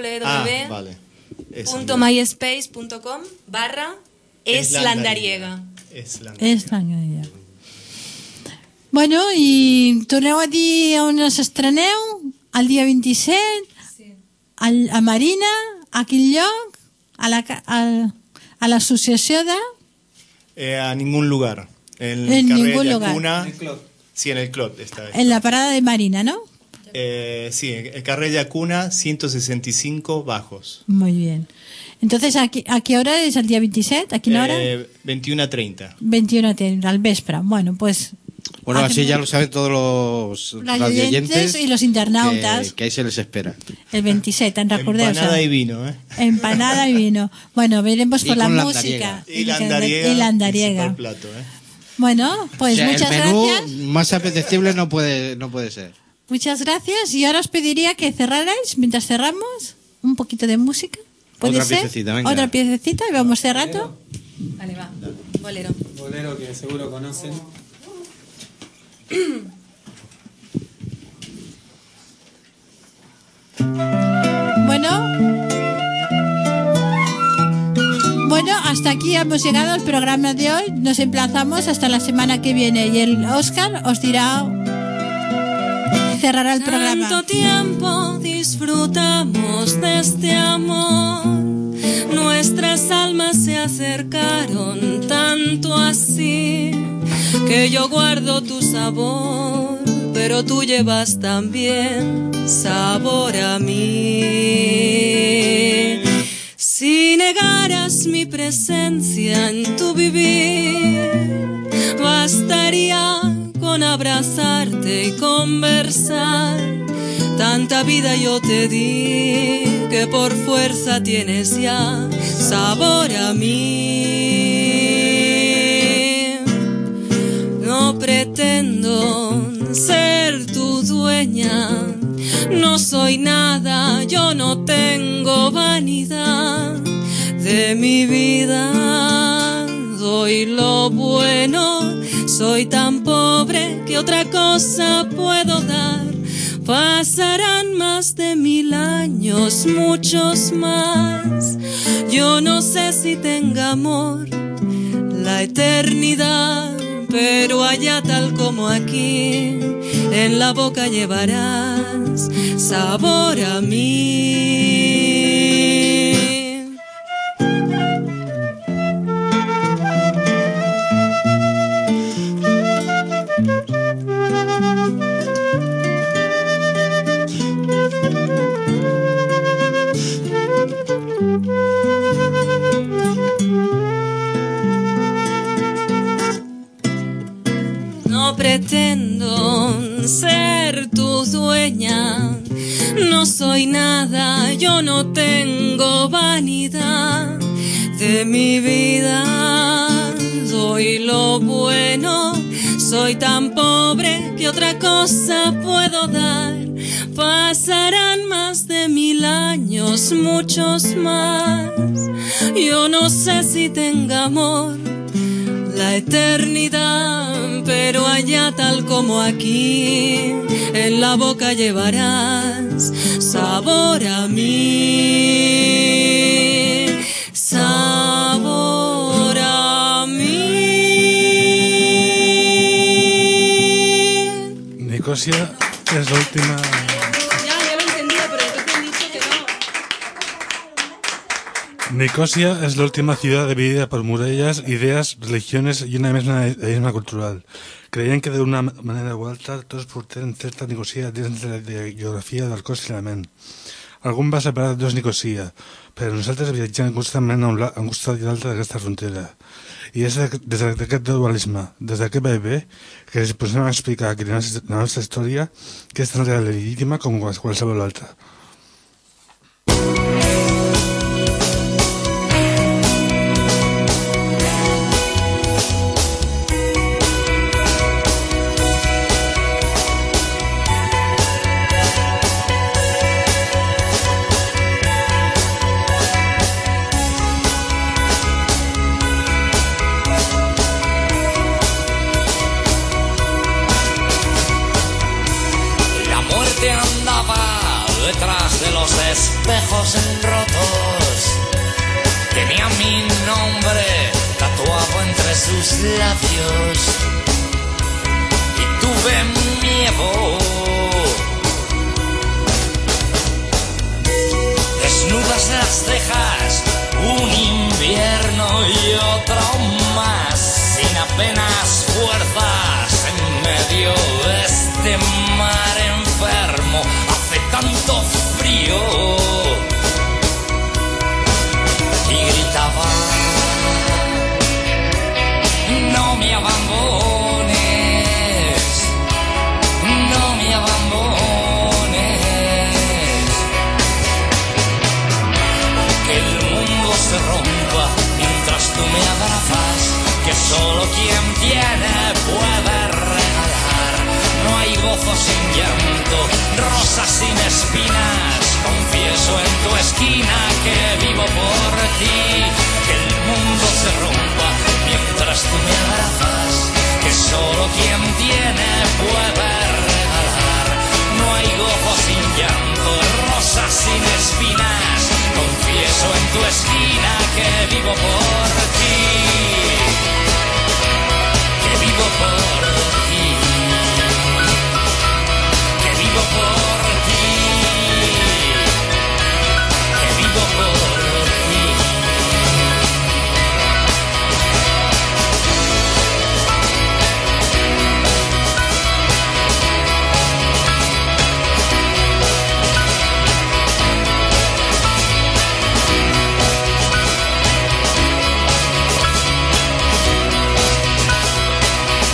www.myspace.com/eslandariega. És Landariega. Bueno, i torneu a dir on us estreneu? El dia 27? Sí. A Marina? A quin lloc? A l'associació de? A ningún lugar. En ningún lugar. Cuna, sí, en el Clot. En la parada de Marina, ¿no? Sí, en Carrera Cuna, 165 Bajos. Muy bien. Entonces, ¿a qué hora es el día 27? ¿A qué hora? 21:30. 21:30, al vespre. Bueno, pues... Bueno, así ya lo saben todos los radioyentes y los internautas. Que ahí se les espera. El 27, en recordeu. Empanada y vino, ¿eh? Empanada y vino. Bueno, veremos por la música. Y la Andariega. El plato, ¿eh? Bueno, pues muchas gracias. El menú más apetecible no puede ser. Muchas gracias. Y ahora os pediría que cerrarais, mientras cerramos, un poquito de música. ¿Puede Otra ser? piececita, venga. Otra piececita y vamos cerrando. Vale, va. Bolero. Bolero que seguro conocen. Bueno, hasta aquí hemos llegado al programa de hoy. Nos emplazamos hasta la semana que viene y el Óscar os dirá, cerrará el programa. Tanto tiempo disfrutamos de este amor, nuestras almas se acercaron tanto así, que yo guardo tu sabor, pero tú llevas también sabor a mí. Si negaras es mi presencia en tu vivir. Bastaría con abrazarte y conversar. Tanta vida yo te di que por fuerza tienes ya sabor a mí. No pretendo ser tu dueña, no soy nada, yo no tengo vanidad. De mi vida doy lo bueno, soy tan pobre que otra cosa puedo dar. Pasarán más de 1000 años, muchos más. Yo no sé si tenga amor la eternidad, pero allá tal como aquí, en la boca llevarás sabor a mí. No pretendo ser tu dueña, no soy nada, yo no tengo vanidad. De mi vida doy lo bueno, soy tan pobre que otra cosa puedo dar. Pasarán más de 1000 años, muchos más. Yo no sé si tenga amor la eternidad, pero allá tal como aquí, en la boca llevarás sabor a mí, sabor a mí. Nicosia es la última... Ya lo he entendido, pero te han dicho que no. Nicosia es la última ciudad dividida por murallas, ideas, religiones y una misma cultural. Creien que d'una manera o altra tots portem certa Nicosia dins de la geografia del cos i la ment. Algun va separar dos Nicosia, però nosaltres viatgem constantment a un costat i l'altre d'aquesta frontera. I és des d'aquest dualisme, des d'aquest vaivé, que ens posem a explicar que la nostra història, que és tan real i legítima com qualsevol altra. Espejos rotos, tenía mi nombre tatuado entre sus labios y tuve miedo. Desnudas las cejas, un invierno y otro más, sin apenas fuerzas en medio de este mar enfermo. Hace tanto frío y gritaba: no me abandones, no me abandones, que el mundo se rompa mientras tú me abrazas, que solo quien tiene puede regalar. No hay gozo sin llanto, rosas sin espinas. Confieso en tu esquina que vivo por ti. Que el mundo se rompa mientras tú me abrazas, que solo quien tiene puede regalar. No hay gozo sin llanto, rosas sin espinas. Confieso en tu esquina que vivo por